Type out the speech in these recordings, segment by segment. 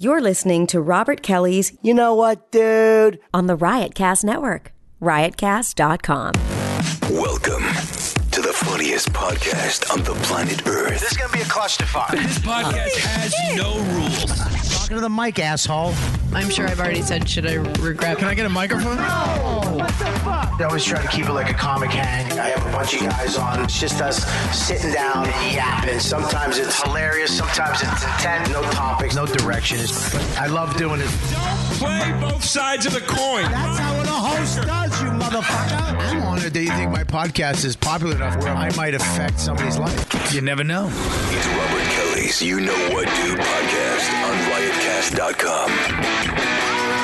You're listening to Robert Kelly's You Know What, Dude? on the Riotcast Network, riotcast.com. Welcome to the funniest podcast on the planet Earth. This is going to be a clusterfuck. This podcast has no rules. Talking to the mic, asshole. I'm sure I've already said, should I regret? Can I get a microphone? What the fuck? I always try to keep it like a comic hang. I have a bunch of guys on. It's just us sitting down and yapping. Sometimes it's hilarious. Sometimes it's intent. No topics, no directions. I love doing it. Don't play both sides of the coin. That's how a host does, you motherfucker. I'm honored that you think my podcast is popular enough where I might affect somebody's life. You never know. It's Robert Kelly's You Know What Dude podcast on riotcast.com.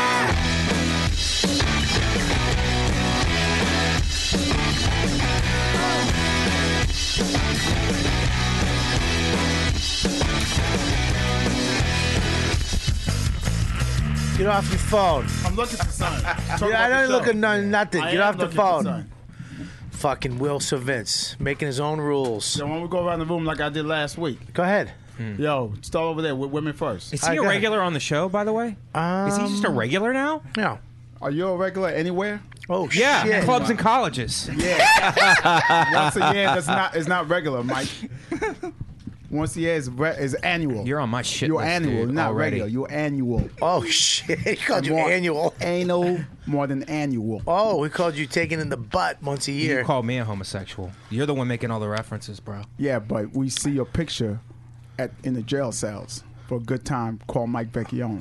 Get off your phone. I'm looking for something. I don't look at nothing. I Get am off the looking for phone. something. Fucking Will Vince making his own rules. So when we go around the room like I did last week. Go ahead. Yo, start over there with women first. Is he a got- regular on the show, by the way? Is he just a regular now? No. Are you a regular anywhere? Oh, Yeah, shit. clubs and colleges. Yeah. Once a year, it's not regular, Mike. Once a year is annual. You're on my shit You're list, annual, dude, not already. regular. You're annual. Oh, shit. He called you More annual. Anal more than annual. Oh, he called you taking in the butt once a year. You called me a homosexual. You're the one making all the references, bro. Yeah, but we see your picture in the jail cells for a good time. Call Mike Vecchione.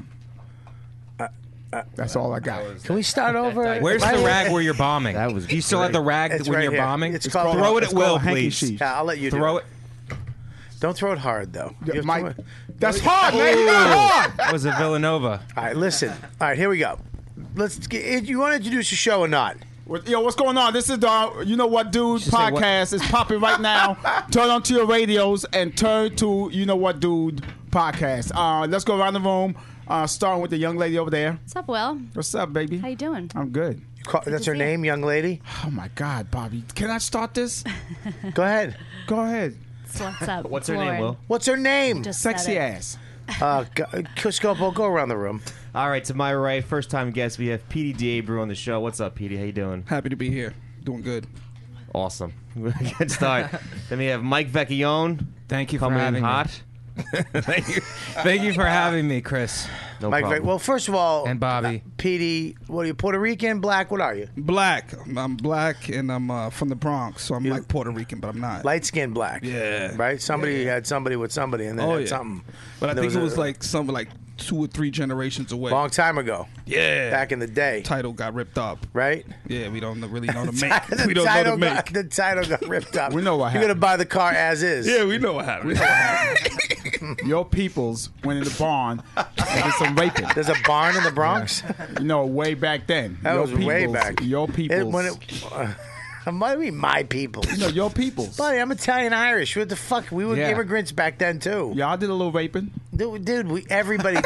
That's all I got. Can we start over? Where's the rag where you're bombing? That was Do you still have the rag It's when right you're here. bombing? It's called- Throw it it's at Will, called hanky please. sheet. Yeah, I'll let you Throw do it. Don't throw it hard, though. You have to- Mike, that's hard, man. You got hard. That was a Villanova. All right, listen. All right, here we go. You want to introduce the show or not? Yo, what's going on? This is the You Know What Dude Should say what- podcast. It's popping right now. Turn onto your radios and turn to You Know What Dude podcast. Let's go around the room. Starting with the young lady over there. What's up, Will? What's up, baby? How you doing? I'm good. That's her see name, young lady? Oh my God, Bobby. Can I start this? Go ahead. Go ahead. So what's up? What's It's her name, Lauren. Will? What's her name? Just said Sexy it. ass. Scopo, go around the room. All right, to my right, first time guest, we have Petey D'Abreu on the show. What's up, Petey? How you doing? Happy to be here. Doing good. Awesome. Good start. Then we have Mike Vecchione. Thank you for Coming in having hot. me. Thank you for having me, Chris. No Mike, problem. well, first of all, And Bobby. Petey, what are you, Puerto Rican, black? What are you? Black. I'm black and I'm from the Bronx, so I'm like Puerto Rican, but I'm not. Light skinned black. Yeah. Right? Somebody had somebody with somebody and then Oh, had yeah. something. But I There think it was a like something like 2 or 3 generations away. long time ago. Yeah. Back in the day. Title got ripped up. Right? Yeah, we don't really know to The make. We don't know title to make. the title got ripped up. We know what You're going to happened. buy the car as is. Yeah, we know what happened. Your peoples went in the barn and did some raping. There's a barn in the Bronx? You know, way back then. That Your was way peoples- back. Your peoples. What do you mean, my people? No, your peoples. Buddy, I'm Italian Irish. What the fuck? We were Yeah. immigrants back then, too. Y'all did a little raping. Dude, everybody.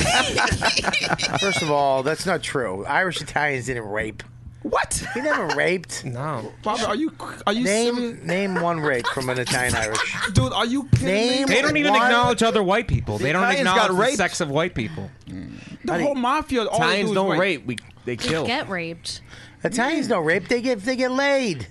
First of all, that's not true. Irish Italians didn't rape. What? He never raped. No. Bobby, are you serious? Name one rape from an Italian Irish. Dude, are you kidding Name me? They don't even One- acknowledge other white people. They don't Italians acknowledge got the raped. sex of white people. The whole mafia. All Italians they do don't is rape. They kill. Get raped. Italians don't rape. They get laid.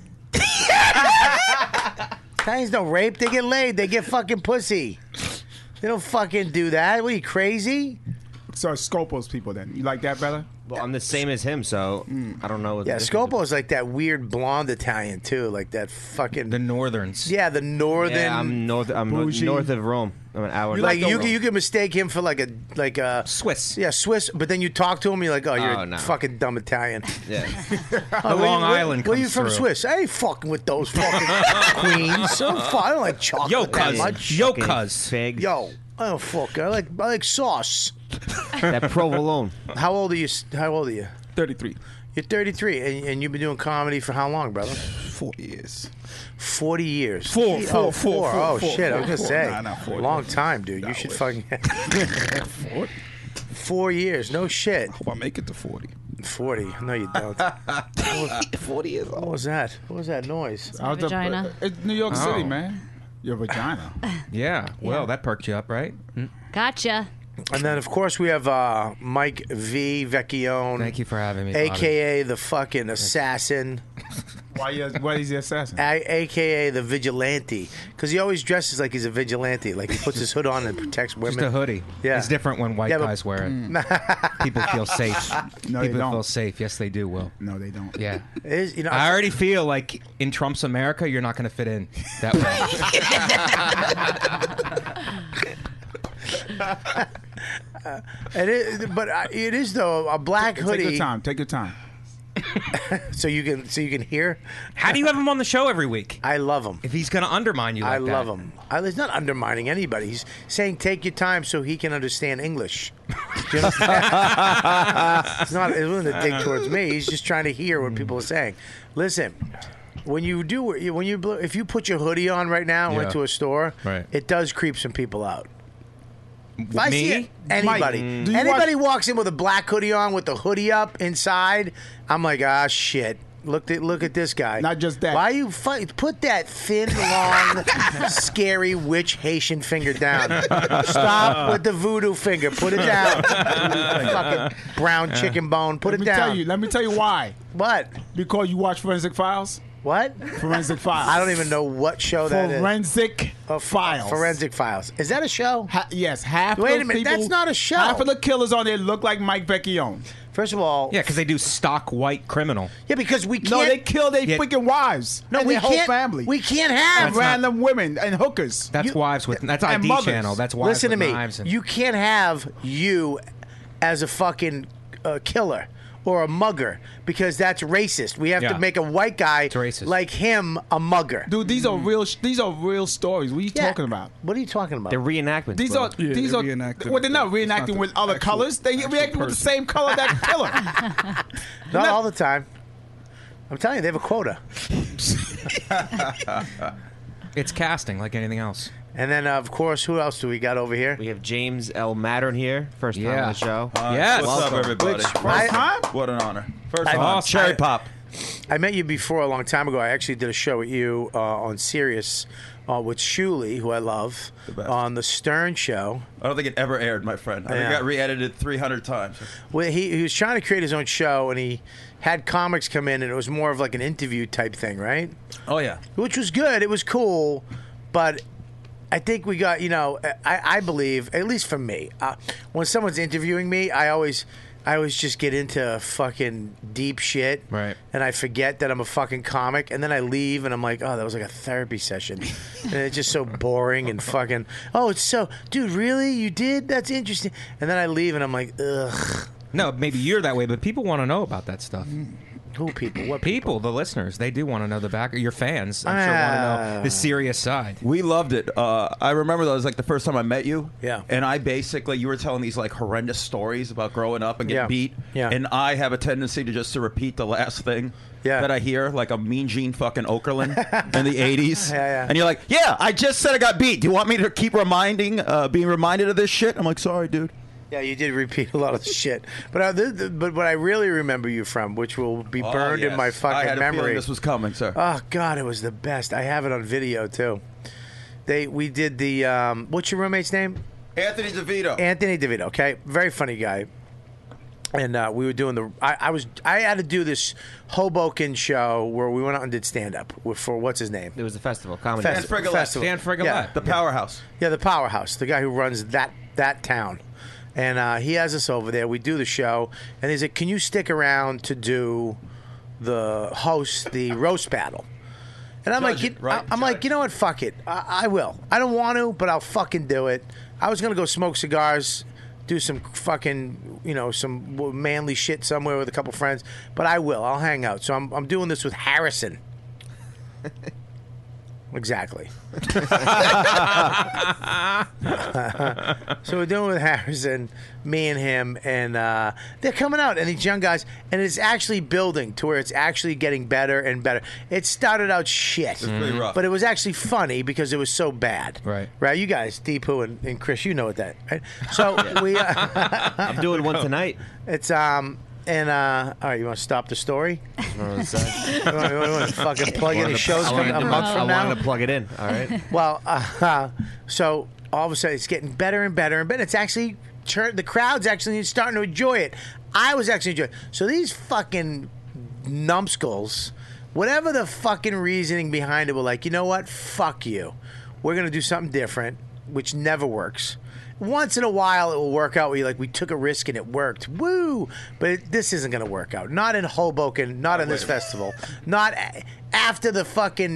Italians don't rape. They get laid. They get fucking pussy. They don't fucking do that. What are you, crazy? So Scopo's people then. You like that, brother? Well, I'm the same as him, so I don't know. What the Yeah, difference Scopo's like that weird blonde Italian too, like that fucking. The Northerns. Yeah, the is. northern. Yeah, I'm north. I'm Bougie. north of Rome. I'm an hour. like north of you Rome. can mistake him for like a Swiss. Yeah, Swiss. But then you talk to him, you're like, oh, you're Oh, a no. fucking dumb Italian. Yeah. Oh, Long Island Where you comes from, through. Swiss? I ain't fucking with those fucking queens. I don't like chocolate Yo, that cuz. much. Yo, Fucking cuz. Fig. Yo, I don't fuck. I like sauce. That provolone. How old are you? 33. You're 33, and you've been doing comedy for how long, brother? 40 years. 40 years. Four. Oh, Four. shit. I was gonna say, Nah, 40. long time, dude. You should fucking. 40. 4 years. No shit. Hope I make it to 40. 40. No, you don't. 40 years What old. was that? What was that noise? I was vagina. It's New York City, Oh. man. Your vagina. Yeah. Well, that perked you up, right? Gotcha. And then, of course, we have Mike V. Vecchione. Thank you for having me, Bobby. A.K.A. the fucking assassin. Why is the assassin? A.K.A. the vigilante. Because he always dresses like he's a vigilante. Like he puts his hood on and protects women. Just a hoodie. Yeah. It's different when white Yeah, but- guys wear it. People feel safe. No, they People don't. feel safe. Yes, they do, Will. No, they don't. Yeah. It is, you know, I already feel like in Trump's America, you're not going to fit in that way. It is though a black hoodie. Take your time. Take your time. so you can hear. How do you have him on the show every week? I love him. If he's going to undermine you like I that. love him. He's not undermining anybody. He's saying take your time so he can understand English. Do you understand? It wasn't a dig towards me. He's just trying to hear what people are saying. Listen, if you put your hoodie on right now and went Yeah. to a store, Right. it does creep some people out. If I see Me? anybody, Mike, do you anybody walks in with a black hoodie on with the hoodie up inside, I'm like, shit. Look at this guy. Not just that. Why you put that thin, long, scary witch Haitian finger down? Stop with the voodoo finger. Put it down. Fucking brown chicken bone. Put it down. Let me tell you why. What? Because you watch Forensic Files. What? Forensic Files. I don't even know what show that is. Forensic Files. Forensic Files. Is that a show? Yes. Half. Wait those a minute. people- That's not a show. Half of the killers on there look like Mike Vecchione. First of all, Yeah, because they do stock white criminal. yeah, because we can't. No, they kill their Yeah. freaking wives. No, and we their whole can't. family. We can't have and random women and hookers. That's wives with. That's and ID mothers. channel. That's wives Listen to with me. knives. And, You can't have you as a fucking killer or a mugger because that's racist. We have Yeah. to make a white guy racist. like him a mugger. Dude, these are real. These are real stories. What are you Yeah. talking about? What are you talking about? They're reenactments. These bro. are these they're are. reenacting. Well, they're not It's not reenacting the with other actual- colors. They reacting with the same color that killer. Not all the time. I'm telling you, they have a quota. it's casting like anything else. And then, of course, who else do we got over here? We have James L. Mattern here, first time Yeah. on the show. Yes. What's up, everybody? What an honor. First I- of all, Cherry Pop. I met you before a long time ago. I actually did a show with you on Sirius with Shuli, who I love, best. on the Stern Show. I don't think it ever aired, my friend. I think Yeah. it got re-edited 300 times. Well, he was trying to create his own show, and he had comics come in, and it was more of like an interview type thing, right? Oh, yeah. Which was good. It was cool, but I think we got, I believe, at least for me, when someone's interviewing me, I always just get into fucking deep shit. Right. And I forget that I'm a fucking comic. And then I leave and I'm like, oh, that was like a therapy session. And it's just so boring and fucking, oh, it's so, dude, really? You did? That's interesting. And then I leave and I'm like, ugh. No, maybe you're that way, but people want to know about that stuff. Who people? What people? The listeners. They do want to know the back. Your fans, I'm sure, want to know the serious side. We loved it. I remember that was like the first time I met you. Yeah. And I basically, you were telling these like horrendous stories about growing up and getting Yeah. beat. Yeah. And I have a tendency to repeat the last thing that I hear, like a Mean Gene fucking Okerlund in the 80s. Yeah. And you're like, yeah, I just said I got beat. Do you want me to keep being reminded of this shit? I'm like, sorry, dude. Yeah, you did repeat a lot of shit. But but what I really remember you from, which will be burned in my I fucking had a feeling memory. this was coming, sir. Oh God, it was the best. I have it on video too. We did the what's your roommate's name? Anthony DeVito. Anthony DeVito. Okay, very funny guy. And we were doing I had to do this Hoboken show where we went out and did stand up for what's his name? It was a festival, comedy. Dan Frigolette. Dan Frigolette. Yeah. The powerhouse. Yeah, the powerhouse. The guy who runs that town. And he has us over there. We do the show, and he's like, "Can you stick around to do the roast battle?" And I'm Judge like, it, right? I'm like, you know what? Fuck it. I will. I don't want to, but I'll fucking do it. I was gonna go smoke cigars, do some fucking, some manly shit somewhere with a couple friends, but I will. I'll hang out. So I'm doing this with Harrison. Exactly. So we're doing it with Harrison, me and him, and they're coming out, and these young guys, and it's actually building to where it's actually getting better and better. It started out shit, pretty rough. but it was actually funny because it was so bad. Right. You guys, Deepu and Chris, you know what that, right? So we, I'm doing one tonight. it's all right, you want to stop the story? You want to fucking plug any shows a month from now? I wanted to plug it in. All right. Well, so all of a sudden it's getting better and better and better. It's actually the crowd's actually starting to enjoy it. I was actually enjoying it. So these fucking numbskulls, whatever the fucking reasoning behind it, were like, you know what? Fuck you. We're going to do something different, which never works. Once in a while, it will work out where you're like, we took a risk and it worked. Woo! But this isn't going to work out. Not in Hoboken. Not in this festival. Not after the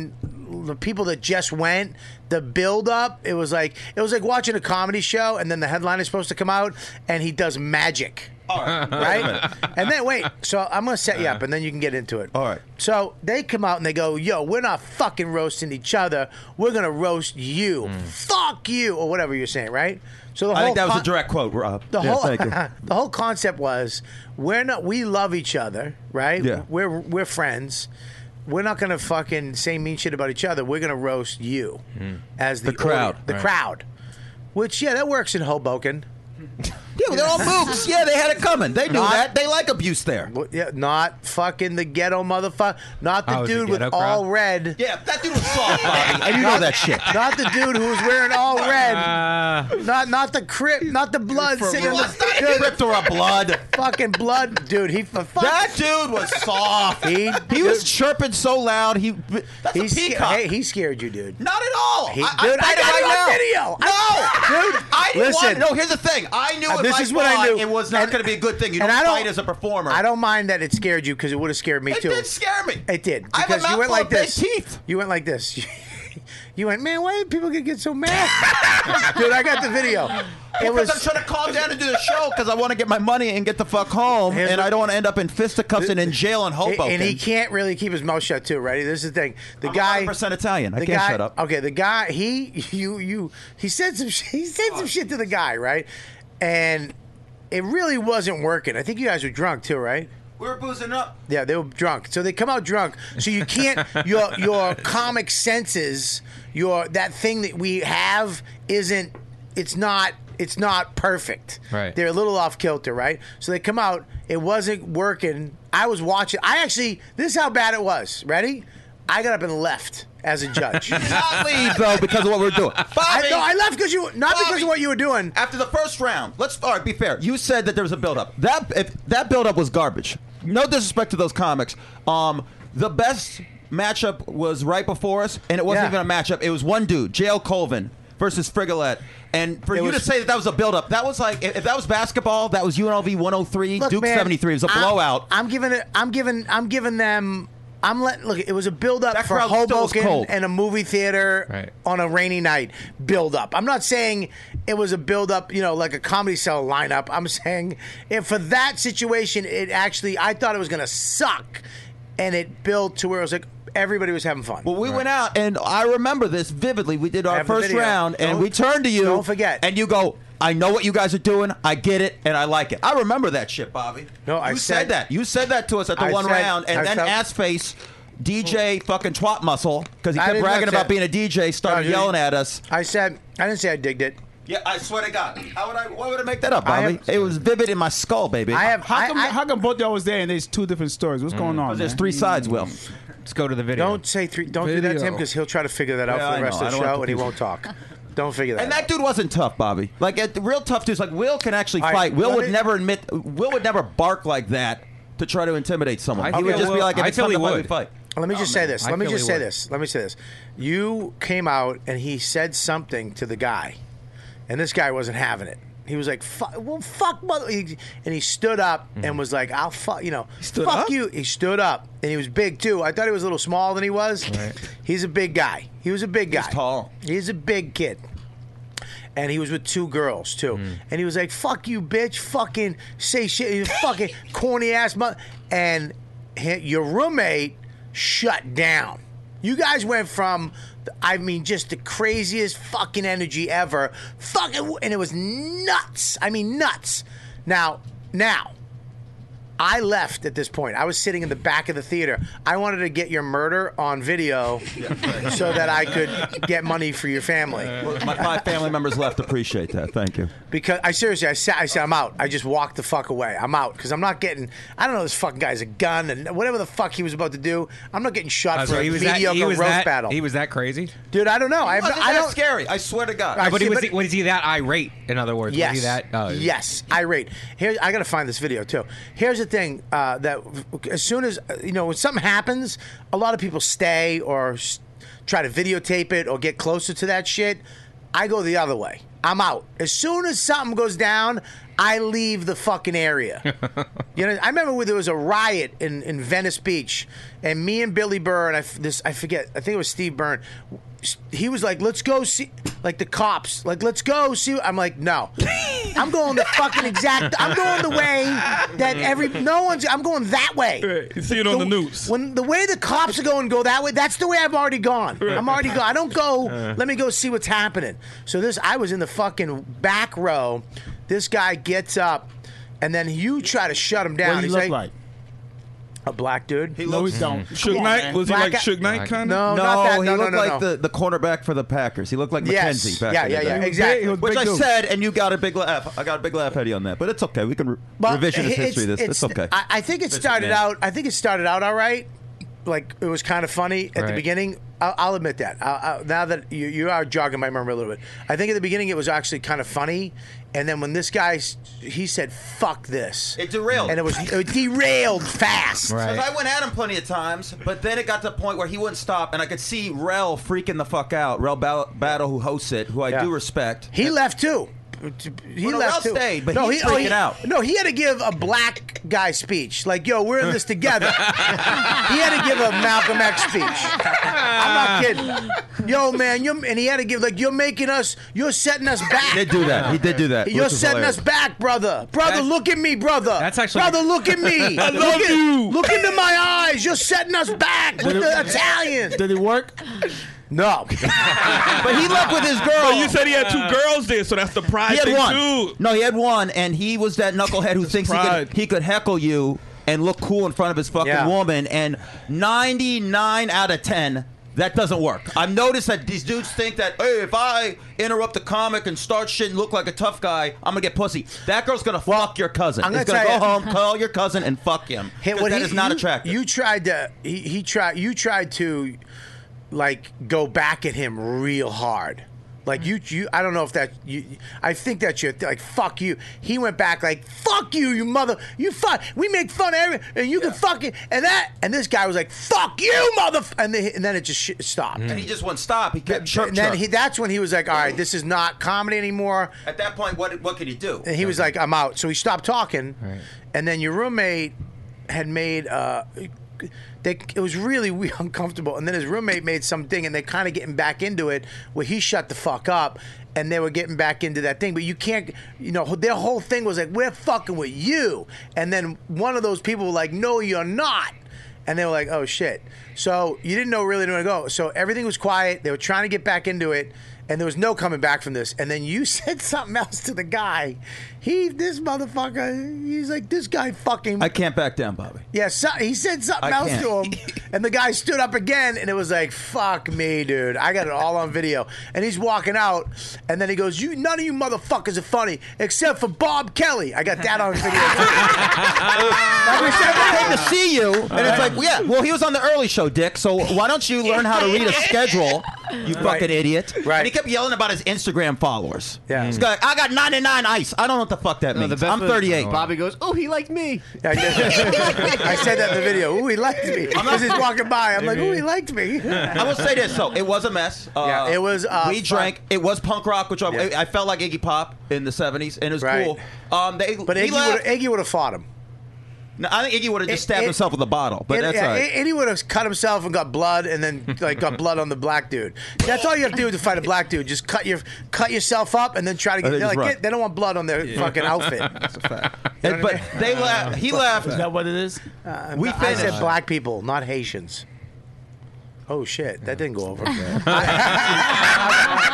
people that just went. The build up. It was like watching a comedy show, and then the headline is supposed to come out, and he does magic. All right. Right? And then, wait. So I'm going to set you up, and then you can get into it. All right. So they come out and they go, yo, we're not fucking roasting each other. We're going to roast you. Fuck you. Or whatever you're saying, right? So I think that was a direct quote, Rob. The whole concept was we love each other, right? Yeah. We're friends. We're not going to fucking say mean shit about each other. We're going to roast you as the crowd. The crowd. Which, that works in Hoboken. Yeah, they're all mooks. Yeah, they had it coming. They knew that. They like abuse there. Yeah, not fucking the ghetto motherfucker. Not the dude with crowd? all red. Yeah, that dude was soft, Bobby. And you know that shit. Not the dude who was wearing all red. Not the crip. Not the blood sitting in Was the not a crip or a blood. fucking blood, dude. That dude was soft. He was chirping so loud. That's a peacock. He scared you, dude. Not at all. Dude, I got it on video. No, dude. I didn't listen. No, here's the thing. I knew This is what I knew. it was not going to be a good thing. You don't fight as a performer. I don't mind that it scared you because it would have scared me too. It did scare me. It did I have a because you went mouthful like of big this. teeth. You went like this. You went, man. Why did people get so mad? Dude, I got the video. Because I'm trying to calm down and do the show because I want to get my money and get the fuck home, and I don't want to end up in fisticuffs and in jail in Hoboken. And he can't really keep his mouth shut too, right? This is the thing. The I'm guy, 100% Italian. I the can't guy, shut up. Okay, the guy, he said some shit to the guy, right? And it really wasn't working. I think you guys were drunk too, right? We were boozing up. Yeah, they were drunk. So they come out drunk. So you can't your comic senses, that thing that we have it's not perfect. Right. They're a little off kilter, right? So they come out, it wasn't working. I was watching. This is how bad it was. Ready? I got up and left as a judge. You did not leave though because of what we were doing. Bobby, I left because because of what you were doing. After the first round, be fair. You said that there was a build-up. That build-up was garbage. No disrespect to those comics. The best matchup was right before us, and it wasn't even a matchup. It was one dude, JL Colvin versus Frigolette. And for you to say that was a build-up, that was like, if that was basketball, that was UNLV 103, Look, Duke man, 73. It was a blowout. I'm giving them. Look, it was a build-up That for crowd still was Hoboken cold. and a movie theater on a rainy night. Build-up. I'm not saying it was a build-up, like a Comedy Cell lineup. I'm saying for that situation, I thought it was going to suck, and it built to where it was like everybody was having fun. Well, we went out, and I remember this vividly. We did our first round, and we turned to you. Don't forget. And you go, I know what you guys are doing. I get it, and I like it. I remember that shit, Bobby. No, I you said that. You said that to us at the round, and then Assface, DJ fucking twat muscle, because he kept bragging about being a DJ, started yelling at us. I didn't say I digged it. Yeah, I swear to God. Why would I make that up, Bobby? It was vivid in my skull, baby. How come both y'all was there and there's two different stories? What's going on? Because there's three sides, Will. Let's go to the video. Don't say three. Don't do that to him because he'll try to figure that out for the rest of the show, and he won't talk. Don't figure that. And out. that dude wasn't tough, Bobby. Like the real tough dudes, like Will can actually fight. Will would never bark like that to try to intimidate someone. He would just be like, if it's fun to fight, we fight. Let me just say this. Let me say this. You came out and he said something to the guy, and this guy wasn't having it. He was like, fuck, mother. And he stood up and was like, I'll fuck, fuck you. He stood up, and he was big, too. I thought he was a little smaller than he was. Right. He's a big guy. He was a big guy. He's tall. He's a big kid. And he was with two girls, too. And he was like, fuck you, bitch. Fucking say shit. He was fucking corny-ass mother. And your roommate shut down. You guys went from, just the craziest fucking energy ever. And it was nuts. Nuts. Now, I left at this point. I was sitting in the back of the theater. I wanted to get your murder on video so that I could get money for your family. Well, my 5 family members left. Appreciate that. Thank you. Because I said I'm out. I just walked the fuck away. I'm out because I'm not getting. I don't know. This fucking guy's a gun and whatever the fuck he was about to do. I'm not getting shot for a mediocre roast battle. He was that crazy, dude. I don't know. I don't. Scary. I swear to God. But was he that irate? In other words, yes, was he that? Yes, irate. Here, I got to find this video too. Here's the thing: that as soon as when something happens, a lot of people stay or try to videotape it or get closer to that shit. I go the other way. I'm out. As soon as something goes down, I leave the fucking area. I remember when there was a riot in Venice Beach, and me and Billy Burr and I forget. I think it was Steve Byrne. He was like, "Let's go see," like the cops, like, "Let's go see." I'm like, "No, I'm going the fucking exact. I'm going the way that I'm going that way. You see it on the news. When the way the cops are going, go that way. That's the way I've already gone. I'm already gone. I don't go. Let me go see what's happening. So I was in the fucking back row. This guy gets up, and then you try to shut him down. What does he look like? A black dude. He looks don't. Suge Knight? Was he like Suge Knight kind No, of? not that. He looked like the cornerback for the Packers. He looked like McKenzie back in the day. Exactly. Which I said, and you got a big laugh. I got a big laugh, Eddie, on that. But it's okay. We can revisionist history this. It's okay. I think it started out. I think it started out all right. Like it was kind of funny at the beginning. I'll admit that. Now that you are jogging my memory a little bit, I think at the beginning it was actually kind of funny. And then when this guy, he said, "Fuck this," it derailed, and it derailed fast. Because I went at him plenty of times, but then it got to the point where he wouldn't stop, and I could see Rel freaking the fuck out. Rel Battle, who hosts it, who I do respect. He left too. He left too. Stayed, but he's freaking out. No, he had to give a black guy speech. Like, yo, we're in this together. He had to give a Malcolm X speech. I'm not kidding. Yo, man, and he had to give, like, you're setting us back. He did do that. He did do that. You're setting us back, brother. Brother, look at me, brother. That's actually... Brother, look at me. I love you. Look into my eyes. You're setting us back with the Italian. Did it work? No. But he left with his girl. But you said he had 2 girls there, so that's the pride He had thing one. too. No, he had one, and he was that knucklehead who thinks he could heckle you and look cool in front of his fucking woman, and 99 out of 10, that doesn't work. I've noticed that these dudes think that, hey, if I interrupt the comic and start shit and look like a tough guy, I'm gonna get pussy. That girl's gonna fuck your cousin. I'm He's gonna gonna go tell you- home, call your cousin, and fuck him. That is not attractive. You tried to. You tried to, like, go back at him real hard. Like you I don't know if that I think that you're like, fuck you. He went back like, fuck you, you mother, you fuck. We make fun of everything, and you can fuck it, and this guy was like, fuck you, mother, and then it just stopped. And he just wouldn't stop. He kept And then that's when he was like, all right, this is not comedy anymore. At that point, what could he do? And he was like, I'm out. So he stopped talking, and then your roommate had made. It was really uncomfortable, and then his roommate made something, and they're kind of getting back into it where he shut the fuck up, and they were getting back into that thing. But you can't, their whole thing was like, we're fucking with you, and then one of those people were like, no, you're not, and they were like, oh shit. So you didn't really know where to go. So everything was quiet. They were trying to get back into it, and there was no coming back from this. And then you said something else to the guy. This motherfucker, he's like, this guy fucking... I can't back down, Bobby. Yeah, he said something else to him, and the guy stood up again, and it was like, fuck me, dude. I got it all on video. And he's walking out, and then he goes, none of you motherfuckers are funny, except for Bob Kelly. I got that on video. We said we came to see you, and it's like, yeah, well, he was on the early show, Dick, so why don't you learn how to read a schedule, you fucking idiot. Right. And he kept yelling about his Instagram followers. Yeah. He's like, I got 99 ice. I don't know what the fuck that means. I'm 38. Bobby goes, oh, he liked me. I said that in the video. Ooh, he liked me. Because he's walking by. I'm like, ooh, he liked me. I will say this, though. It was a mess. It was. We drank. It was punk rock, which I felt like Iggy Pop in the 70s, and it was cool. But Iggy would have fought him. No, I think Iggy would have just stabbed himself with a bottle, but that's all right. Iggy would have cut himself and got blood, and then got blood on the black dude. That's all you have to do to fight a black dude. Just cut yourself up, and then try to get. They don't want blood on their fucking outfit. That's a fact. But they left. He left. Is that what it is? We I finished. said black people, not Haitians. Oh shit, that didn't go over.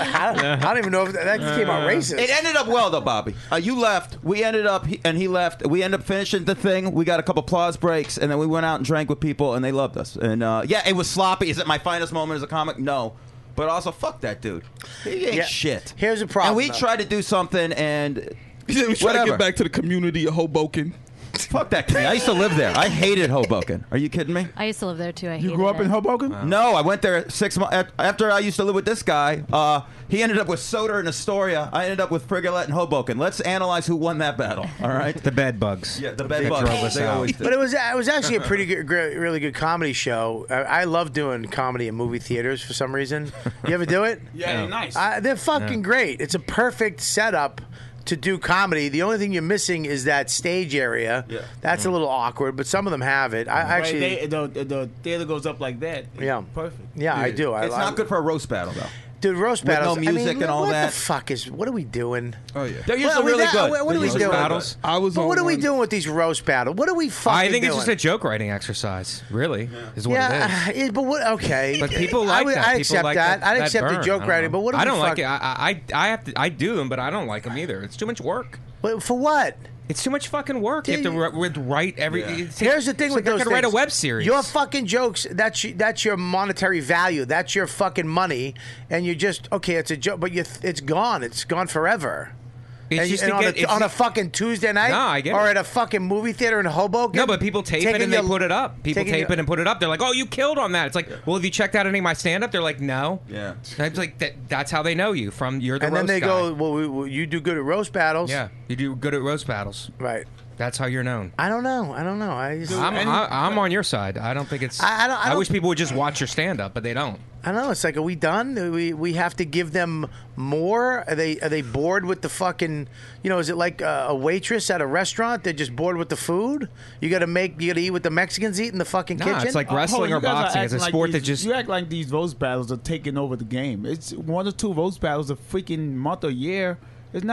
I don't even know if that came out racist. It ended up well though, Bobby. You left. We ended up, and he left. We ended up finishing the thing. We got a couple applause breaks, and then we went out and drank with people, and they loved us. And yeah, it was sloppy. Is it my finest moment as a comic? No. But also, fuck that dude. He ain't shit. Here's the problem. And we tried to do something, and we tried to whatever. get back to the community of Hoboken. Fuck that community. I used to live there. I hated Hoboken. Are you kidding me? I used to live there too. You grew up in Hoboken? No, I went there 6 months after I used to live with this guy. He ended up with Soder and Astoria. I ended up with Frigolette and Hoboken. Let's analyze who won that battle. All right, the bed bugs. Yeah, the bed bugs. They always did. But it was actually a pretty good, really good comedy show. I love doing comedy in movie theaters for some reason. You ever do it? Yeah, nice. They're fucking great. It's a perfect setup to do comedy. The only thing you're missing is that stage area. Yeah. That's a little awkward, but some of them have it. I actually the theater goes up like that. Yeah, perfect. Yeah, I do. It's not good for a roast battle though. Dude, roast With battles. no music and all what that. What the fuck is? What are we doing? Oh yeah, they're usually really good. What are we doing? Battles? I was. But on what are we one. doing with these roast battles? What are we fucking I think doing? it's just a joke writing exercise. Really, is what it is. But what? Okay, But people like that. I People accept like that. I that accept the burn. joke I don't writing. know. But what? I don't like it. I have to. I do them, but I don't like them either. It's too much work. But for what? It's too much fucking work. You have to write every. Here's the thing it's with like those I could write a things. web series. Your fucking jokes. That's your monetary value. That's your fucking money, and you just okay. It's a joke, but it's gone. It's gone forever. It's And just and to on, get- a, on a fucking Tuesday night, No, I get or it. at a fucking movie theater in Hoboken. No, but people tape it taking and they your- put it up. People taking tape your- it and put it up. They're like, "Oh, you killed on that." It's like, "Well, have you checked out any of my stand-up?" They're like, "No." Yeah. And it's like that's how they know you from. You're the And roast then they guy. go, well, you do good at roast battles. Yeah, you do good at roast battles. Right. That's how you're known. I don't know. I just, I'm on your side. I don't think it's. I don't- wish people would just watch your stand-up, but they don't. I don't know. It's like, are we done? We have to give them more? Are they bored with the fucking? Is it like a waitress at a restaurant? They're just bored with the food. You got to eat what the Mexicans eat in the fucking kitchen. it's like wrestling Hold on, or you guys are boxing. It's a acting like sport that these- just. You act like these roast battles are taking over the game. It's 1 or 2 roast battles a freaking month or year. It's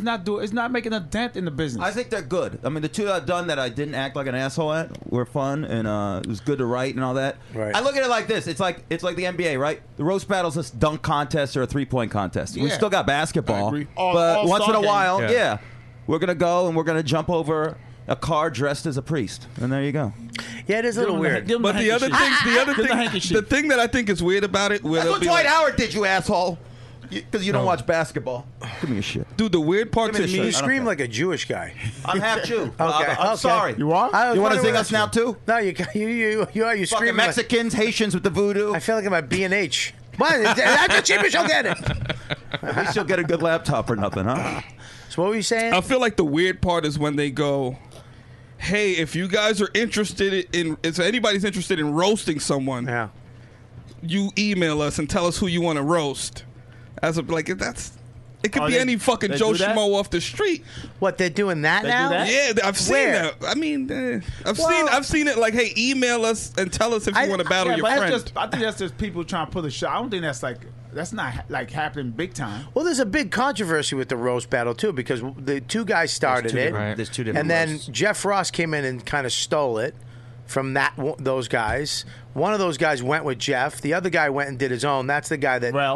not making a dent in the business. I think they're good. I mean, the 2 that I've done that I didn't act like an asshole at were fun, and it was good to write and all that. Right. I look at it like this: it's like the NBA, right? The roast battle's a dunk contest or a 3-point contest. We Yeah. still got basketball, I agree. but All-star once in a game. while, Yeah. yeah, we're gonna go and we're gonna jump over a car dressed as a priest, and there you go. Yeah, it is a little weird. But the other thing, the thing that I think is weird about it, where That's they'll what be Dwight like, Howard did, you asshole. Because you don't watch basketball. Give me your shit. dude, the weird part to Give me the me, You scream like a Jewish guy. I'm half Jew. Okay, I'm sorry. You are? I was You want to wondering sing what us now too? No, you Fucking screaming. Mexicans, Haitians with the voodoo. I feel like I'm at B&H. What? That's the cheapest you'll get it. At least you'll get a good laptop for nothing, huh? So what were you saying? I feel like the weird part is when they go, hey, if you guys are interested if anybody's interested in roasting someone, Yeah. you email us and tell us who you want to roast. As of like, it could Oh, be they- any fucking they Joe do that? Schmo off the street. What, they're doing that They do now? that? Yeah, I've seen Where? that. I mean, Well- I've seen it. Like, hey, email us and tell us if you want to battle Yeah, your but friend. I think that's just people trying to put a show. I don't think that's not like happening big time. Well, there's a big controversy with the roast battle too, because the 2 guys started it, There's 2 and different then roasts. Jeff Ross came in and kind of stole it from those guys. One of those guys went with Jeff. The other guy went and did his own. That's the guy that Rel.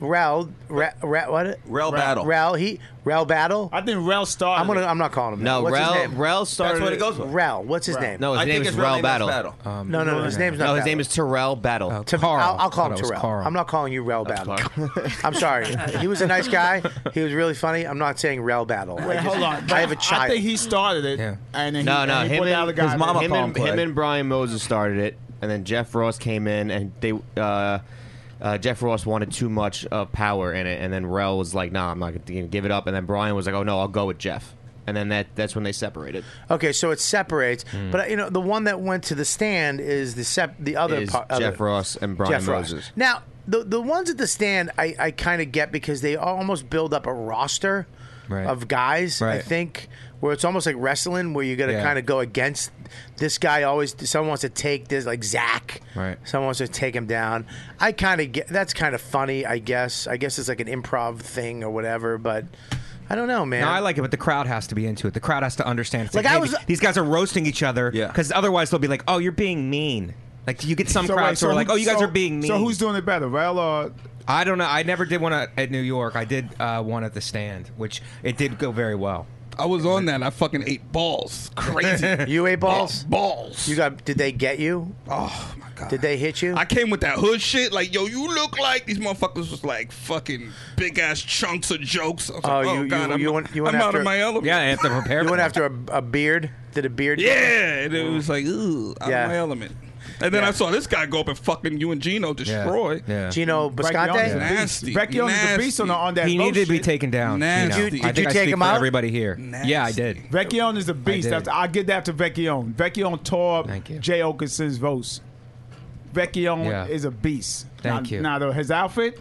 what? Rel Battle. Rel Battle. I think Rel started. I'm not calling him. No, that. What's his name? Rel started. That's what it goes with. Rel. What's his name? No, his I name think is his real Rel name Battle. No, his name's not. No, his Battle. name is Terrell Battle. Carl. I'll call I him thought it was Terrell. Carl. I'm not calling you Rel Battle. I'm sorry. He was a nice guy. He was really funny. I'm not saying Rel Battle. Wait, hold on. I have a child. I think he started it, Yeah. and then No, he him put the other and guy. his mama there. called him Clay. him and Brian Moses started it, and then Jeff Ross came in, and they Jeff Ross wanted too much power in it, and then Rel was like, "Nah, I'm not going to give it up." And then Brian was like, "Oh no, I'll go with Jeff." And then that's when they separated. Okay, so it separates, but the one that went to the stand is the other Is part. Jeff Ross and Brian Jeff Ross. Moses. Now, the ones at the stand, I kind of get because they almost build up a roster Right. of guys. I Right. think where it's almost like wrestling, where you got to Yeah. kind of go against this guy. Always, someone wants to take this, like Zach. Right. Someone wants to take him down. I kind of get that's kind of funny. I guess it's like an improv thing or whatever, but. I don't know, man. No, I like it, but the crowd has to be into it. The crowd has to understand. It's Like, like, I hey, was- these guys are roasting each other. Yeah. Because otherwise they'll be like, "Oh, you're being mean." Like you get some So crowds wait, who are like, "Oh, you guys so- are being mean." So who's doing it better, Rel or I don't know. I never did one at New York. I did one at the Stand, which it did go very well. I was on that. And I fucking ate balls. Crazy. You ate balls? Balls. You got? Did they get you? Oh my god. Did they hit you? I came with that hood shit. Like, yo, you look like these motherfuckers was like fucking big ass chunks of jokes. I was like, oh god, I'm out of my element. Yeah, I have to prepare. You for went that. after a beard? Did a beard? Yeah, and it was like, ooh, out of my element. And then Yeah. I saw this guy go up and fucking you and Gino destroy. Yeah. Gino Bisconte? Nasty. Vecchione's a Nasty. beast on that He boat needed to be shit. taken down. Nasty. You know. Did I you think I take speak him for out? everybody here. Yeah, I did. Vecchione is a beast. did. I give that to Vecchione. Vecchione tore up Thank you. Jay Oakerson's votes. Vecchione Yeah. is a beast. Thank you. Now, his outfit,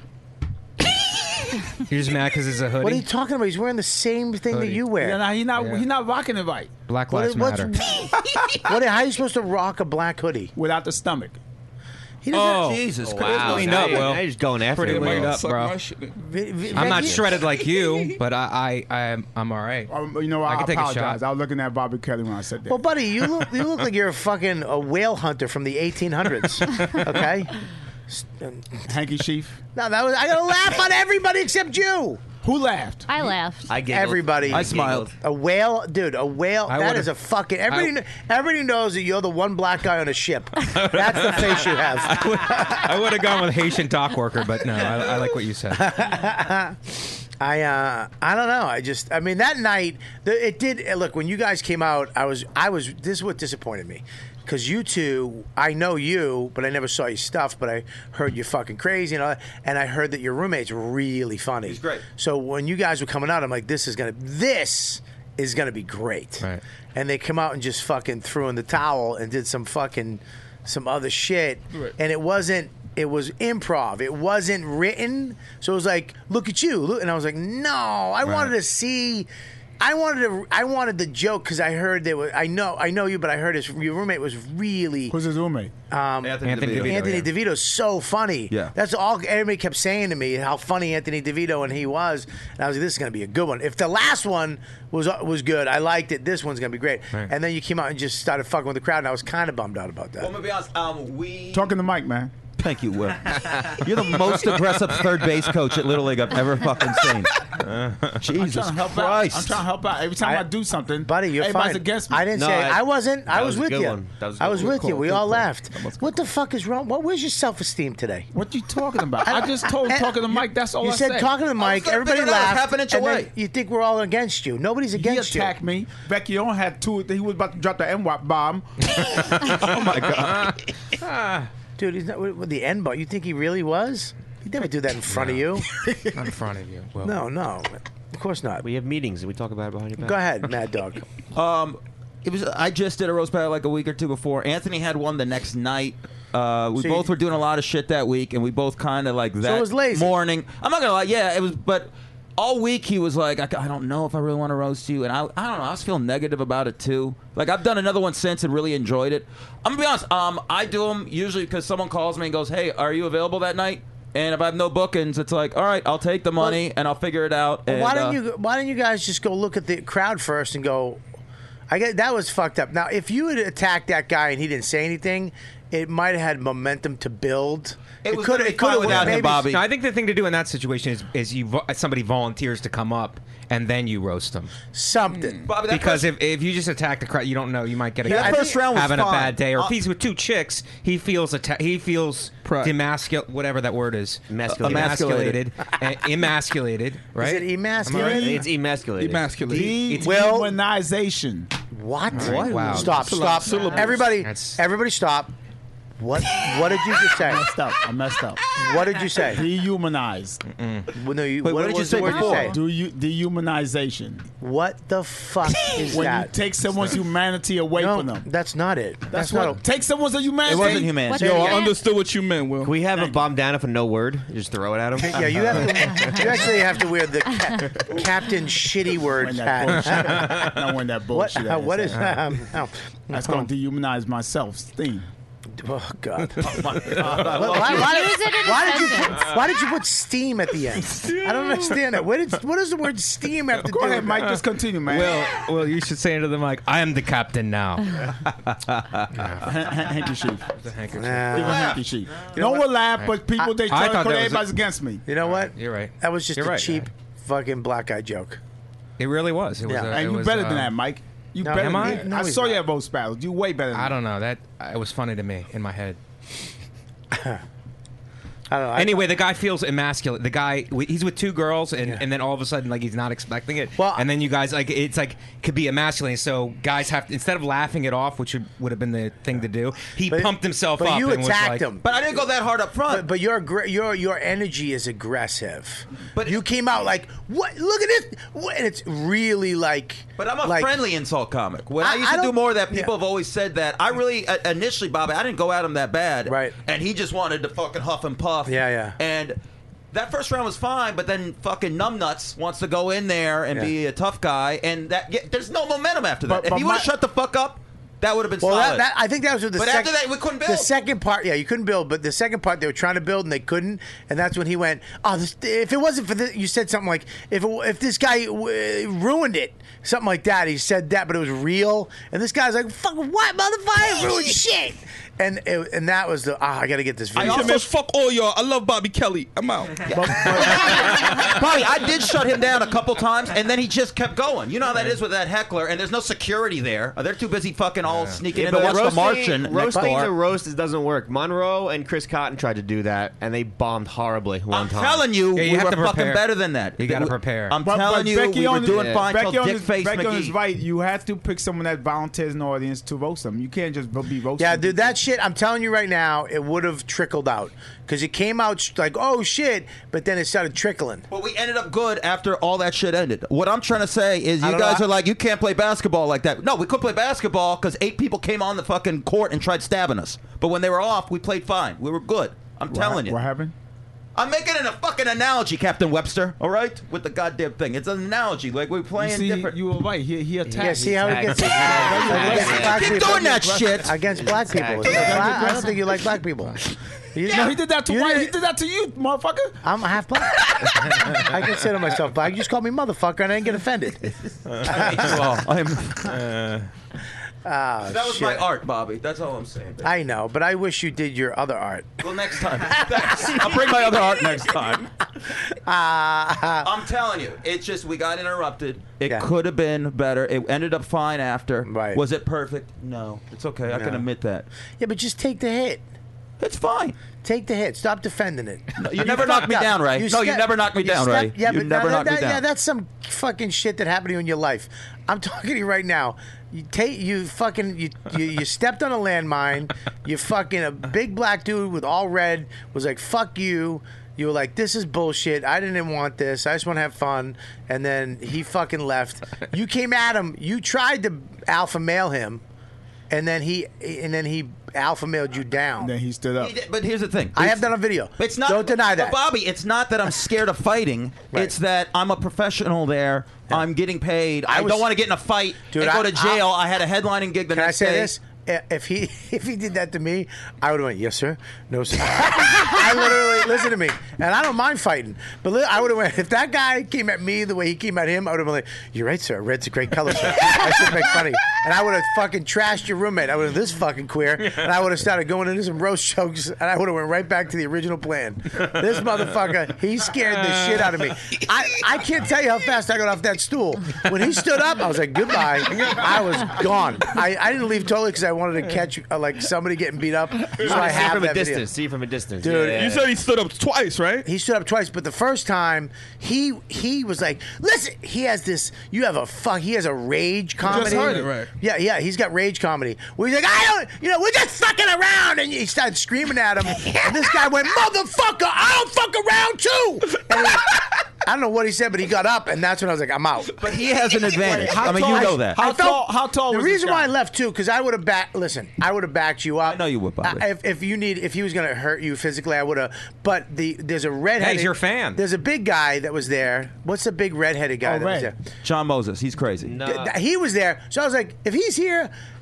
You're just mad because it's a hoodie. What are you talking about? He's wearing the same thing that Hoodie. you wear. he's not rocking it right Black Lives Matter. How are you supposed to rock a black hoodie? without the stomach. He doesn't. Jesus Christ. Wow. Cleaned now up, you're- Will. now you're just going after Pretty him. cleaned up, Suck bro. my shit. I'm not shredded like you, but I'm all right. You know, I can take a shot. apologize. I was looking at Bobby Kelly when I said that. Well, buddy, you look like you're a whale hunter from the 1800s. Okay. Hanky Chief. No, I gotta laugh on everybody except you. Who laughed? I laughed. I giggled. Everybody. I smiled. A whale, dude. A whale. I That would've- is a fucking. Everybody knows that you're the one black guy on a ship. That's the face you have. I would have gone with Haitian dock worker, but no, I like what you said. I don't know. I mean, that night it did. Look, when you guys came out, I was. This is what disappointed me. Because you two, I know you, but I never saw your stuff. But I heard you fucking crazy, and I heard that your roommate's really funny. He's great. So when you guys were coming out, I'm like, this is gonna be great. Right. And they come out and just fucking threw in the towel and did some other shit. Right. And it was improv. It wasn't written. So it was like, look at you. Look. And I was like, no, I wanted to see. I wanted the joke because I heard there was. I know you, but I heard your roommate was really. Who's his roommate? Anthony DeVito. Anthony yeah. DeVito's so funny. Yeah. That's all everybody kept saying to me, how funny Anthony DeVito and he was. And I was like, this is going to be a good one. If the last one was good, I liked it. This one's going to be great. Right. And then you came out and just started fucking with the crowd, and I was kind of bummed out about that. Well, I'm gonna be honest. We Talking to Mike, man. Thank you, Will. You're the most aggressive third base coach at Little League I've ever fucking seen. Jesus I'm trying to help Christ. out. I'm trying to help out. Every time I do something, Buddy, you're everybody's fine. against me. I didn't No, say I- I wasn't. I that was was a with good you. one. That was a I good was one. with you. We Good all call. laughed. That was good. What the fuck is wrong? Where's your self-esteem today? What you talking about? I just told talking to Mike. That's all You I said said. talking to Mike. trying to Everybody figure it out. laughed. Half an inch and then away. you think we're all against you? Nobody's He against you. attacked me. Vecchione had two. He was about to drop the N-WAP bomb. Oh my God. Dude, he's not with the N bar. You think he really was? He'd never do that in front of you. Not in front of you. Well, No, of course not. We have meetings and we talk about it behind your back. Go ahead, Mad Dog. It was. I just did a roast battle like a week or two before. Anthony had one the next night. We So both were doing a lot of shit that week, and we both kind of like that it was lazy. morning. I'm not gonna lie. Yeah, it was. But all week he was like, I don't know if I really want to roast you, and I don't know. I was feeling negative about it too. Like I've done another one since and really enjoyed it. I'm gonna be honest. I do them usually because someone calls me and goes, "Hey, are you available that night?" And if I have no bookings, it's like, all right, I'll take the money and I'll figure it out. Well, and, why don't you guys just go look at the crowd first and go? I get that was fucked up. Now, if you had attacked that guy and he didn't say anything, it might have had momentum to build. It was gonna be fine without him, Bobby. No, I think the thing to do in that situation is somebody volunteers to come up and then you roast them. Something. Bobby, that Because first- if you just attack the crowd, you don't know. You might get a Yeah, guy that first round was having a fine. bad day, or if he's with two chicks, he feels Pride. whatever that word is, Emasculated. emasculated, right? Is it emasculated? It's emasculated. Emasculated. It's Dehumanization. What? Wow. Stop! Stop! Syllables. Everybody! That's- Everybody! Stop! What did you just say? I messed up. What did you say? Dehumanized. Well, no, Wait, what did you was say the word before? Dehumanization. What the fuck is When that? you take someone's humanity away no, from them. that's not it. That's not. what. Take someone's humanity. It wasn't humanity. Yo, I Yeah. understood what you meant, Will. Can we have a bomb down for no word? Just throw it at him? Yeah, you have to. You actually have to wear the Captain Shitty Word When that hat. bullshit. Not when that What? bullshit. What is? That's going to dehumanize myself. Theme. Oh God! Oh my God! Why did you put steam at the end? I don't understand that. What does the word steam have to do? Go ahead, with Mike. that? Just continue, man. Well, you should say into the mic, I am the captain now. Handkerchief. Handkerchief. You know No what? one laugh, but people they I try thought to that was everybody's against me. You know what? You're right. That was just You're a right. cheap fucking black guy joke. It really was. It was. Yeah. And it you was, better than that, Mike. You No, better am than I? that. No, I he's saw you not. at both battles. You way better than I that. don't know. That it was funny to me in my head. I don't know. Anyway, the guy feels emasculate. The guy, he's with two girls, and then all of a sudden, like, he's not expecting it. Well, and then you guys, like, it's like could be emasculating. So guys have to, instead of laughing it off, which would have been the thing to do, he pumped himself but up. you and was attacked like, him. But I didn't go that hard up front. But your energy is aggressive. But you came out like, what? Look at this. What? And it's really like. But I'm a like, friendly insult comic. When I used I to do don't- more of that, people have always said that. I really, initially, Bobby, I didn't go at him that bad. Right. And he just wanted to fucking huff and puff. Yeah, yeah. And that first round was fine, but then fucking numbnuts wants to go in there and be a tough guy, and there's no momentum after that. But if he would have shut the fuck up, that would have been solid. I think that was with the But second. after that, we couldn't build. The second part, yeah, you couldn't build. But the second part, they were trying to build and they couldn't, and that's when he went. Oh, if it wasn't for this, you said something like, if this guy ruined it, something like that. He said that, but it was real. And this guy's like, "Fuck what, motherfucker, ruined shit." And that was the. I got to get this video. I also fuck all y'all. I love Bobby Kelly. I'm out. Bobby, I did shut him down a couple times, and then he just kept going. You know how that is with that heckler, and there's no security there. They're too busy fucking all sneaking in to watch The Martian next Roasting door. the roast doesn't work. Monroe and Chris Cotton tried to do that, and they bombed horribly one I'm time. telling you, Yeah, you we have were to fucking prepare. better than that. You got to prepare. I'm telling you, we were doing fine till Dick Face Becky on his McGee. right. You have to pick someone that volunteers in the audience to roast them. You can't just be roasting. Yeah, dude, that shit, I'm telling you right now, it would have trickled out. Because it came out like, oh, shit, but then it started trickling. But we ended up good after all that shit ended. What I'm trying to say is I you don't guys know. are like, you can't play basketball like that. No, we couldn't play basketball because 8 people came on the fucking court and tried stabbing us. But when they were off, we played fine. We were good. I'm telling you. What happened? I'm making it a fucking analogy, Captain Webster, all right? With the goddamn thing. It's an analogy. Like, we're playing different. You were right. He attacked. Yeah, see how it gets Keep doing that shit. against black people. I don't think you like black people. No, he did that to white. He did that to you, motherfucker. I'm half black. I consider myself black. You just called me motherfucker and I didn't get offended. That was my art, Bobby. That's all I'm saying. I know, but I wish you did your other art. Well, next time. I'll bring my other art next time. I'm telling you, it's just we got interrupted. It could have been better. It ended up fine after. Right. Was it perfect? No. It's okay. I can No. admit that. Yeah, but just take the hit. It's fine. Take the hit. Stop defending it. You never knocked me down, Ray. No, you never knocked me down, Ray. Yeah, You but never knocked me down. Yeah, that's some fucking shit that happened to you in your life. I'm talking to you right now. You stepped on a landmine. You fucking a big black dude with all red was like, fuck you. You were like, this is bullshit. I didn't want this. I just want to have fun. And then he fucking left. You came at him. You tried to alpha male him. And then he alpha mailed you down. Then he stood up. But here's the thing. I have that on video. It's not. Don't deny But that. Bobby, it's not that I'm scared of fighting. Right. It's that I'm a professional there. Yeah. I'm getting paid. I was- don't want to get in a fight Dude, and go I- to jail. I had a headlining gig the Can I next say day. this? If he did that to me, I would have went, yes, sir. No, sir. I literally, listen to me. And I don't mind fighting. But I would have went, if that guy came at me the way he came at him, I would have been like, you're right, sir. Red's a great color, sir. I should make funny. And I would have fucking trashed your roommate. I would have, this fucking queer. And I would have started going into some roast jokes. And I would have went right back to the original plan. This motherfucker, he scared the shit out of me. I can't tell you how fast I got off that stool. When he stood up, I was like, goodbye. I was gone. I didn't leave totally because I wanted to catch like somebody getting beat up. So I See have from a that video. distance. See from a distance, Dude, Yeah. You said he stood up twice, right? He stood up twice, but the first time he was like, "Listen, he has this. You have a fuck. He has a rage comedy. heard it, right? Yeah. He's got rage comedy where he's like, I don't. We're just fucking around, and he started screaming at him. And this guy went, "Motherfucker, I don't fuck around too." And I don't know what he said, but he got up, and that's when I was like, "I'm out." But he has an advantage. How I mean, tall- you know that. How tall The was reason this why I guy? left too, because I would have I would have backed you up. I know you would, Bobby. If he was gonna hurt you physically, I would have. But there's a redhead. Hey, he's your fan. There's a big guy that was there. What's the big redheaded guy that was Red. there? John Moses, he's crazy. He was there. So I was like, if he's here,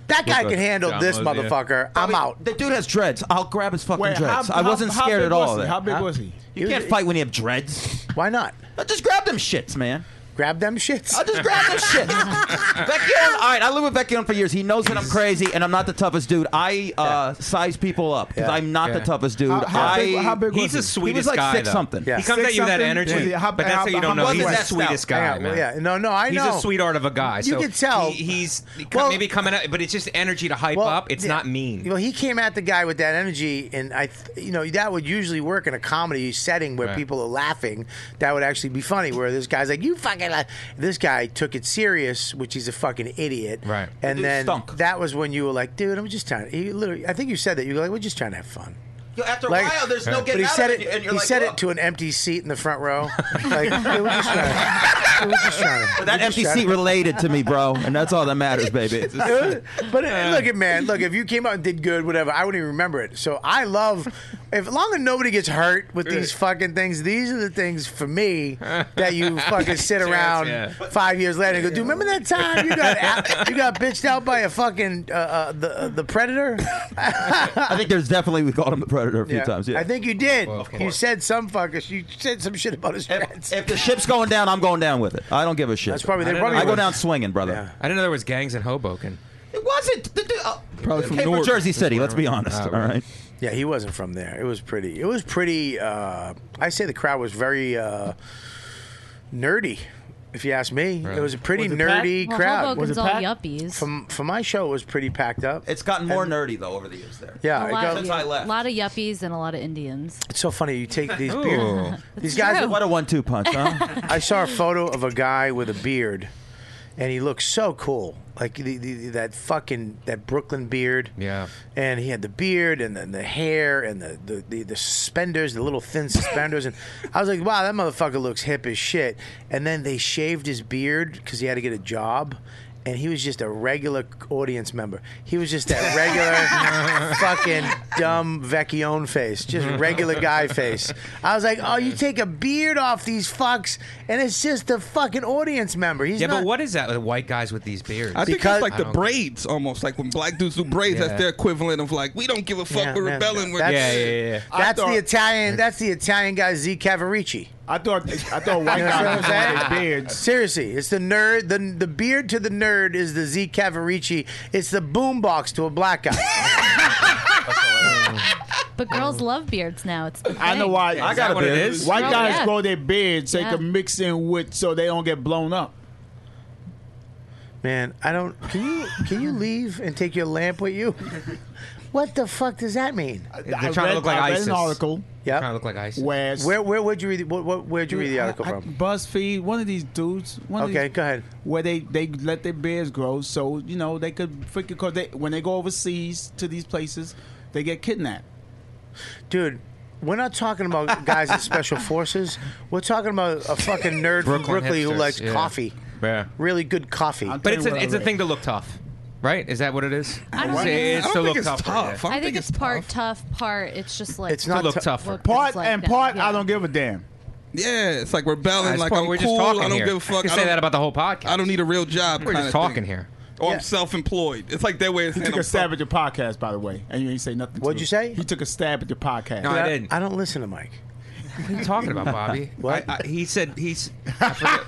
That guy can handle this motherfucker. I'm out. The dude has dreads. I'll grab his fucking Wait, dreads. how- I wasn't how scared big at all. was of he? that. How big was he? You can't fight when you have dreads. Why not? Just grab them shits, man. Grab them shits. I'll just grab them shits. Vecchione, all right, I live with Vecchione for years. He knows that I'm crazy and I'm not the toughest dude. I size people up because I'm not the toughest dude. How big He's the was he? sweetest He was like guy, 6 though. something. He comes at you with that energy, but that's how you don't know. He's the sweetest guy, man. Yeah, no, I know. He's a sweetheart of a guy. You So can tell. He's maybe coming out, but it's just energy to hype up. It's not mean. Well, he came at the guy with that energy, and that would usually work in a comedy setting where Right. people are laughing. That would actually be funny. Where this guy's like, "You fucking," this guy took it serious, which he's a fucking idiot. Right. And Dude then stunk. that was when you were like, "Dude, I'm just trying." He literally, I think you said that. You were like, "We're just trying to have fun." Yo, after a Like, while, there's no but getting he out said of it. it. And you're He like, said "Look." it to an empty seat in the front row. Like, "Hey, we're just trying. We're just trying." But that empty seat related to me, bro, and that's all that matters, baby. It's just- But look, if you came out and did good, whatever, I wouldn't even remember it. So I love, as long as nobody gets hurt with these fucking things, these are the things for me that you fucking sit around 5 years later and go, dude, remember that time you got bitched out by a fucking the Predator? I think there's definitely we called him the Predator a few times. Yeah. I think you did. You said some shit about his dreads. If the ship's going down, I'm going down with it. I don't give a shit. That's probably- they I probably I go would- down swinging, brother. I didn't know there was gangs in Hoboken. It wasn't. Probably from Came from Newark. Jersey City. Let's be honest. All right. Yeah, he wasn't from there. It was pretty. I say the crowd was very nerdy. If you ask me, it was a pretty Was it nerdy Well, crowd. Hoboken's all yuppies. For my show, it was pretty packed up. It's gotten more nerdy though over the years there. Yeah, a lot, since I left. a lot of yuppies and a lot of Indians. It's so funny. You take these Ooh. beard. These It's guys. true. What a 1-2 punch, huh? I saw a photo of a guy with a beard, and he looked so cool, like that Brooklyn beard. Yeah. And he had the beard and the hair and the suspenders, the little thin suspenders, and I was like, wow, that motherfucker looks hip as shit. And then they shaved his beard because he had to get a job. And he was just a regular audience member. He was just that regular fucking dumb Vecchione face. Just regular guy face. I was like, oh, you take a beard off these fucks, and it's just a fucking audience member. He's not... But what is that with white guys with these beards? I think it's like the braids, almost like when black dudes do braids. Yeah. That's their equivalent of like, we don't give a fuck. Yeah, we're man, rebelling. We're that's- That's the Italian. That's the Italian guy, Z Cavarici. I thought white You know what guys I'm had saying? beards. Seriously, it's the nerd. The beard to the nerd is the Z Cavarici. It's the boombox to a black guy. But girls love beards now. It's the thing. I know why. I got what it is. White Oh, guys yeah. grow their beards so they Yeah. can mix in with so they don't get blown up. Man, I don't. Can you leave and take your lamp with you? What the fuck does that mean? They're trying to look like I read ISIS. an article. Yeah. Trying to look like ISIS. Where'd you read? Where'd you read the article from? BuzzFeed. One of these dudes. Okay, go ahead. Where they let their beards grow so they could freaking because when they go overseas to these places they get kidnapped. Dude, we're not talking about guys in special forces. We're talking about a fucking nerd from Brooklyn Brooklyn who hipsters, likes yeah. coffee. Yeah. Really good coffee. But it's a thing to look tough, right? Is that what it is? I don't It's think it's I to don't look think it's tougher, tough. yeah. I think it's part tough, part it's just like It's not To look tou- tougher. what Part it's like and now. part. Yeah. I don't give a damn. Yeah, it's like rebelling. That's Like part- I'm we're just cool. talking I don't here. give a fuck. You can I say don't- that about the whole podcast. I don't need a real job. We're kinda just talking thing. here. Or Yeah. I'm self-employed. It's like their way of He saying took a I'm stab at your podcast, by the way, and you ain't say nothing. What'd to you it. say? He took a stab at your podcast. No, I didn't. I don't listen to Mike. What are you talking about, Bobby? What? He said he's. I forget.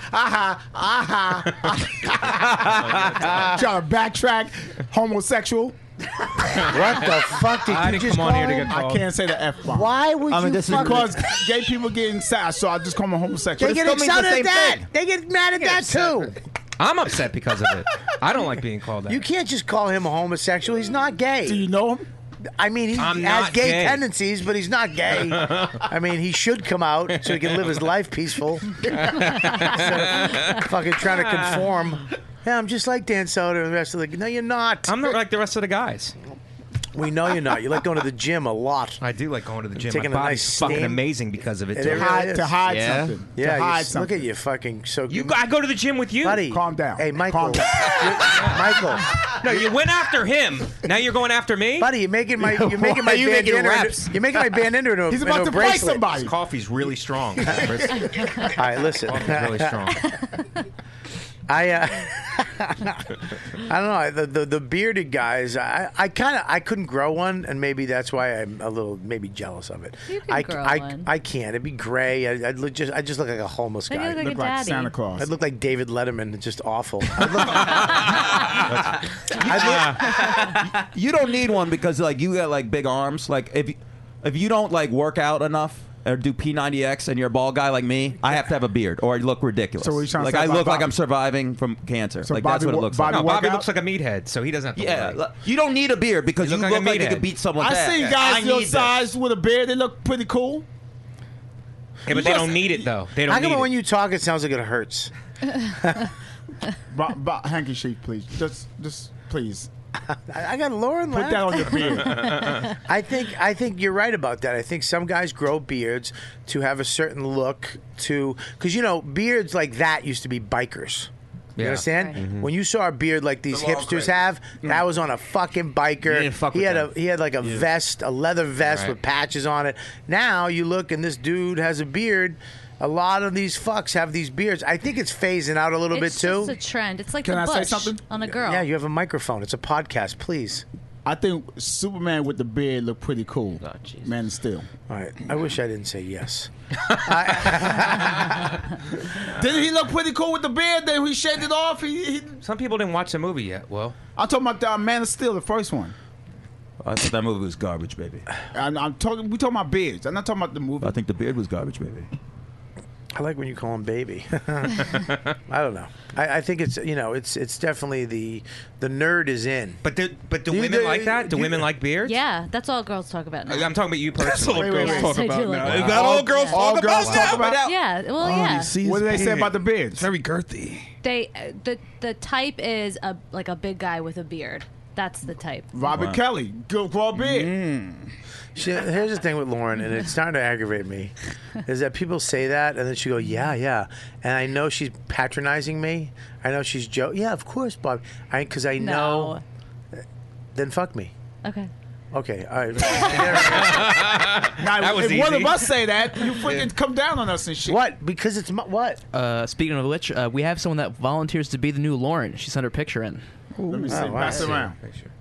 Trying to backtrack. Homosexual. What the fuck did I you didn't just come on call here to him? get I called. can't say the F bomb. Why would you? this is fucking- Because gay people getting sad, so I just call them homosexual. they get still means the excited at same that. thing. They get mad at that too. I'm upset because of it. I don't like being called that. You can't just call him a homosexual. He's not gay. Do you know him? I mean, he I'm has not gay gay. tendencies, but he's not gay. I mean, he should come out so he can live his life peaceful. Instead of fucking trying to conform. Yeah, I'm just like Dan Soder and the rest of the. No, you're not. I'm not like the rest of the guys. We know you're not. You like going to the gym a lot. I do like going to the gym. Taking My a body's nice fucking steam. amazing because of it. It too. really is. To hide Yeah. something. Yeah, to hide look something. at you, fucking so. I go to the gym with you, buddy. Calm down. Hey, Michael. Calm down. Michael, No, you went after him. Now you're going after me. buddy, you're making my Why are you making bandana. raps? You're making my bandana into a, He's into about a to fight bracelet. somebody. This coffee's really strong. Chris. All right, listen. Coffee's really strong. I I don't know. The bearded guys, I couldn't grow one, and maybe that's why I'm a little maybe jealous of it. You can grow one. I can't. It'd be gray. I just look like a homeless Then guy. you look like a daddy. Santa Claus. I'd look like David Letterman. It's just awful. You don't need one because like you got like big arms. Like if you don't like work out enough or do P90X and you're a bald guy like me, I have to have a beard or I look ridiculous. So what are you trying to like say I about look like Bobby? I'm surviving from cancer. So like Bobby that's what it wo- looks Bobby like. No, Bobby workout? looks like a meathead, so he doesn't have to Yeah, worry. you don't need a beard because You you look look like a like you meathead. could beat someone's I ass. see I guys your need size with a beard. They look pretty cool. Yeah, but they don't need it though. They How don't come need when it. you talk, it sounds like it hurts? Hanky sheet, please. Just please. I got Lauren. Put that on your beard. I think you're right about that. I think some guys grow beards to have a certain look to, because beards like that used to be bikers. You Yeah. understand? Right. When you saw a beard like these The long hipsters crazy. have, that was on a fucking biker. You didn't fuck he with had them. he had like a vest, a leather vest Right. with patches on it. Now you look and this dude has a beard. A lot of these fucks have these beards. I think it's phasing out a little bit It's too. just a trend. It's like Can the I say bush something? on a girl. Yeah, you have a microphone. It's a podcast. Please. I think Superman with the beard looked pretty cool. Oh, jeez. Man of Steel. All right. I wish I didn't say yes. Didn't he look pretty cool with the beard? Then he shaved it off. Some people didn't watch the movie yet. Well, I'm talking about Man of Steel, the first one. I thought that movie was garbage, baby. I'm talking. We talking about beards. I'm not talking about the movie. I think the beard was garbage, baby. I like when you call him baby. I don't know. I think it's it's definitely the nerd is in. but do You- women like that? Do you- women like beards? Yeah, that's all girls talk about now. I'm talking about you That's all personally. girls Yes, talk I about do like now. that. Is that all girls all talk girls about talk now? about- Yeah, well, Oh, yeah. he sees What do they say beard. about the beards? It's very girthy. They the type is like a big guy with a beard. That's the type. Robert Kelly, grow a beard. Here's the thing with Lauren, and it's starting to aggravate me, is that people say that, and then she go, yeah, and I know she's patronizing me. I know she's yeah, of course, Bob. Because I know. Then fuck me. Okay. Okay, all right. Now, That was if one easy. of us say that, you freaking come down on us and shit. What? Because it's what? Speaking of which, we have someone that volunteers to be the new Lauren. She sent her picture in. Let me see. Oh, wow. Pass it around.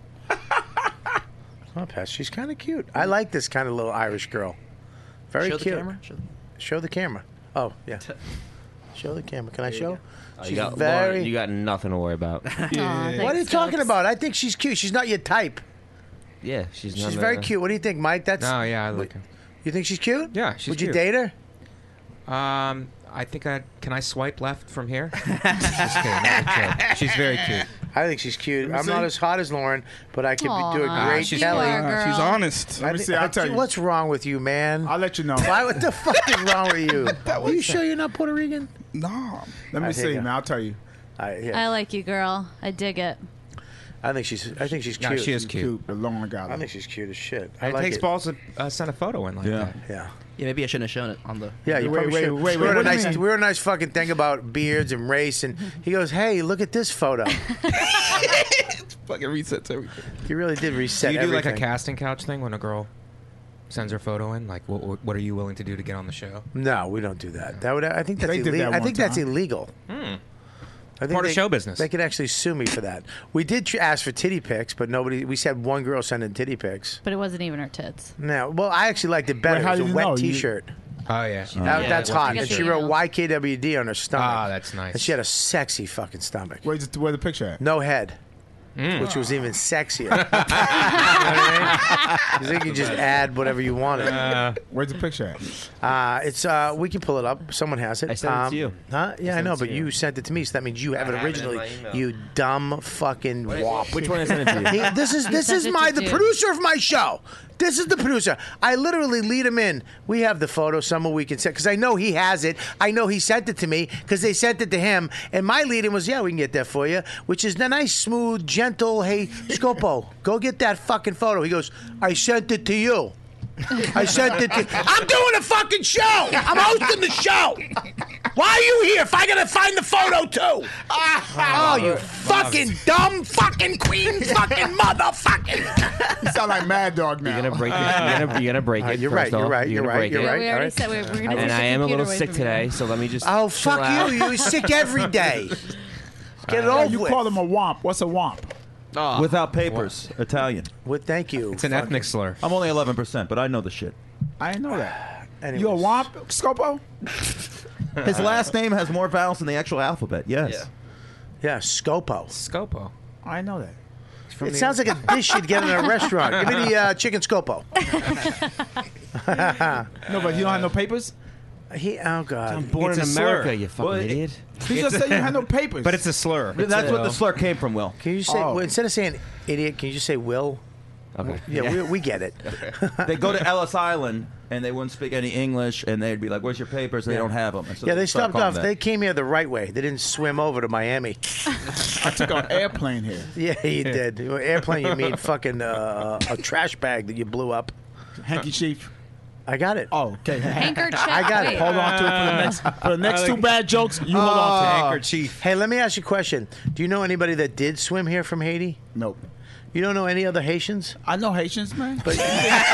Oh, Pat, she's kind of cute. I like this kind of little Irish girl. Very Show the cute. camera. Show the camera. Oh, yeah. Show the camera. Can I show? Oh, She's Lauren, very. you got nothing to worry about. What are you talking about? I think she's cute. She's not your type. Yeah, she's She's very cute. What do you think, Mike? That's. No, yeah, I like her. You think she's cute? Yeah, she's Would you cute. date her? I think can I swipe left from here? Just kidding. Okay. She's very cute. I think she's cute. me I'm see. not as hot as Lauren, but I could do a Aw, great she's Kelly. you are, girl. She's honest. Let me see. I'll tell you. What's wrong with you, man? I'll let you know. Why? What the fuck is wrong with you? Are you sure you're not Puerto Rican? No. Let me I see, think- man. I'll tell you. I like you, girl. I dig it. I think she's cute. No, she is cute. The long got I think she's cute as shit. I And it like takes it. balls to send a photo in like that. Yeah. Yeah, maybe I shouldn't have shown it on the. Yeah, you Wait, probably wait, should. wait, we wrote what a do you nice, mean? we wrote a nice fucking thing about beards and race, and he goes, "Hey, look at this photo." Fucking resets everything. He really did reset Do you do everything. like a casting couch thing when a girl sends her photo in? Like, what are you willing to do to get on the show? No, we don't do that. That would. I think that's They did illegal. that I one think that's time. illegal. I think Part of show business. They could actually sue me for that. We did ask for titty pics, but nobody. We said one girl sent in titty pics. But it wasn't even her tits. No, well, I actually liked it better. Wait, how It was did a you wet know? T-shirt. Oh yeah. That's wet hot. t-shirt. And she wrote YKWd on her stomach. Ah, that's nice. And she had a sexy fucking stomach. Where's the picture at? No head. Which was even sexier. You know what I mean? 'Cause they can just add whatever you wanted. Where's the picture at? It's we can pull it up. Someone has it. I sent it to you. Huh? Yeah, I know, but you sent it to me, so that means you have it have it in originally. my email. You dumb fucking wop. Which one I sent it to you? This is sent it to the dude. producer of my show. This is the producer. I literally lead him in. We have the photo somewhere we can send because I know he has it. I know he sent it to me because they sent it to him. And my lead in was, yeah, we can get that for you, which is the nice, smooth, gentle. Hey, Scopo, go get that fucking photo. He goes, I sent it to you. I sent it to. I'm doing a fucking show. I'm hosting the show. Why are you here if I gotta find the photo too? Oh, you fucking dumb fucking queen fucking motherfucking. You sound like Mad Dog now. You're gonna break it. You're gonna break it. You're first right. You're off. right. You're gonna right. break You're it. right. We all already right. said we're going to And I am a little sick today, so let me just. Oh chill fuck out. you! You're sick every day. Get it over You with. call him a womp. What's a womp? Without papers, Italian. Thank you. It's an ethnic slur. I'm only 11%, but I know the shit. I didn't know that. Anyways. You a womp, Scopo? His last name has more vowels than the actual alphabet. Yes. Yeah, Scopo. Scopo. I didn't know that. It sounds like a dish you'd get in a restaurant. Give me the chicken Scopo. No, but you don't have no papers? Oh, God. I'm born in It's a America, slur. you fucking idiot. He just said you had no papers. But it's a slur. That's what the slur came from, Will. Can you say, well, instead of saying idiot, can you just say Will? Okay. Yeah, we get it. They go to Ellis Island and they wouldn't speak any English, and they'd be like, "Where's your papers?" And they don't have them. And so Yeah, they start stopped calling off. that. They came here the right way. They didn't swim over to Miami. I took an airplane here. Yeah, you did. Airplane, you mean fucking a trash bag that you blew up. Hanky Chief. I got it. Oh, okay. Handkerchief. I got it. Hold on to it for the next two bad jokes. You hold on to it. Handkerchief. Hey, let me ask you a question. Do you know anybody that did swim here from Haiti? Nope. You don't know any other Haitians? I know Haitians, man. But,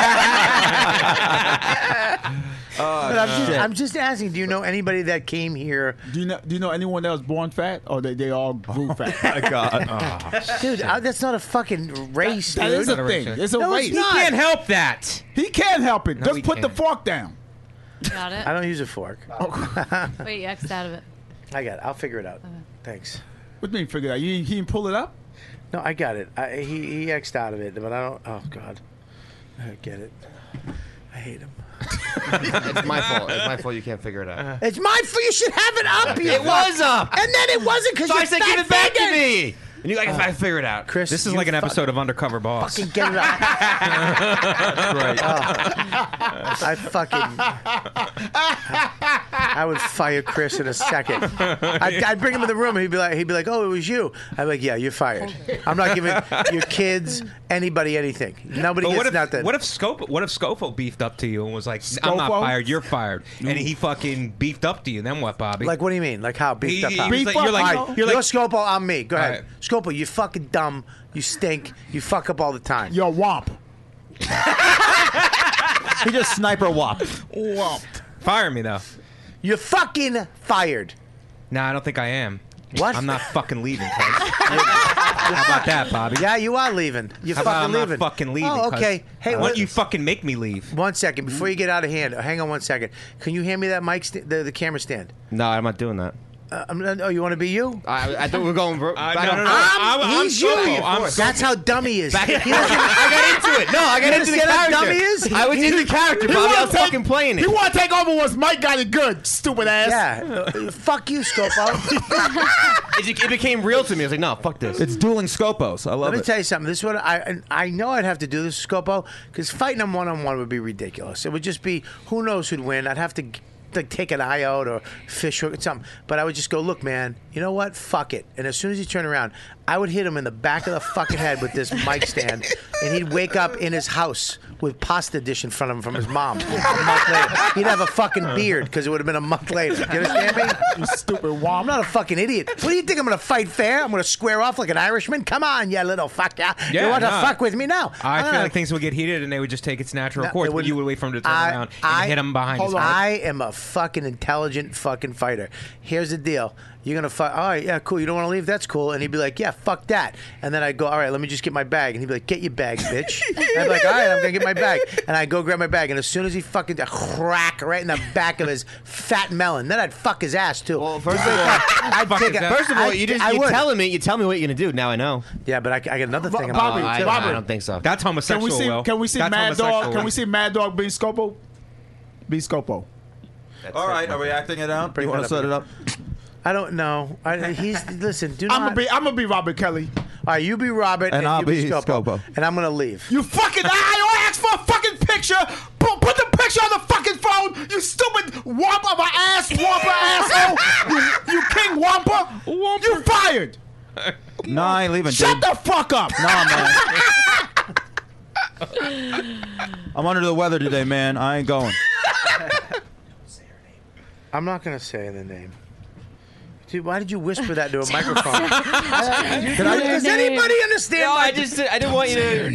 I'm just asking. Do you know anybody that came here? Do you know anyone that was born fat, or they all grew fat? My God. Dude, that's not a fucking race, That dude. is a thing. It's a No, race. it's not. He can't help that. He can't help it. No, Just he put the can't. fork down. Got it. I don't use a fork. Wait, you X'd out of it. I got it. I'll figure it out. Thanks. What do you mean figure it out? He didn't pull it up? No, I got it. He X'd out of it, but I don't. Oh, God. I get it. I hate him. It's my fault. It's my fault you can't figure it out. It's my fault. You should have it up. It was up. And then it wasn't because So you I said, give it back to me. And you I figure it out. Chris, This is you like an episode of Undercover Boss. Fucking get it up. Right. I fucking. I would fire Chris in a second. I'd bring him in the room and he'd be like, "Oh, it was you." I'd be like, "Yeah, you're fired. I'm not giving your kids, anybody, anything. Nobody But gets what if, nothing." what if Scofo beefed up to you and was like, "I'm not Scofo? fired, you're fired," and he fucking beefed up to you? Then what, Bobby? Like, what do you mean? Like how beefed up? He How? was like- you're like- All right, you're like- Scopo, I'm me. Go ahead. All right. Scopo, you're fucking dumb. You stink. You fuck up all the time. You're a womp. He just sniper whopped. Womp. Fire me though. You're fucking fired. Nah, I don't think I am. What? I'm not fucking leaving. Cuz. How about that, Bobby? Yeah, you are leaving. You're How about fucking I'm leaving. not fucking leaving? Oh, cuz okay. Hey, why what- don't you fucking make me leave? 1 second before you get out of hand. Hang on 1 second. Can you hand me that mic, the camera stand? No, I'm not doing that. Oh, you want to be you? I thought we were going. Back no, on- no, no. He's you. That's how dumb he is. Back- He doesn't- I got into it. No, I got You into the understand how character. dumb he is? I was in the character, Bobby. I was fucking playing it. He want to take over once Mike got it good, stupid ass. Yeah. Fuck you, Scopo. It became real to me. I was like, no, fuck this. It's dueling Scopos. I love Let me it. tell you something. This is what I know I'd have to do this, Scopo, because fighting him one-on-one would be ridiculous. It would just be who knows who'd win. I'd have to like take an eye out or fish hook or something. But I would just go, look, man, you know what? Fuck it. And as soon as he turned around, I would hit him in the back of the fucking head with this mic stand, and he'd wake up in his house with pasta dish in front of him from his mom. A month later, he'd have a fucking beard because it would have been a month later. You understand me? You stupid womp. I'm not a fucking idiot. What do you think? I'm going to fight fair? I'm going to square off like an Irishman? Come on, you little fucker. Yeah, you want to no. fuck with me now? I feel like things would get heated and they would just take its natural No, course, it but wouldn't. you would wait for him to turn around and hit him behind his head. I am a fucking intelligent fucking fighter. Here's the deal. You're going to fight. All right, yeah, cool. You don't want to leave? That's cool. And he'd be like, yeah, fuck that. And then I'd go, all right, let me just get my bag. And he'd be like, get your bag, bitch. And I'd be like, all right, I'm going to get my bag. And I'd go grab my bag. And as soon as he fucking crack right in the back of his fat melon, then I'd fuck his ass, too. Well, First of all, you're telling me. You tell me what you're gonna do. Now I know. Yeah, but I got another thing. Bobby, I Bobby. don't think so. That's homosexual. Can we see That's Mad homosexual, Dog? Can we see Mad Dog being Scopo? Be Scopo. All right, are we acting it out? Bring You want that to set it up? I don't know. Listen, do I'm not. gonna be Robert Kelly. All right, you be Robert, And I'll you be Scopo. Scopo. And I'm gonna leave. You fucking. I asked for a fucking picture. Put the picture on the fucking phone. You stupid womp of an ass womper asshole. You king womper. You fired. No, I ain't leaving, Shut dude. the fuck up. Nah, man. I'm under the weather today, man. I ain't going. I'm not gonna say the name. Dude, why did you whisper that to a microphone? Does anybody understand? No, my- I didn't want you to.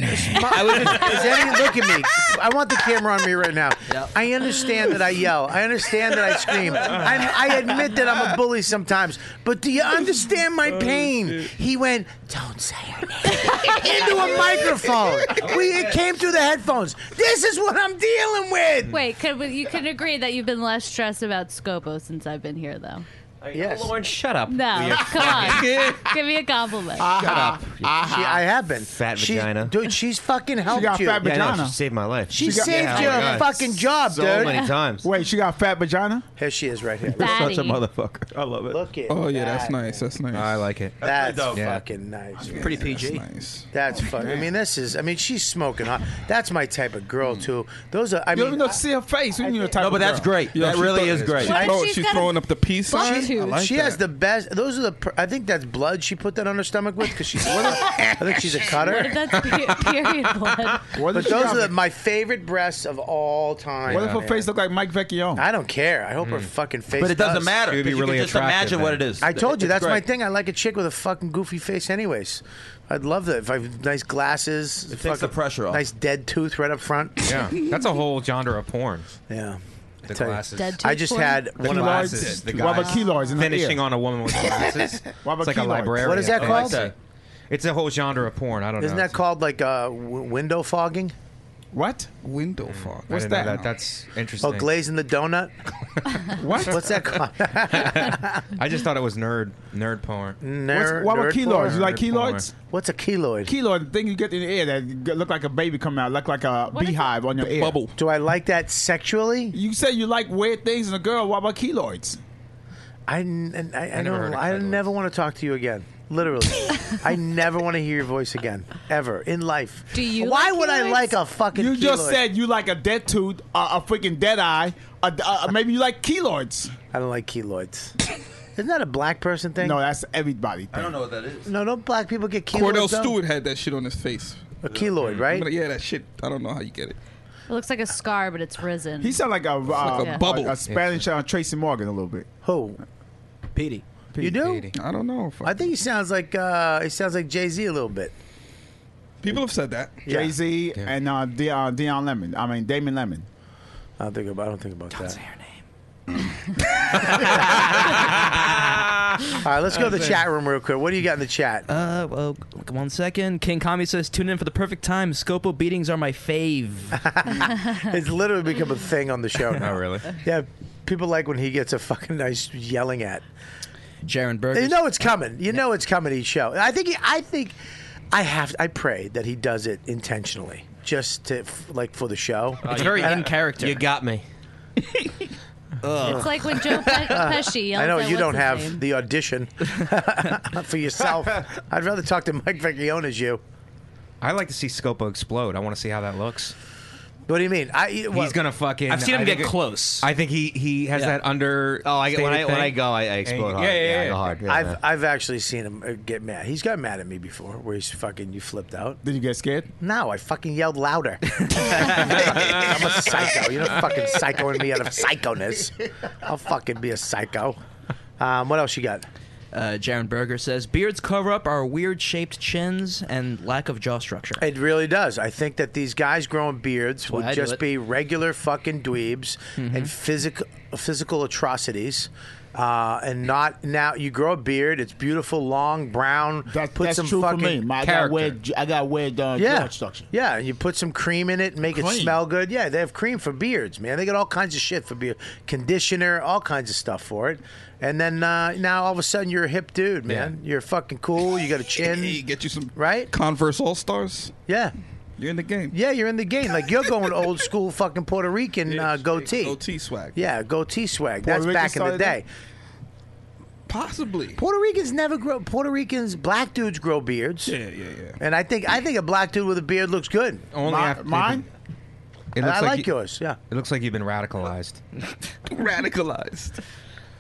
Look at me. I want the camera on me right now. I understand that I yell. I understand that I scream. I admit that I'm a bully sometimes. But do you understand my pain? He went, don't say her name, into a microphone. It came through the headphones. This is what I'm dealing with. Wait, you can agree that you've been less stressed about Scopo since I've been here, though. Yes. Lauren, shut up. No, come on. Give me a compliment. Shut up. I have been. Fat vagina. Dude, she's fucking helped got you. fat Yeah, I know, vagina. she saved my life. She saved your fucking job, so dude. many times. Wait, she got fat vagina? Here she is right here. Such a motherfucker. I love it. Look at Oh yeah, that. that's nice. That's nice. I like it. That's Yeah. fucking nice. man. Pretty PG. Nice. That's fun. I mean, she's smoking hot. That's my type of girl too. Those are. I You don't mean, even know see her face. You don't even know type No, but of that's girl. great. Yo, That she really throw- is great. She's throwing up the peace sign. She, I like she that. has the best. Those are the. I think that's blood she put that on her stomach with because she's. I think she's a cutter. What if that's period blood? What But if she those got- are my favorite breasts of all time. What if her man. face look like Mike Vecchione? I don't care. I hope her fucking face. But it doesn't does. matter. It would be 'cause you really can just attractive imagine what then. it is. I told you It's that's my great. thing. I like a chick with a fucking goofy face, anyways. I'd love that if I have nice glasses. It takes the pressure off. Nice dead tooth right up front. Yeah, that's a whole genre of porn. Yeah. The tell you. glasses. Dead I tooth just porn? had The one of glasses. The What about guys keloids in her finishing ear? on a woman with glasses. What about It's like a keloids? librarian. What is that I like called? that. It's a whole genre of porn. I don't Isn't know. that called like window fogging? What? Window fog. I What's didn't know that? That's interesting. Oh, glazing the donut? What? What's that called? I just thought it was nerd porn. What about nerd keloids? porn? You like Nerd porn. keloids? What's a keloid? Keloid, the thing you get in the ear that look like a baby coming out, look like a beehive on your ear. Bubble. Do I like that sexually? You say you like weird things in a girl. What about keloids? I never heard don't. of I keloids. never want to talk to you again. Literally, I never want to hear your voice again, ever in life. Do you Why like would I keloids? like a fucking? You just keloid? said you like a dead tooth, a freaking dead eye. Maybe you like keloids. I don't like keloids. Isn't that a black person thing? No, that's everybody. I don't know what that is. No, don't black people get keloids. Cordell though? Stewart had that shit on his face. A keloid, right? Yeah, that shit. I don't know how you get it. It looks like a scar, but it's risen. He sound like like a bubble. a Spanish Tracy Morgan a little bit. Who? Petey. You do? I don't know. I think he sounds like Jay-Z a little bit. People have said that. Yeah. Jay Z and Deion Lemon. I mean Damon Lemon. I don't think about that. All right, let's go to the chat room real quick. What do you got in the chat? Well, 1 second. King Kami says, tune in for the perfect time. Scopo beatings are my fave. It's literally become a thing on the show now. Oh, really? Yeah, people like when he gets a fucking nice yelling at. Jaron Burgers. You know it's coming. You know it's coming each show. I pray that he does it intentionally, just to like for the show. It's very in character. You got me. It's like when Joe Pesci yells I know at you don't what's his have name. the audition for yourself. I'd rather talk to Mike Vecchione as you. I like to see Scopo explode. I want to see how that looks. What do you mean? He's gonna fucking. I've seen him I get think- close. I think he has that under. Oh, when I go, I explode hard. Yeah. I go hard. Yeah, I've actually seen him get mad. He's got mad at me before, where he's fucking you flipped out. Did you get scared? No, I fucking yelled louder. I'm a psycho. You're not fucking psychoing me out of psychoness. I'll fucking be a psycho. What else you got? Jaron Berger says, beards cover up our weird-shaped chins and lack of jaw structure. It really does. I think that these guys growing beards why would I do just it. be regular fucking dweebs and physical atrocities. And not now. You grow a beard. It's beautiful, long, brown. That's some true for fucking me. I got weird jaw structure. Yeah, and you put some cream in it and make it Cream? smell good. Yeah, they have cream for beards, man. They got all kinds of shit for beard, conditioner, all kinds of stuff for it. And then now all of a sudden you're a hip dude, man. You're fucking cool. You got a chin. Hey, get you some right Converse All Stars. Yeah. You're in the game. Yeah, you're in the game. Like you're going old school fucking Puerto Rican goatee. Goatee swag. Yeah, goatee swag. Puerto That's Rican back in the started day. Possibly. Puerto Ricans never grow. Black dudes grow beards. Yeah. And I think a black dude with a beard looks good. Only after Mine? It looks I like you- yours. Yeah. It looks like you've been radicalized. Radicalized.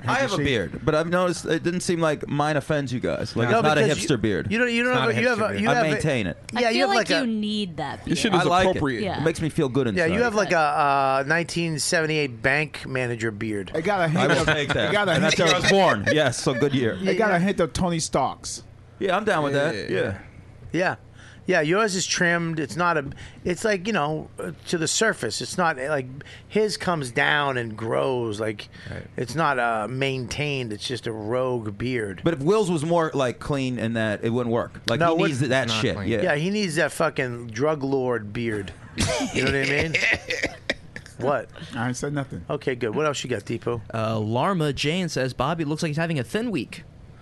I have a beard, but I've noticed it didn't seem like mine offends you guys. Like No, it's not a because hipster beard. You don't have I maintain it. Yeah, I you feel have like like you a. need that. Beard. I like it. Yeah. It makes me feel good Yeah, inside. you have like a 1978 bank manager beard. It got a I hint will of, take that. It got a And hint that's where I was born. Yes, so good year. It got a hint of Tony Stark's. Yeah, I'm down with that. Yeah. Yeah, yours is trimmed. It's not a. It's like to the surface. It's not like his comes down and grows. Like it's not maintained. It's just a rogue beard. But if Will's was more like clean and that, it wouldn't work. Like No, he it needs wouldn't. that Not shit. clean. Yeah. Yeah, he needs that fucking drug lord beard. You know what I mean? What? I ain't said nothing. Okay, good. What else you got, Deepu? Larma Jane says Bobby looks like he's having a thin week.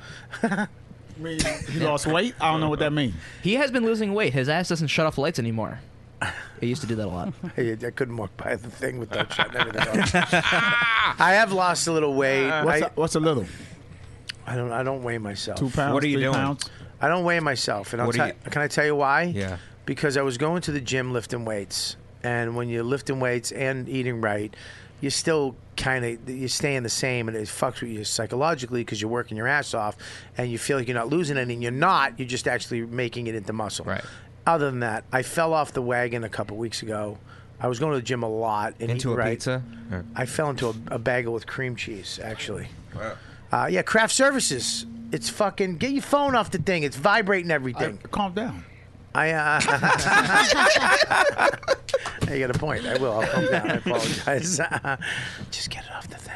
He lost weight? I don't know what that means. He has been losing weight. His ass doesn't shut off the lights anymore. He used to do that a lot. Hey, I couldn't walk by the thing without shutting everything off. I have lost a little weight. What's a little? I don't weigh myself. 2 pounds? What are you 3 doing? pounds? I don't weigh myself, and What do can I tell you why? Yeah. Because I was going to the gym lifting weights, and when you're lifting weights and eating right, you're still you're staying the same, and it fucks with you psychologically because you're working your ass off, and you feel like you're not losing anything. You're not. You're just actually making it into muscle. Right. Other than that, I fell off the wagon a couple weeks ago. I was going to the gym a lot and Into eating a right. pizza? Or- I fell into a bagel with cream cheese, actually. Yeah, craft services. It's fucking get your phone off the thing. It's vibrating everything. Calm down. You got a point. I will. I'll calm down. I apologize. Just get it off the thing.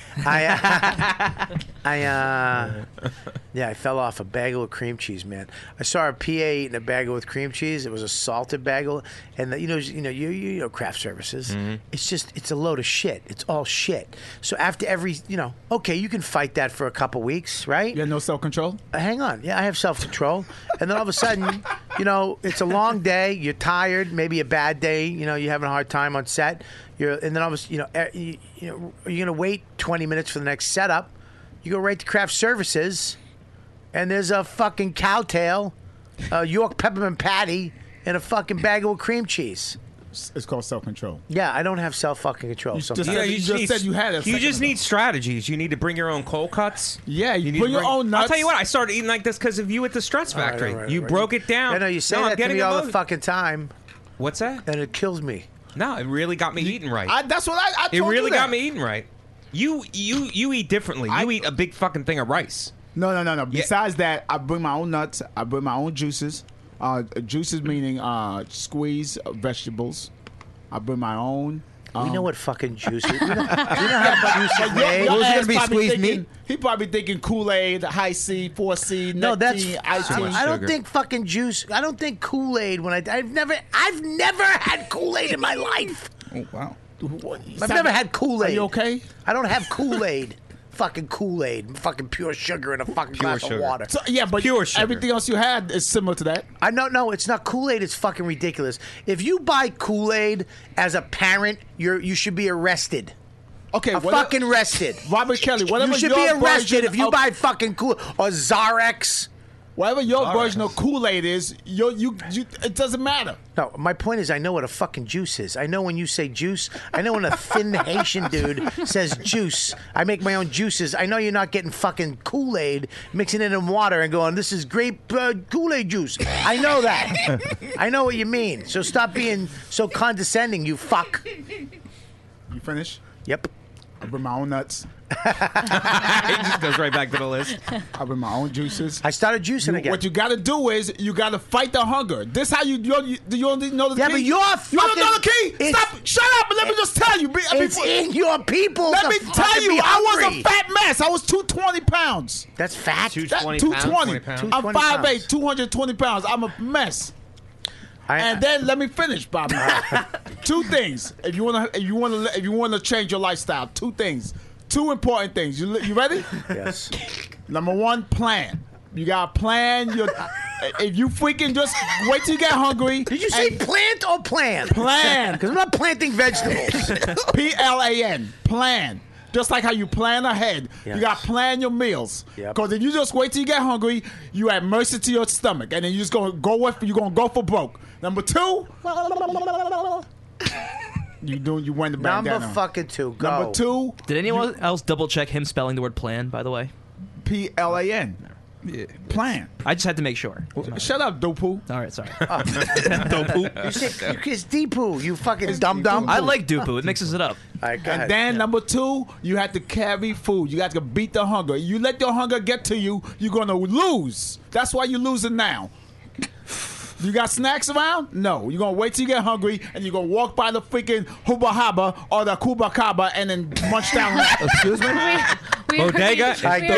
I fell off a bagel of cream cheese, man. I saw a PA eating a bagel with cream cheese. It was a salted bagel, and you know craft services. Mm-hmm. It's a load of shit. It's all shit. So after every, okay, you can fight that for a couple weeks, right? You have no self-control? Hang on. Yeah, I have self-control. And then all of a sudden, it's a long day. You're tired. Maybe a bad day. You're having a hard time on set. And then all of a sudden, you're going to wait 20 minutes for the next setup. You go right to craft services, and there's a fucking cowtail, a York peppermint patty, and a fucking bagel with cream cheese. It's called self-control. Yeah, I don't have self-fucking control. You sometimes. just said you had it a You second just ago. need strategies. You need to bring your own cold cuts. Yeah, you need bring to your own nuts. I'll tell you what. I started eating like this because of you at the Stress Factory. All right, you right. broke it down. I know you say No, I'm that to getting me all the emotional. fucking time. What's that? And it kills me. No, it really got me eating right. That's what I told It really you that. got me eating right. You eat differently. You eat a big fucking thing of rice. No. Besides that, I bring my own nuts. I bring my own juices. Juices meaning squeeze vegetables. I bring my own. We know what fucking juice is. We know how juice is made. Your Those are ass gonna be probably squeezed thinking- meat? He probably thinking Kool-Aid, High C, 4C, No, that's iced tea. I don't think fucking juice. I don't think Kool-Aid. I've never had Kool-Aid in my life. Oh wow. I've never had Kool-Aid. Are you okay? I don't have Kool-Aid. Fucking Kool-Aid. Fucking pure sugar in a fucking glass of water. So, yeah, but Pure sugar. everything else you had is similar to that. No, it's not Kool-Aid. It's fucking ridiculous. If you buy Kool-Aid as a parent, you should be arrested. Okay, fucking arrested. Robert Kelly, whatever You should your be arrested version if you of- buy fucking Kool or Zarex. Whatever your version of Kool-Aid is, you it doesn't matter. No, my point is I know what a fucking juice is. I know when you say juice. I know when a thin Haitian dude says juice. I make my own juices. I know you're not getting fucking Kool-Aid, mixing it in water and going, this is grape Kool-Aid juice. I know that. I know what you mean. So stop being so condescending, you fuck. You finish? Yep. I bring my own nuts. It just goes right back to the list. I bring my own juices. I started juicing again. What you got to do is you got to fight the hunger. This how you know the key. Yeah, but you're you don't know the key. it's- Stop! Shut up and let me just tell you. It's in your people. Let to me fucking tell you, be I was hungry. a fat mess. I was 220 pounds. That's fat. 220. I'm 220 5'8", 220 pounds. I'm a mess. And then let me finish, Bobby. Two things. If you wanna change your lifestyle, two things. Two important things. You ready? Yes. Number one, plan. You gotta plan your. If you freaking just wait till you get hungry. Did you say plant or plan? Plan. Because I'm not planting vegetables. PLAN. Plan. Just like how you plan ahead. Yes. You gotta plan your meals. Yep. Because if you just wait till you get hungry, you at mercy to your stomach, and then you're gonna go for broke. Number two. You win the Number bandana. fucking 2. Go. Number 2. Did anyone else double check him spelling the word plan? By the way, PLAN. Yeah. Plan. I just had to make sure. Shut up, Dopu. All right, sorry. Dopu. You said it's Deepu. You fucking dum dum. I like Dupu. It mixes it up. All right, go ahead. And then number 2, you have to carry food. You got to beat the hunger. You let the hunger get to you, you're gonna lose. That's why you're losing now. You got snacks around? No. You're going to wait till you get hungry, and you're going to walk by the freaking Huba Haba or the Kuba Kaba and then munch down. Excuse me? Bodega?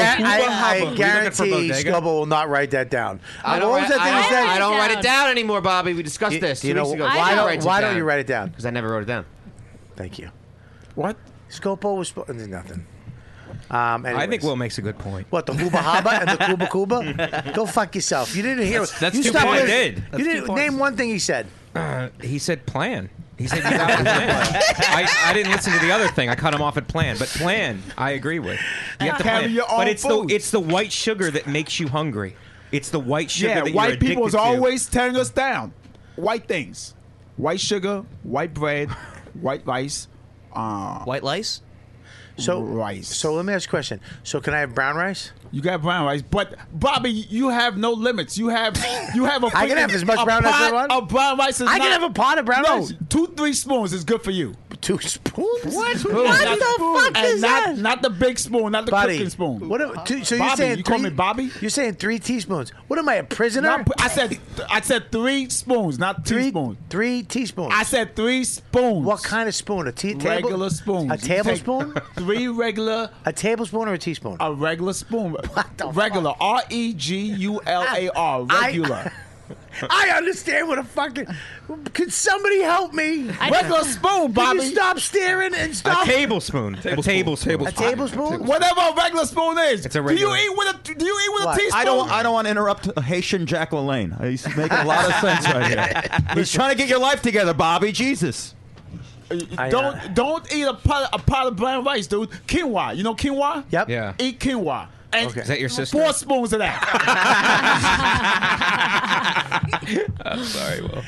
I guarantee Scobo will not write that down. I What was that thing you said? I don't write it down anymore, Bobby. We discussed this. Do you 2 know weeks ago. why don't you write it down? Because I never wrote it down. Thank you. What? Scopo was there's nothing. I think Will makes a good point. What, the Huba Haba and the Kuba Kuba? Go fuck yourself. You didn't hear. That's you 2 stopped points. listening. I did. You didn't name one thing he said. He said plan. He said you got to plan. I didn't listen to the other thing. I cut him off at plan. But plan, I agree with. You have to Carry plan. your own But it's food. it's the white sugar that makes you hungry. It's the white sugar that you're white addicted people's to. always tearing us down. White things. White sugar, white bread, white rice. White lice? Rice. So let me ask you a question. So can I have brown rice? You got brown rice, but Bobby, you have no limits. You have a. I can have as much brown rice as I want? A brown rice is I can not- have a pot of brown rice. 2-3 spoons is good for you. 2 spoons? What? What the fuck is that? Not the big spoon, not the Buddy, cooking spoon. so you're Bobby, saying you call me Bobby? You're saying 3 teaspoons. What am I, a prisoner? I said 3 spoons, not teaspoons. 3 teaspoons. I said 3 spoons. What kind of spoon? A table? Regular spoon. A tablespoon? 3 regular. A tablespoon or a teaspoon? A regular spoon. Regular. REGULAR. Regular. I understand what a fucking. Could somebody help me? Regular spoon, Bobby. Can you stop staring and stop? A tablespoon. A tablespoon. A tablespoon? Whatever a regular spoon is. It's a Do regular. you eat with a What? teaspoon? I don't want to interrupt Haitian Jack LaLanne. He's making a lot of sense right here. He's trying to get your life together, Bobby. Jesus. Don't eat a pot of brown rice, dude. Quinoa. You know quinoa? Yep. Yeah. Eat quinoa. And Is that your sister? 4 spoons of that. I'm sorry, Will.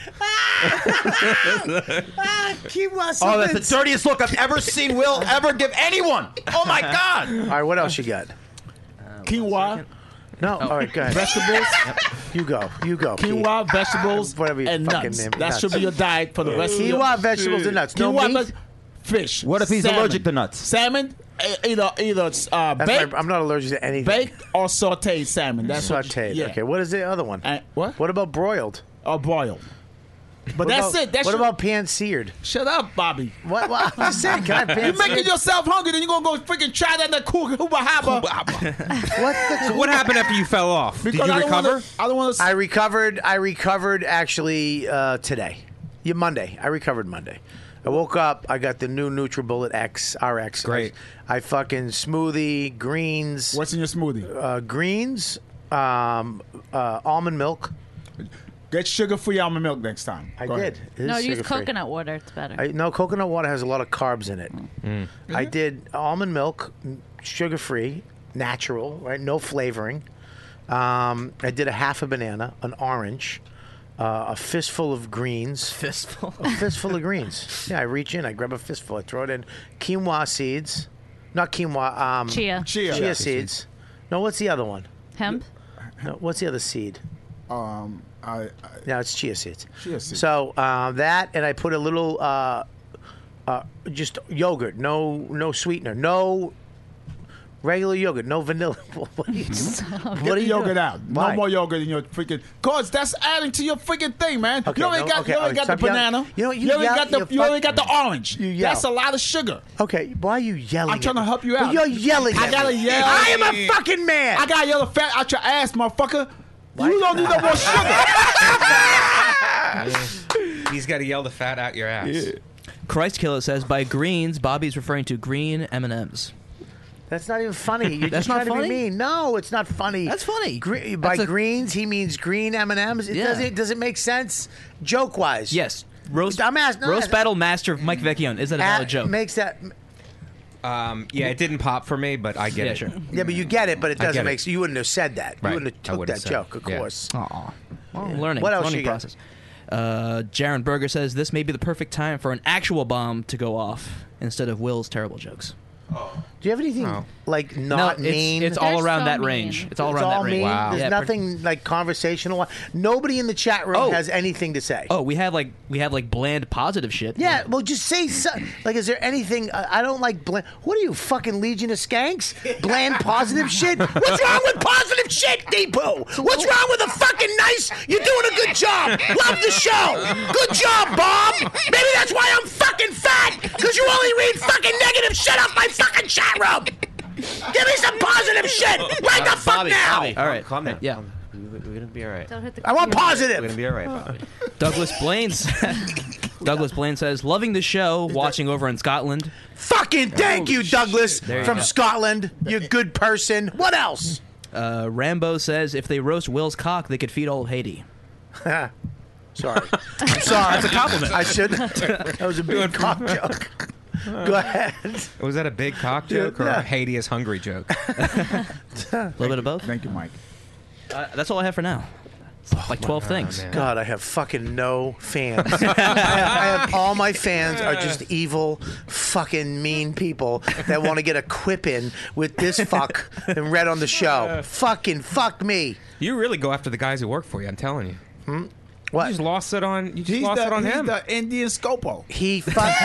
Quinoa. Oh, that's the dirtiest look I've ever seen Will ever give anyone. Oh, my God. All right, what else you got? Quinoa. No, all right, go ahead. Vegetables. You go. Quinoa, vegetables, Whatever you and fucking nuts. name. That nuts. should be your diet for the rest of your Quinoa, vegetables, and nuts. No Quinoa, meat? fish. What if he's salmon. allergic to nuts? Salmon, either That's baked, I'm not allergic to anything. baked or sautéed salmon. That's Sauteed. Yeah. Okay, what is the other one? What? What about broiled? Or boiled. But What that's about- it. That's what about pan-seared? Shut up, Bobby. What? I'm just saying, can I have You're pan-seared? making yourself hungry, then you're gonna go freaking try that in the Kuba Haba. So what happened after you fell off? Did you recover? I don't want to. I recovered actually today. Monday. I recovered Monday. I woke up. I got the new NutriBullet X RX. Great. I fucking smoothie, greens. What's in your smoothie? Greens, almond milk. Get sugar-free almond milk next time. I Go did. ahead. It is No, use sugar-free. coconut water. It's better. No, coconut water has a lot of carbs in it. I did almond milk, sugar-free, natural, right? No flavoring. I did a half a banana, an orange, a fistful of greens. Fistful? A fistful of greens. Yeah, I reach in, I grab a fistful, I throw it in. Quinoa seeds. Not quinoa. Chia seeds. No, what's the other one? Hemp. No, what's the other seed? No, it's chia seeds. Chia seeds. So that, and I put a little just yogurt, no sweetener, no regular yogurt, no vanilla. What are you Get doing? the yogurt out. Why? No more yogurt in your freaking. Cause that's adding to your freaking thing, man. Okay, you already no, got, okay, you already all right, got the stop yelling. banana. You know what, you already yell- got the. you You already fuck- got the orange. You yell. That's a lot of sugar. Okay, why are you yelling? I'm trying to at me? help you out. You're yelling. I at gotta me. yell. I am a fucking man. I gotta yell the fat out your ass, motherfucker. You don't need no more sugar. He's got to yell the fat out your ass. Christ Killer says by greens, Bobby's referring to green M&Ms. That's not even funny. You're That's just not trying to funny? be mean. No, it's not funny. That's funny. By greens, he means green M&Ms. Does it make sense joke wise? Yes. Roast roast battle master Mike Vecchione. Is that a valid joke? Makes that. Yeah, it didn't pop for me, but I get it. Sure. Yeah, but you get it, but it I doesn't get make it. sense. You wouldn't have said that. Right. You wouldn't I have took wouldn't that have said joke, of it. Yeah. course. Aw. Well, learning. What else learning you got? process. Jaron Berger says this may be the perfect time for an actual bomb to go off instead of Will's terrible jokes. Do you have anything like not No, it's- mean? it's all They're around so that mean. range. It's all around that range. mean? Wow. There's Yeah, nothing like conversational. Nobody in the chat room has anything to say. Oh, we have like bland positive shit. Yeah, well, just say like, is there anything? I don't like bland. What are you, fucking Legion of Skanks? Bland positive shit? What's wrong with positive shit, Deepu? What's wrong with a fucking nice? You're doing a good job. Love the show. Good job, Bob. Maybe that's why I'm fucking fat, because you only read fucking negative shit off my fucking chat room. Give me some positive shit right the fuck now. All right, calm down. Yeah. We're gonna be all right. Don't hit the I want positive. We're gonna be all right, Bobby. Douglas Blaine says, loving the show, watching over in Scotland. Fucking thank you, Douglas There you from go. Scotland. You good person. What else? Rambo says, if they roast Will's cock, they could feed old Haiti. Sorry. I'm sorry. That's a compliment. I shouldn't. That was a big cock joke. Go ahead. Was that a big cock joke or Yeah. a Haiti is hungry joke? A little bit of both. Thank you, Mike. That's all I have for now. Like 12 things. God, I have fucking no fans. I have all my fans are just evil, fucking mean people that want to get a quip in with this fuck and read on the show. Fucking fuck me. You really go after the guys who work for you. I'm telling you. What? You just lost it on. You just He's lost it on him. the Indian Scopo. He fucked.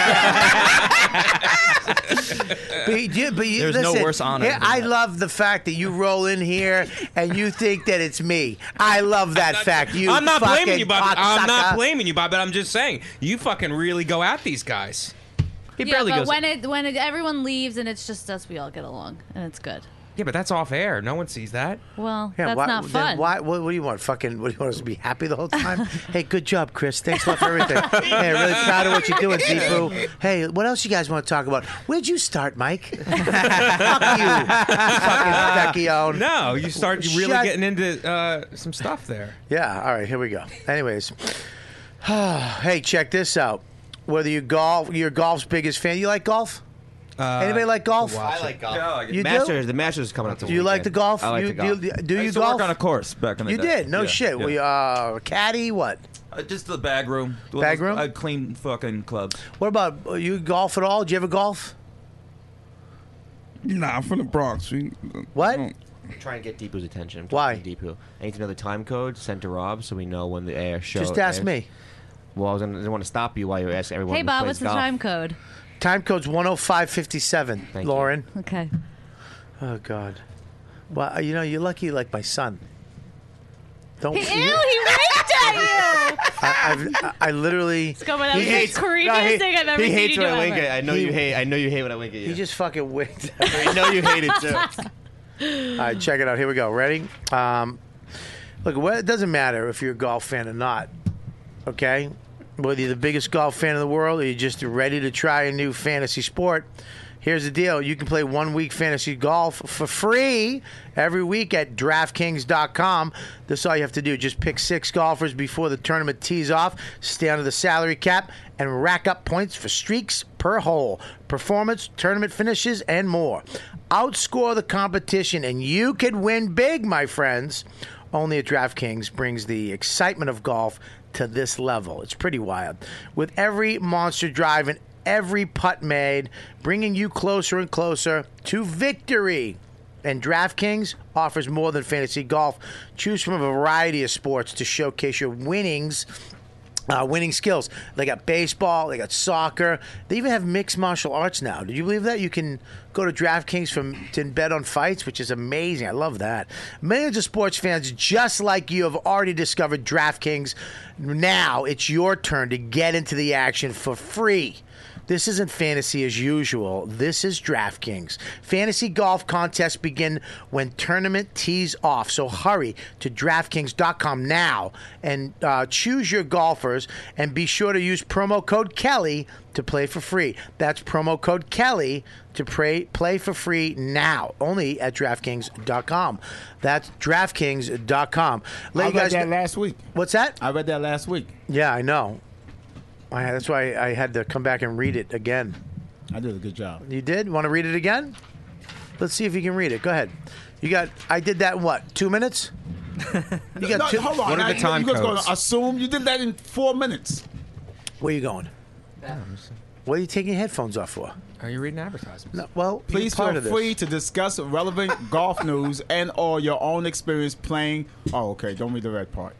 There's no worse honor than I love the fact that you roll in here and you think that it's me. I love that fact. You I'm not fucking blaming you, Bob. I'm cocksucker. not blaming you, Bob. But I'm just saying you fucking really go at these guys. Yeah, but when everyone leaves and it's just us, we all get along and it's good. Yeah, but that's off air. No one sees that. Well, Yeah, that's why, not then fun. Why? What do you want? Fucking? What do you want us to be happy the whole time? Hey, good job, Chris. Thanks a lot for everything. Hey, really proud of what you're doing, Deepu. Hey, what else you guys want to talk about? Where'd you start, Mike? Fuck you, fucking Vecchione. No, you start really Shut- getting into some stuff there. Yeah. All right. Here we go. Anyways, hey, check this out. Whether you golf, your golf's biggest fan. You like golf? Anybody like golf? I like golf. Yeah, I like it. You do? Masters, the Masters is coming up. Do you like the golf? I like you, the golf. Do I you used to golf? work on a course back in the You day. did? No Yeah, shit. yeah. We caddy? What? Just the bag room. Bag room? I clean fucking clubs. What about you? Golf at all? Do you ever golf? Nah, I'm from the Bronx. What? I'm trying to get Deepu's attention. Why? Deepu. I need to know the time code sent to Rob so we know when the air show. Just ask airs. me. Well, I didn't want to stop you while you were asking everyone. Hey, who Bob, plays what's the golf. time code? Time code's 10557. Thank you. Lauren. Okay. Oh God. Well, you know, you're lucky you like my son. Don't. Ew, he winked at you. I literally. Scott, that was the creepiest thing I've ever He seen hates you do when I wink ever. at. I know you hate. I know you hate when I wink at you. He just fucking winked. I know you hate it too. All right, check it out. Here we go. Ready? Look, it doesn't matter if you're a golf fan or not. Okay, whether you're the biggest golf fan in the world or you're just ready to try a new fantasy sport. Here's the deal. You can play 1 week fantasy golf for free every week at DraftKings.com. This is all you have to do. Just pick 6 golfers before the tournament tees off, stay under the salary cap, and rack up points for streaks per hole, performance, tournament finishes, and more. Outscore the competition, and you can win big, my friends. Only at DraftKings brings the excitement of golf to this level. It's pretty wild. With every monster drive and every putt made, bringing you closer and closer to victory. And DraftKings offers more than fantasy golf. Choose from a variety of sports to showcase your winning skills. They got baseball, they got soccer, they even have mixed martial arts now. Did you believe that? You can go to DraftKings to bet on fights, which is amazing. I love that. Millions of sports fans just like you have already discovered DraftKings. Now it's your turn to get into the action for free. This isn't fantasy as usual. This is DraftKings. Fantasy golf contests begin when tournament tees off. So hurry to DraftKings.com now and choose your golfers. And be sure to use promo code Kelly to play for free. That's promo code Kelly to play for free now. Only at DraftKings.com. That's DraftKings.com. I read that last week. What's that? I read that last week. Yeah, I know. That's why I had to come back and read it again. I did a good job. You did? Want to read it again? Let's see if you can read it. Go ahead. I did that in what, 2 minutes? You got two. Hold on. What are now, the time you just codes? gonna assume you did that in 4 minutes. Where you going? What are you taking your headphones off for? Are you reading advertisements? No, well, Please you're part feel of this. free to discuss relevant golf news and or your own experience playing. Oh, okay. Don't read the red part.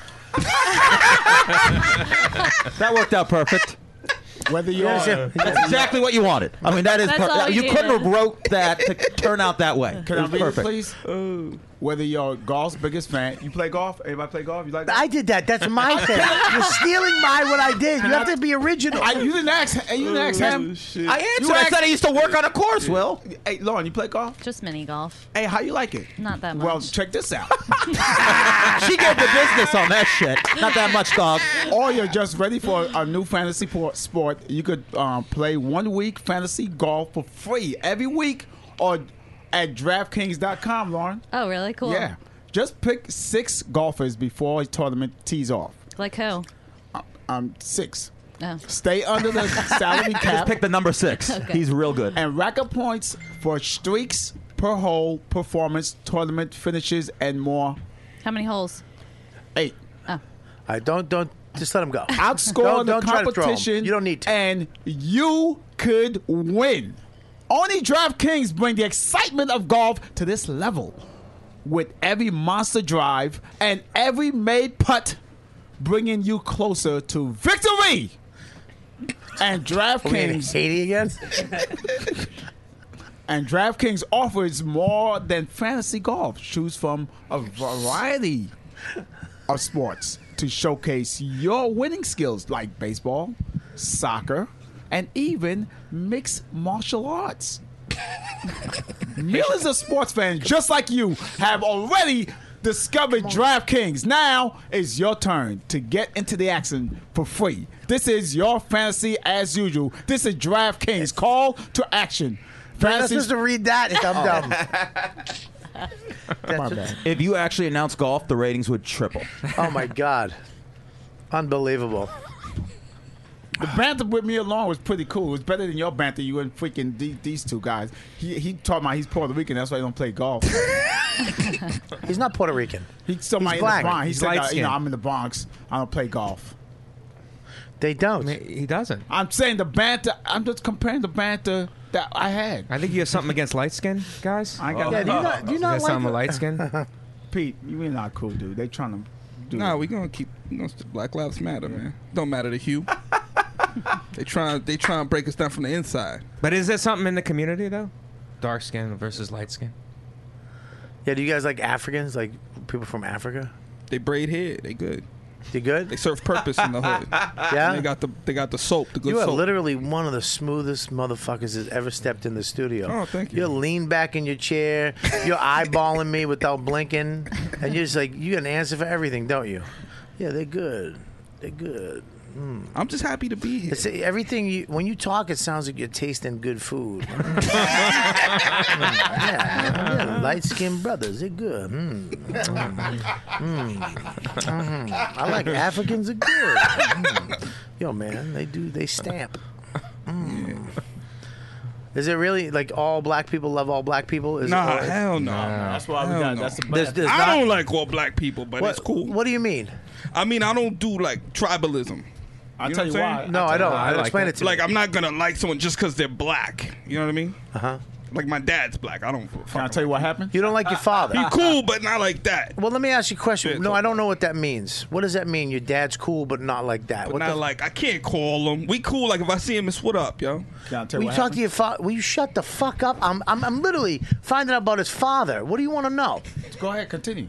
That worked out perfect. Whether you're That's exactly what you wanted. I mean, that is That's all you you couldn't have needed. wrote that to turn out that way. Can It I was read perfect. it, please? Whether you're golf's biggest fan, you play golf. Everybody play golf. You like that? I did that. That's my thing. You're stealing what I did. You have to be original. You didn't ask. You didn't ask him. I answered. I said I used to work on a course. Will. Hey, Lauren, you play golf? Just mini golf. Hey, how you like it? Not that much. Well, check this out. She gave the business on that shit. Not that much, dog. Or you're just ready for a new fantasy sport. You could play 1 week fantasy golf for free every week, or at DraftKings.com, Lauren. Oh, really? Cool. Yeah. Just pick 6 golfers before the tournament tees off. Like who? 6. Oh. Stay under the salary cap. Just pick the number 6. Okay. He's real good. And rack up points for streaks per hole, performance, tournament finishes, and more. How many holes? 8. Oh. All right, don't just let him go. Outscore the don't try to throw 'em. competition. You don't need to. And you could win. Only DraftKings bring the excitement of golf to this level. With every monster drive and every made putt bringing you closer to victory. And DraftKings Haiti again. And DraftKings offers more than fantasy golf. Choose from a variety of sports to showcase your winning skills like baseball, soccer, and even mixed martial arts. Millions of sports fans just like you have already discovered DraftKings. Now is your turn to get into the action for free. This is your fantasy as usual. This is DraftKings. Call to action. You're not supposed to read that, dumb. My bad. If you actually announced golf, the ratings would triple. Oh my God, unbelievable. The banter with me alone was pretty cool. It was better than your banter, you and freaking these two guys. He talking about he's Puerto Rican, that's why he don't play golf. He's not Puerto Rican. He's somebody in the black. Bronx. He He's said, light-skinned. I'm in the Bronx. I don't play golf. They don't. He doesn't. I'm saying the banter. I'm just comparing the banter that I had. I think you have something against light skin guys. I got Yeah, do you not like something with light skin? Pete, you really not cool, dude. They trying to do. Nah, we gonna Black Lives Matter, man. Don't matter the hue. They trying to break us down from the inside. But is there something in the community though? Dark skin versus light skin. Yeah, do you guys like Africans? Like people from Africa? They braid hair. They good. You good? They serve purpose in the hood. Yeah? And they got the soap. The good You are soap. literally one of the smoothest motherfuckers that's ever stepped in the studio. Oh, thank you. You're lean back in your chair. You're eyeballing me without blinking, and you're just like you got an answer for everything, don't you? Yeah, they're good. They're good. I'm just happy to be here. It's everything. When you talk, it sounds like you're tasting good food. Yeah, light-skinned brothers, they're good. I like Africans are good. Yo, man, they stamp. Is it really like all black people love all black people? Is Nah, it, hell no. That's why we Hell got. no. That's the There's- best. there's I not- don't like all black people, but it's cool. What do you mean? I mean, I don't do like tribalism. I'll You tell know you what I'm why. saying? No, I don't. I like Explain that. it to me. Like, I'm not gonna like someone just because they're black. You know what I mean? Uh-huh. Like my dad's black. I don't. Can I tell you what happened? You don't like your father. He cool, but not like that. Well, let me ask you a question. Yeah, No, talk I don't know what that means. What does that mean? Your dad's cool, but not like that. But What not the like I can't call him. We cool. Like if I see him, it's what up, yo. Can I tell Will you you what talk happened? to your father? Will you shut the fuck up? I'm literally finding out about his father. What do you want to know? Go ahead, continue.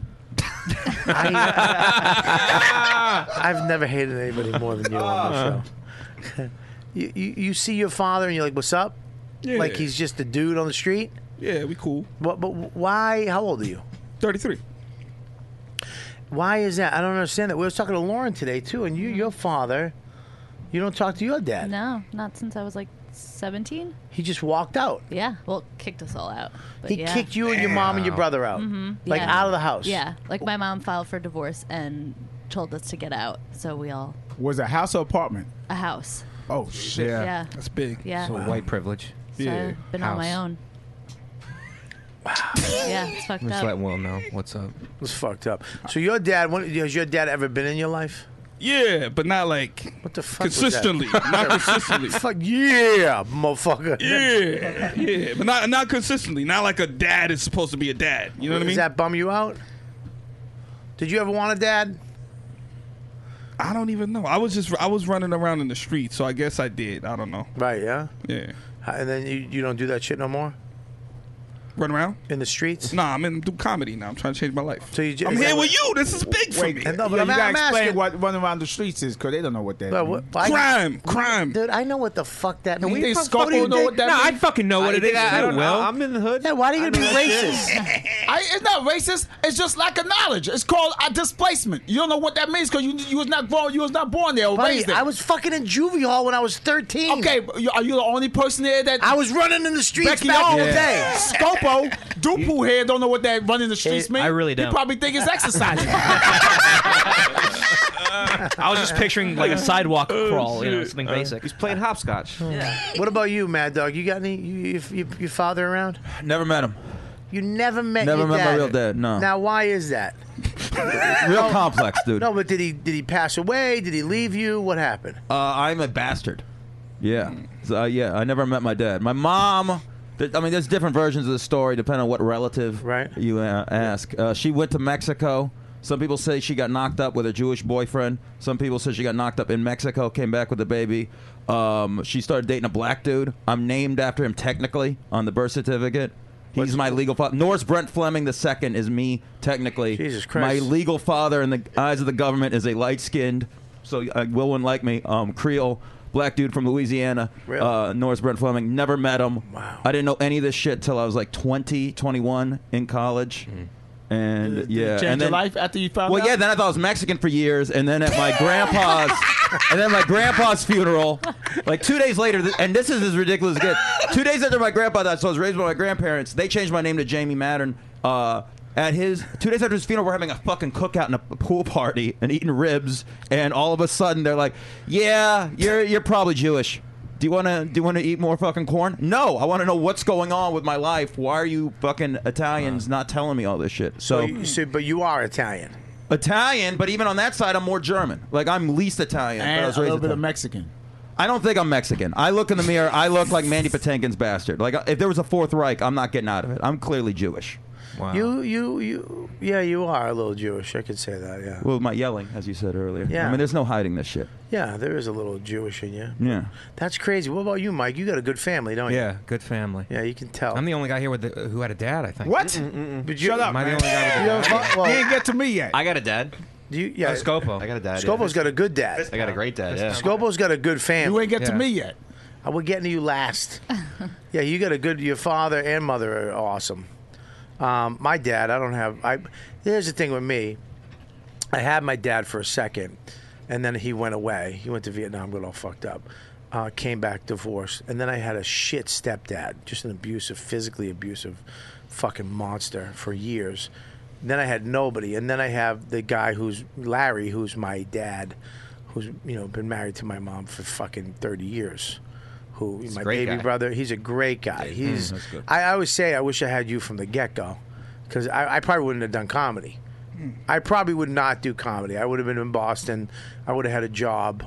I've never hated anybody more than you on the show. You see your father and you're like, "What's up?" Yeah. Like he's just a dude on the street. Yeah, we cool. What? But why? How old are you? 33. Why is that? I don't understand that. We were talking to Lauren today too, and your father, you don't talk to your dad. No, not since I was like 17. He just walked out. Yeah, well, kicked us all out. But He yeah. kicked you and your mom and your brother out, like Yeah. out of the house. Yeah, like my mom filed for divorce and told us to get out, so we all Was it a house or apartment? a house. Oh shit! Yeah. That's big. Yeah. So white privilege. So Yeah. I've been on my House. own. Yeah, it's fucked Just up. let Will know what's up. It's fucked up. So your dad, has your dad ever been in your life? Yeah, but not like what the fuck was that? consistently. Not consistently. Fuck yeah, motherfucker. Yeah, but not consistently. Not like a dad is supposed to be a dad. You know what I mean? Does that bum you out? Did you ever want a dad? I don't even know. I was running around in the street, so I guess I did. I don't know. Right, yeah? Yeah. And then you don't do that shit no more? Run around? In the streets? Nah, I'm in do comedy now. I'm trying to change my life. So I'm here with you. This is big for me. you gotta explain what running around the streets is, because they don't know what that means. Crime. Dude, I know what the fuck that means. You think Scopo know what that means? I fucking know what it is. I don't know. Will. I'm in the hood. Yeah, why are you gonna be racist? It's not racist. It's just lack of knowledge. It's called a displacement. You don't know what that means because you was not born there or Buddy, raised there. I was fucking in juvie hall when I was 13. Okay, but are you the only person there that I was running in the streets Becky back in O, the day. Scopo, Dupu here don't know what that running the streets means. I really He don't. probably think it's exercising. I was just picturing like a sidewalk crawl, something basic. He's playing hopscotch. What about you, Mad Dog? You got any your father around? Never met him. You never met Never your met dad? my real dad, no. Now, why is that? Real complex, dude. No, but did he pass away? Did he leave you? What happened? I'm a bastard. Yeah. So, I never met my dad. My mom, there's different versions of the story depending on what relative you ask. She went to Mexico. Some people say she got knocked up with a Jewish boyfriend. Some people say she got knocked up in Mexico, came back with a baby. She started dating a black dude. I'm named after him technically on the birth certificate. He's my legal father. Norris Brent Fleming II is me, technically. Jesus Christ. My legal father in the eyes of the government is a light-skinned, so Will wouldn't like me, Creole black dude from Louisiana. Really? Norris Brent Fleming. Never met him. Wow. I didn't know any of this shit till I was like 20, 21 in college. And Did it change and your life after you found out? Well, yeah. Then I thought I was Mexican for years, and then at my grandpa's funeral, like 2 days later, and this is as ridiculous as it gets. 2 days after my grandpa died, so I was raised by my grandparents. They changed my name to Jamie Maddern. At his 2 days after his funeral, we're having a fucking cookout and a pool party and eating ribs, and all of a sudden they're like, "Yeah, you're probably Jewish. Do you want to eat more fucking corn?" No, I want to know what's going on with my life. Why are you fucking Italians not telling me all this shit? But you are Italian. Italian, but even on that side, I'm more German. Like I'm least Italian. but I And was a raised little bit of Italian. Mexican. I don't think I'm Mexican. I look in the mirror. I look like Mandy Patinkin's bastard. Like if there was a Fourth Reich, I'm not getting out of it. I'm clearly Jewish. Wow. You are a little Jewish. I could say that. Yeah. Well, my yelling, as you said earlier. Yeah. I mean, there's no hiding this shit. Yeah, there is a little Jewish in you. Yeah. That's crazy. What about you, Mike? You got a good family, don't you? Yeah, good family. Yeah, you can tell. I'm the only guy here who had a dad, I think. What? But you, Shut up, Am I the man. only guy with a dad? You ain't get to me yet. I got a dad. Yeah, Scopo. I got a dad. Scopo's got a good dad. I got a great dad. Yeah. Scopo's got a good family. You ain't get to me yet. We're getting to you last. Yeah, you got a good. Your father and mother are awesome. My dad, I don't have. Here's the thing with me. I had my dad for a second, and then he went away. He went to Vietnam, got all fucked up. Came back, divorced, and then I had a shit stepdad, just an abusive, physically abusive, fucking monster for years. Then I had nobody, and then I have the guy who's Larry, who's my dad, who's been married to my mom for fucking 30 years. My great baby guy. brother. He's a great guy. He's. that's good. I always say I wish I had you from the get go, because I probably wouldn't have done comedy. I probably would not do comedy. I would have been in Boston. I would have had a job.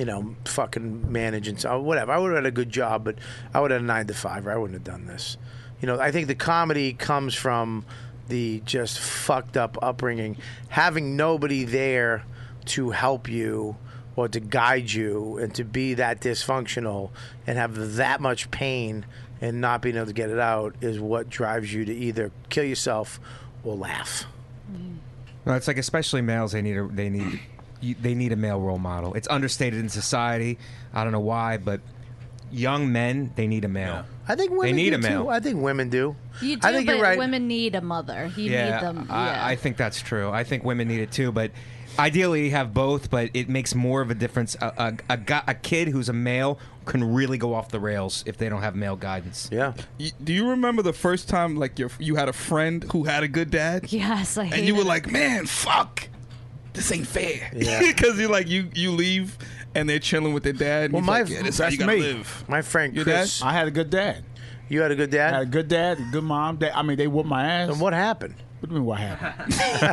Fucking managing, so whatever. I would have had a good job, but I would have had a 9 to 5. Or I wouldn't have done this. I think the comedy comes from the just fucked up upbringing, having nobody there to help you or to guide you, and to be that dysfunctional and have that much pain and not being able to get it out is what drives you to either kill yourself or laugh. Well, it's like especially males. They need a male role model. It's understated in society. I don't know why, but young men, they need a male. I think women They need do a male. too. I think women do. You do, I think but you're right. women need a mother. You need them. Yeah. I think that's true. I think women need it too, but ideally you have both, but it makes more of a difference. A kid who's a male can really go off the rails if they don't have male guidance. Yeah. Do you remember the first time like you had a friend who had a good dad? Yes, I hate And you were it. like, man, fuck, this ain't fair. Yeah. Because you're like you leave and they're chilling with their dad. And Well, he's like, yeah, this is how you gotta live. My friend Your Chris. dad? I had a good dad. You had a good dad? I had a good dad, a good mom. They whooped my ass. And what happened? What do you mean what happened?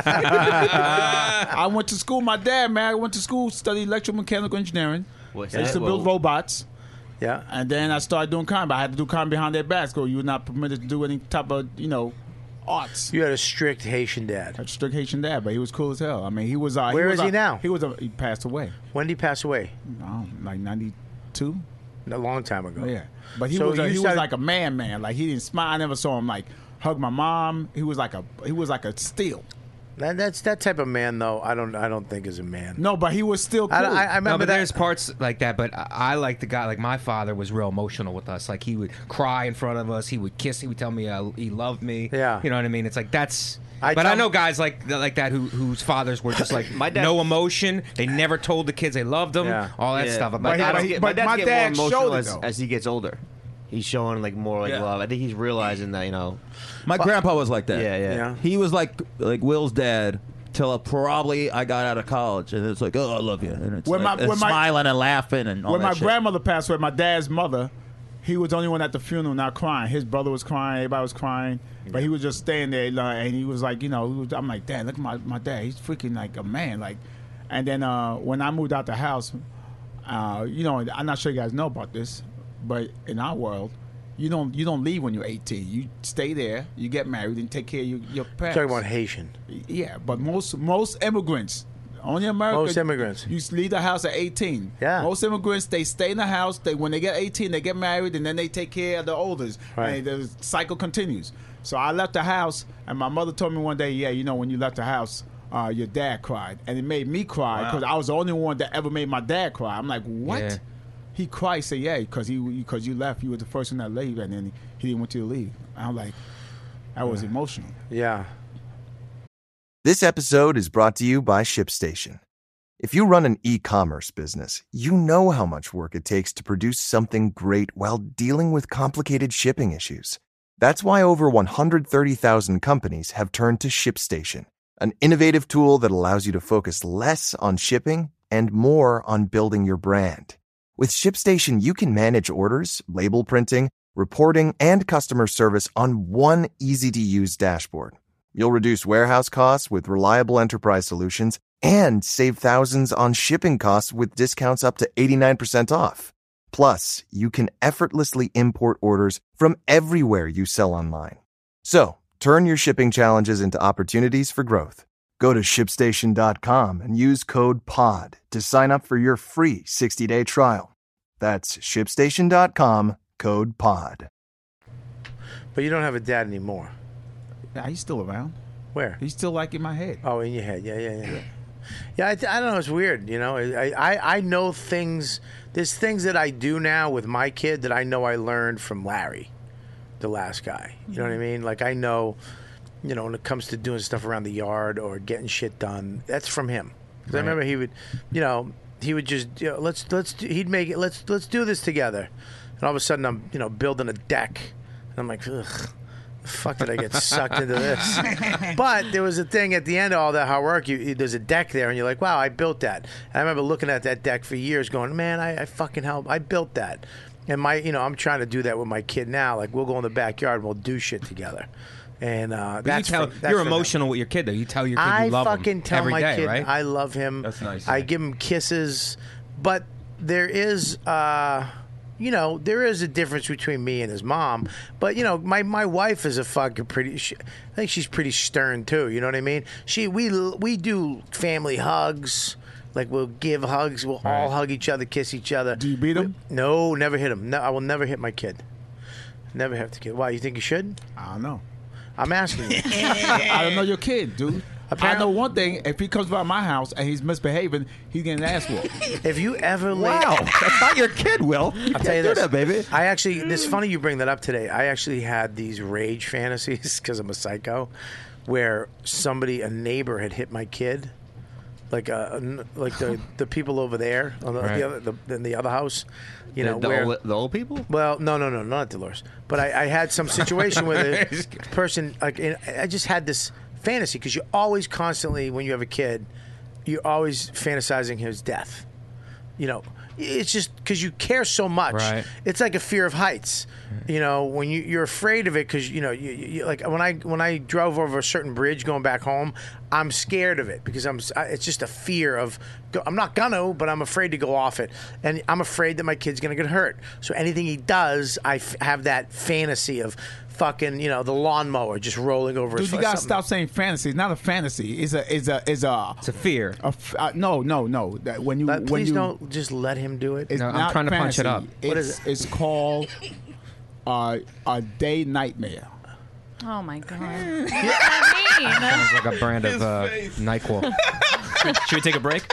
I went to school. My dad, man, I went to school, studied electromechanical engineering. What's I used that? to build robots. Yeah. And then I started doing crime. I had to do crime behind their backs. You were not permitted to do any type of, arts. You had a strict Haitian dad. A strict Haitian dad, but he was cool as hell. I mean, he was. Where is he now? He passed away. When did he pass away? Like 92. A long time ago. Yeah, but he So was you he was started- like a man. Like he didn't smile. I never saw him like hug my mom. He was like a steel. That's that type of man, though. I don't think is a man. No, but he was still cool. I remember no, but that. there's parts like that. But I like the guy. Like my father was real emotional with us. Like he would cry in front of us. He would kiss. He would tell me he loved me. Yeah. You know what I mean? It's like that's. I But tell- I know guys like that whose fathers were just like My dad- no emotion. They never told the kids they loved them. Yeah. All that Yeah. stuff. My dad's my get dad more showed emotional it, though. as he gets older. He's showing like more love. I think he's realizing that My grandpa was like that. Yeah. He was like Will's dad till probably I got out of college, and it's like, oh, I love you, and it's When like, my- and when my- smiling and laughing and all When that my shit. grandmother passed away, my dad's mother, he was the only one at the funeral not crying. His brother was crying, everybody was crying, but he was just staying there, and he was like, I'm like, Dad, look at my dad. He's freaking like a man, like. And then when I moved out the house, I'm not sure you guys know about this, but in our world, you don't leave when you're 18. You stay there, you get married, and take care of your parents. Talking about Haitian. Yeah, but most immigrants, only America. Most immigrants. You leave the house at 18. Yeah. Most immigrants, they stay in the house. When they get 18, they get married, and then they take care of the olders. Right. And the cycle continues. So I left the house, and my mother told me one day, when you left the house, your dad cried. And it made me cry because I was the only one that ever made my dad cry. I'm like, what? Yeah. He cried, said, yeah, because you left. You were the first one that left, and then he didn't want you to leave. I'm like, that was emotional. Yeah. This episode is brought to you by ShipStation. If you run an e-commerce business, you know how much work it takes to produce something great while dealing with complicated shipping issues. That's why over 130,000 companies have turned to ShipStation, an innovative tool that allows you to focus less on shipping and more on building your brand. With ShipStation, you can manage orders, label printing, reporting, and customer service on one easy-to-use dashboard. You'll reduce warehouse costs with reliable enterprise solutions and save thousands on shipping costs with discounts up to 89% off. Plus, you can effortlessly import orders from everywhere you sell online. So, turn your shipping challenges into opportunities for growth. Go to ShipStation.com and use code POD to sign up for your free 60-day trial. That's ShipStation.com, code POD. But you don't have a dad anymore. Yeah, he's still around. Where? He's still like in my head. Oh, in your head. Yeah. Yeah, I don't know. It's weird. I know things. There's things that I do now with my kid that I know I learned from Larry, the last guy. You know what I mean? Like I know, when it comes to doing stuff around the yard or getting shit done, that's from him. 'Cause I remember he would, he would just, he'd make it. Let's do this together. And all of a sudden, I'm, building a deck, and I'm like, ugh. The fuck did I get sucked into this? But there was a thing at the end of all that hard work. There's a deck there, and you're like, "Wow, I built that." And I remember looking at that deck for years, going, "Man, I fucking helped. I built that." And I'm trying to do that with my kid now. Like we'll go in the backyard and we'll do shit together. And that's you're for emotional with your kid though. You tell your kid I you love him fucking tell every my day, kid right? I love him. That's nice. I give him kisses, but there is. There is a difference between me and his mom. But my wife is a fucking pretty. I think she's pretty stern too. You know what I mean? We do family hugs. Like we'll give hugs. We'll all hug each other, kiss each other. Do you beat him? No, never hit him. No, I will never hit my kid. Never hit the kid. Why? You think you should? I don't know. I'm asking you. I don't know your kid, dude. I know one thing. If he comes by my house and he's misbehaving, he's getting an ass whooped. If you ever Wow, that's not your kid, Will. You I'll can't tell you do this, that, baby. It's funny you bring that up today. I actually had these rage fantasies because I'm a psycho, where a neighbor had hit my kid, like the people over there on in the other house, the old people. Well, no, not Dolores. But I had some situation where the person, I just had this fantasy because you're always constantly when you have a kid, you're always fantasizing his death. you know, it's just because you care so much. Right. It's like a fear of heights. You know, when you're afraid of it because you know, you like when I drove over a certain bridge going back home, I'm scared of it because it's just a fear of. I'm not gonna, but I'm afraid to go off it, and I'm afraid that my kid's gonna get hurt. So anything he does, I have that fantasy of. Fucking, you know, the lawnmower just rolling over his Dude, you gotta stop saying fantasy. It's not a fantasy. It's a fear. No. That when you please don't just let him do it. It's No, I'm not trying to punch it fantasy. up. What is it? It's called a day nightmare. Oh my god. What does that Sounds like a brand of NyQuil. Should we take a break?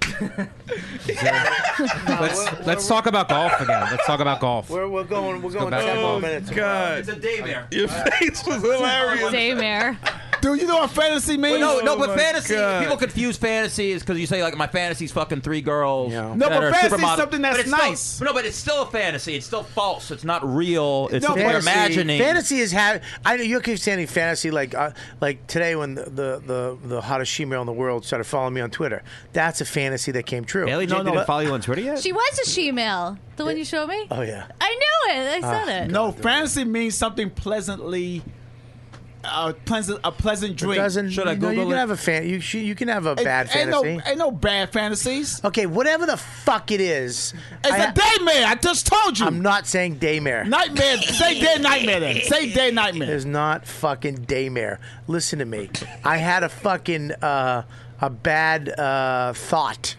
Let's talk about golf again. Let's talk about golf. We're going go back to 10 more golf. minutes. God. It's a daymare. Your face was hilarious. Daymare. Dude, you know what fantasy means? But fantasy. People confuse fantasies because you say like my fantasy's fucking 3 girls. No, that but are fantasy's supermodel. something that's But it's nice. Still, no, but it's still a fantasy. It's still false. It's not real. It's No, something you're fantasy- imagining. Fantasy is I know you're understanding fantasy like today when the hottest shemale in the world started following me on Twitter. That's a fantasy that came true. Bailey J didn't follow you on Twitter yet? She was a she-male. The one you showed me? Oh yeah. I knew it. I said it. No, fantasy means something pleasantly. A pleasant dream. It doesn't. You can have a fan. You can have a bad fantasy. Ain't no bad fantasies. Okay, whatever the fuck it is. It's a daymare. I just told you. I'm not saying daymare. Nightmare. Say day nightmare then. Say day nightmare. It's not fucking daymare. Listen to me. I had a fucking a bad thought.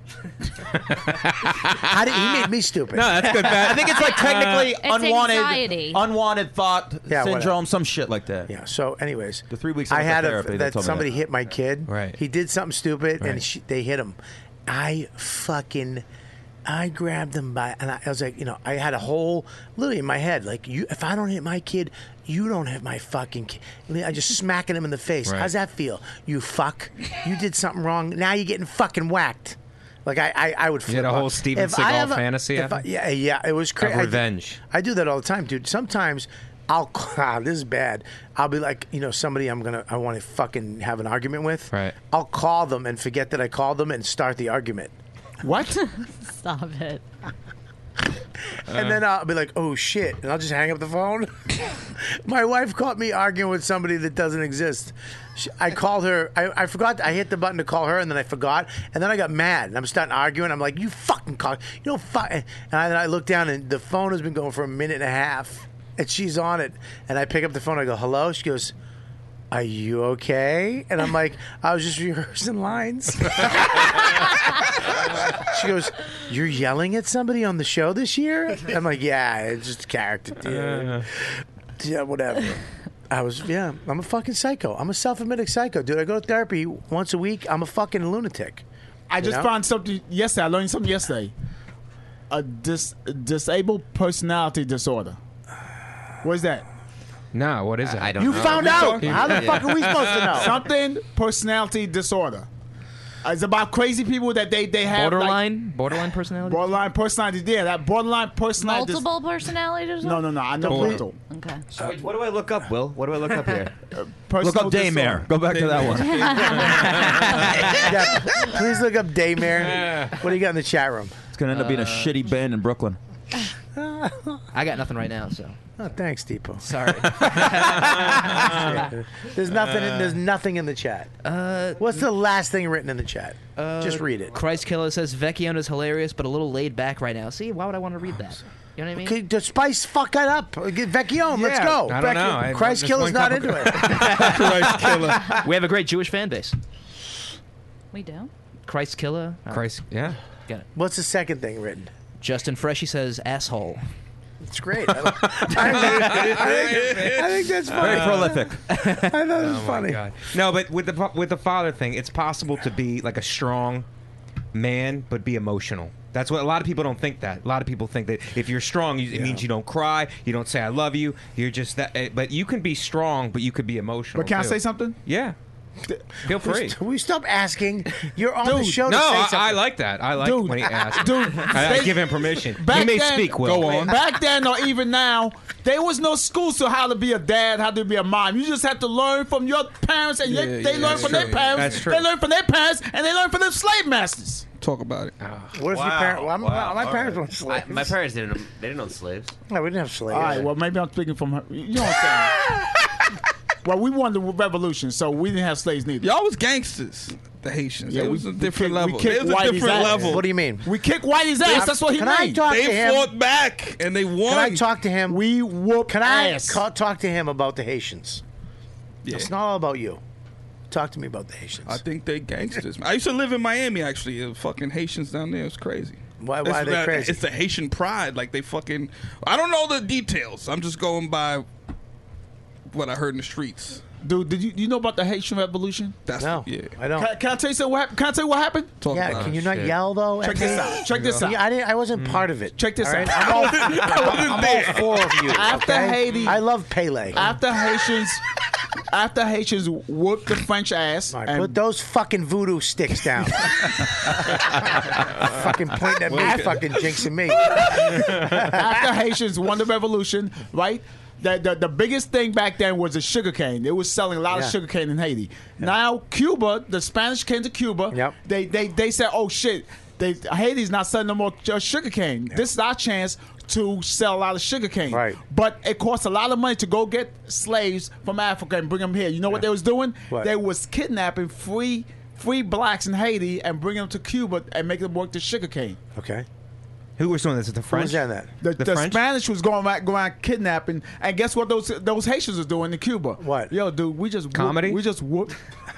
He made me stupid. No, that's good. I think it's like technically It's anxiety. unwanted thought Yeah, syndrome, whatever. some shit like that. Yeah. So, anyways, the 3 weeks I had therapy, that told me somebody hit my kid. Right. He did something stupid, Right. and they hit him. I grabbed him by, and I was like, you know, I had a hole literally in my head. Like, if I don't hit my kid, you don't hit my fucking kid. I just smacking him in the face. Right. How's that feel? You fuck. You did something wrong. Now you're getting fucking whacked. Like I would. You had a whole Steven Seagal fantasy. Yeah, it was crazy. Revenge. I do that all the time, dude. Sometimes this is bad. I'll be like, you know, somebody I want to fucking have an argument with. Right. I'll call them and forget that I called them and start the argument. What? Stop it. And then I'll be like, oh shit, and I'll just hang up the phone. My wife caught me arguing with somebody that doesn't exist. I called her. I forgot. I hit the button to call her, and then I forgot. And then I got mad, and I'm starting arguing. I'm like, you fucking call. You don't fuck. And then I look down, and the phone has been going for a minute and a half, and she's on it. And I pick up the phone. I go, hello. She goes, are you okay? And I'm like, I was just rehearsing lines. She goes, you're yelling at somebody on the show this year? I'm like, yeah, it's just character. Yeah, whatever. I'm a fucking psycho. I'm a self-admitted psycho, dude. I go to therapy once a week. I'm a fucking lunatic. I just found something yesterday. I learned something yesterday. A disabled personality disorder. What is that? No, what is it? I don't You know. found out. How the fuck are we supposed to know? Something personality disorder. It's about crazy people that they have Borderline personality. borderline personality. Yeah, that borderline personality. Multiple personality disorder? No. I know mental. Okay. So what do I look up, Will? What do I look up here? Look up daymare. Go back to that one. Yeah, please look up Daymare. What do you got in the chat room? It's gonna end up being a shitty band in Brooklyn. I got nothing right now, so. Oh, thanks, Deepo. Sorry. There's nothing in the chat. What's the last thing written in the chat? Just read it. Christ Killer says Vecchione is hilarious, but a little laid back right now. See, why would I want to read that? You know what I mean? Okay, to spice fuck it up. Get Vecchione, let's go. I don't know. Christ Killer's not into it. Christ Killer. We have a great Jewish fan base. We do? Christ Killer. Christ, yeah. Got it. What's the second thing written? Justin Freshy says asshole. It's great. I think that's funny. Very prolific. I thought it was funny. God. No, but with the father thing, it's possible to be like a strong man, but be emotional. That's what a lot of people don't think. That a lot of people think that if you're strong, it means you don't cry, you don't say I love you. You're just that. But you can be strong, but you could be emotional. But can I too. say something? Yeah. Feel free. Will you stop asking? You're on the show to No, say something. I like that. I like when he asks. Dude, I give him permission. You may speak, Will. Go on. Back then, or even now, there was no schools to how to be a dad, how to be a mom. You just had to learn from your parents, and they learn from their parents. That's true. They learn from their parents, and they learn from their slave masters. talk about it. What if your parents? Well, my parents weren't slaves. My parents didn't own slaves. No, we didn't have slaves. All right, well, maybe I'm speaking from her. You know what I'm saying? Well, we won the revolution, so we didn't have slaves neither. Y'all was gangsters, the Haitians. Yeah, it was a we different kick- we level. kick It was a Whitey's different ass. level. What do you mean? We kicked Whitey's ass. That's what he Can I mean. talk to They him? fought back and they won. Can I talk to him? We whooped Can I ass. talk to him about the Haitians? Yeah. It's not all about you. Talk to me about the Haitians. I think they gangsters. I used to live in Miami, actually. Fucking Haitians down there. It's crazy. Why are they crazy? It's the Haitian pride. Like, they fucking... I don't know the details. I'm just going by what I heard in the streets. Dude, did you know about the Haitian Revolution? No, I don't. Can I tell you something? Can I tell you what happened? Yeah, can you not yell though? Check this out. Check this out. I wasn't part of it. Check this all right? out. I'm all for of you. After okay? Haiti, I love Pele. After Haitians whooped the French ass. All right, put those fucking voodoo sticks down. Fucking pointing at me, fucking jinxing me. After Haitians won the revolution, right? The biggest thing back then was the sugar cane. They was selling a lot of sugar cane in Haiti. Now Cuba, the Spanish came to Cuba. Yep. They said, oh shit, Haiti's not selling no more sugar cane. Yep. This is our chance to sell a lot of sugar cane. Right. But it costs a lot of money to go get slaves from Africa and bring them here. You know what they was doing? What? They was kidnapping free blacks in Haiti and bringing them to Cuba and making them work the sugar cane. Okay. Who was doing this? The French? Who was that? The French? Spanish was going around kidnapping, and guess what those Haitians was doing in Cuba? What? Yo, dude, we just Comedy? We just whooped.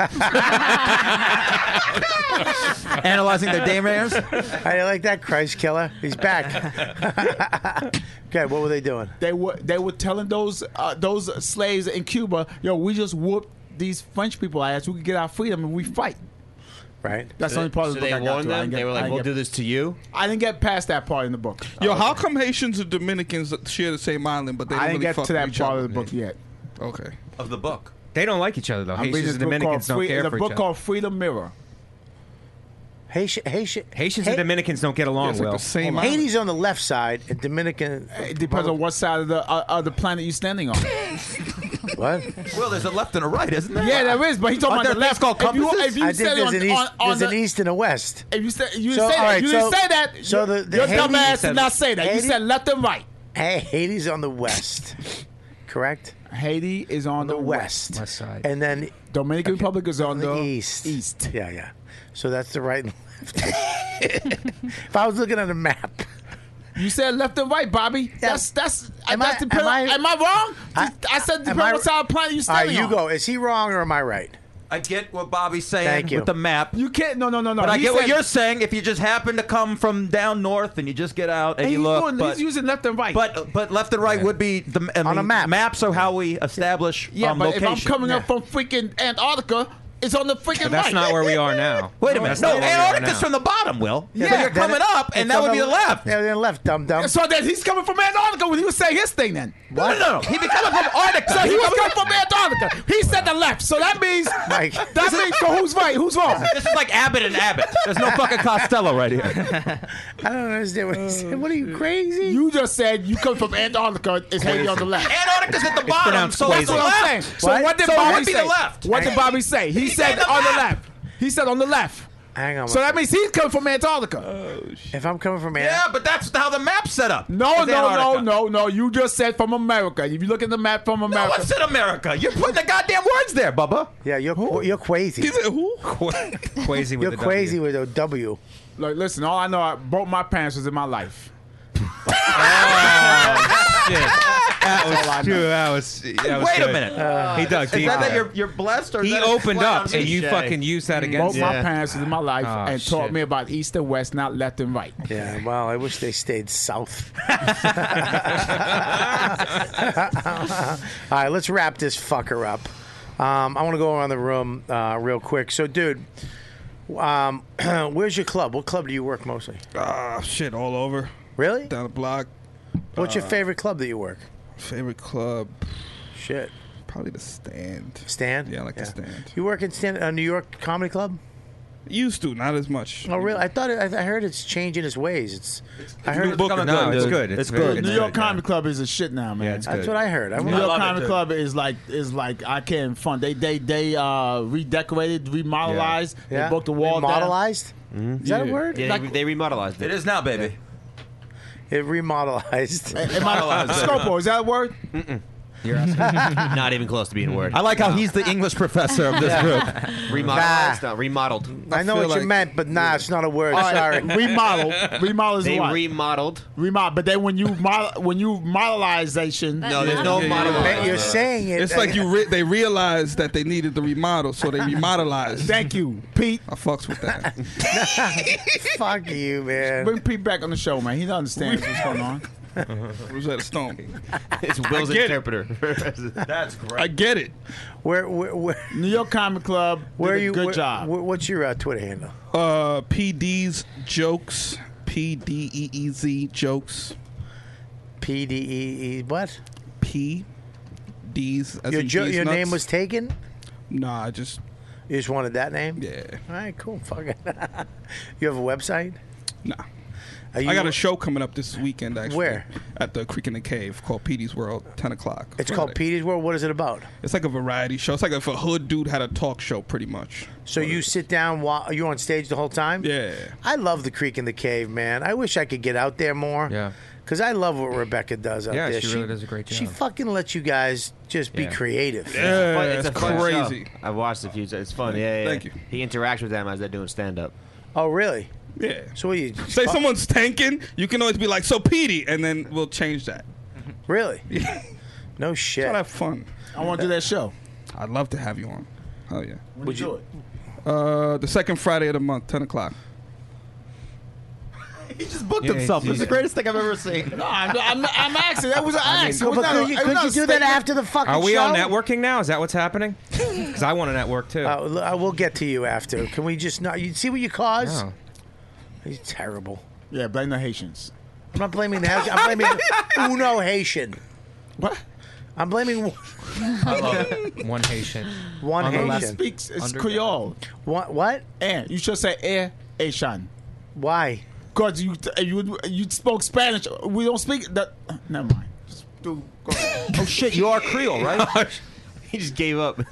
Analyzing their daymares. I like that Christ killer. He's back. Okay, what were they doing? They were telling those slaves in Cuba, yo, we just whooped these French people ass. We could get our freedom and we fight. Right. That's the only part of the book they I got warned to. them. They were like, "We'll do this to you." I didn't get past that part in the book. Yo, how come Haitians and Dominicans share the same island, but they don't I didn't really get fuck to with that each part other? of the book yet. Okay. Of the book. They don't like each other, though. I'm reading Haitians this and book Dominicans don't care for each other. called Freedom Mirror. Haitians and Dominicans don't get along well. Haiti's on the left side, and Dominican. It depends on what side of the planet you're standing on. What? Well, there's a left and a right, isn't there? Yeah, there is, but he's talking Aren't about the there left. things called compasses? If you I think said there's an east and a west. If you said you So, didn't say all that, right, you so- didn't say that. so the your Haiti- dumb ass did not say that. You Haiti- said left and right. Hey, Haiti's on the west, correct? Haiti is on the west. West side. And then Dominican Republic is on the east. East. Yeah. So that's the right and left. If I was looking at a map. You said left and right, Bobby. That's Am I wrong? I said depending on what side of the planet you're All right, standing you on. go. Is he wrong or am I right? I get what Bobby's saying Thank you. with the map. You can't. No. But I He get what said- you're saying. If you just happen to come from down north and you just get out and Hey, you he's look, doing- but, he's using left and right. but left and right would be on a map. Maps are how we establish Yeah, but location. if I'm coming up from freaking Antarctica, it's on the freaking But that's right. not where we are now. Wait a minute. That's No, not where we are Antarctica's now. from the bottom, Will. Yeah, so you're then coming up, and it's that on would be the left. Yeah, then left, dum. So then he's coming from Antarctica when he was saying his thing then. No. He'd be coming from Antarctica. So he was coming from Antarctica. He said the left. So that means so who's right? Who's wrong? This is like Abbott and Abbott. There's no fucking Costello right here. I don't understand what he said. What are you, crazy? You just said you come from Antarctica. It's Haiti on the left. Antarctica's at the bottom, pronounced so that's Quasi. the That's what I'm left. saying. So what did So it Bobby would be say? the left. What did Bobby say? He said said the on the map. left. He said on the left. Hang on. So that means he's coming from Antarctica. if I'm coming from Yeah, but that's how the map's set up. No. It's Antarctica. You just said from America. If you look at the map from No, America. what's in America? You're putting the goddamn words there, Bubba. Yeah, you're crazy. He said who? Crazy with You're the crazy W. with a W. Look, listen, all I know, both my parents was in my life. Shit. That was Wait good. a minute. He dug Is deep. that there. you're blessed or is He that a opened flat up, on and me? you fucking used that Both against him. my parents was in my life Oh, and taught shit. me about east and west, not left and right. Yeah, well, I wish they stayed south. All right, let's wrap this fucker up. I want to go around the room real quick. So, dude, where's your club? What club do you work mostly? Shit, all over. Really? Down the block. What's your favorite club that you work? Favorite club? Shit. Probably the Stand. Stand? Yeah, I like the Stand. You work at New York Comedy Club? Used to, not as much. Oh, really? I heard it's changing its ways. I heard New booker. No, it's good. It's very good. New York Comedy Club is a shit now, man. Yeah, it's That's good. what I heard. New I York love it, Comedy too. Club is like I can't fun. They redecorated, remodelized. Yeah. They broke the wall down. Remodelized? Mhm. Is that a word? Yeah, they remodelized it. It is now, baby. It remodelized. Scopo, is that a word? You're asking. Not even close to being a word. I like how he's the English professor of this group. Remodelized? No, remodeled. I know what you meant, but nah, it's not a word. All right, Sorry. Remodel is They what? remodeled. Remodel, but then when you modelization, No, there's no model. You're saying it. It's like they realized that they needed the remodel, so they remodelized. Thank you, Pete. I fucks with that. Fuck you, man. Bring Pete back on the show, man. He understands what's going on. Rosetta Stone. It's Will's I get interpreter. That's great. I get it. Where New York Comic Club. Where did a you? Good job. What's your Twitter handle? PD's jokes. PDEEZ jokes. PDEE what? PD's. As Your in D's your nuts. name was taken. Nah, I just. You just wanted that name? Yeah. All right, cool. Fuck it. You have a website? Nah. Are you, I got a show coming up this weekend, actually. Where? At the Creek in the Cave called Petey's World, 10 o'clock. It's called Petey's World. What is it about? It's like a variety show. It's like if a hood dude had a talk show, pretty much. So you sit down while you're on stage the whole time? Yeah. I love the Creek in the Cave, man. I wish I could get out there more. Yeah. Because I love what Rebecca does out Yeah, there. she really does a great She job. fucking lets you guys just be Yeah. creative. Yeah, It's a fun crazy. show. I've watched a few. It's fun. Yeah, yeah. Thank you. He interacts with them as they're doing stand up. Oh, really? Yeah. So what you Say someone's tanking, you can always be like, so Petey, and then we'll change that. Really? No shit. Try to have fun. I want to do that show. I'd love to have you on. Hell yeah. Would you do it? The second Friday of the month, 10 o'clock. He just booked himself. This is the greatest thing I've ever seen. No, I'm asking. That was an ask. It was But not could a- you, it was could not you a do that statement. after the fucking Are we show? on networking now? Is that what's happening? Because I want to network too. We'll get to you after. Can we just not? You see what you caused? No. He's terrible. Yeah, blame the Haitians. I'm not blaming the Haitian. I'm blaming Uno Haitian. What? I'm blaming One Haitian. one He Haitian. speaks it's Creole. What? And you should say Haitian. Why? Because you spoke Spanish. We don't speak that. Never mind. Just do. Go ahead. Oh shit, you are Creole, right? He just gave up.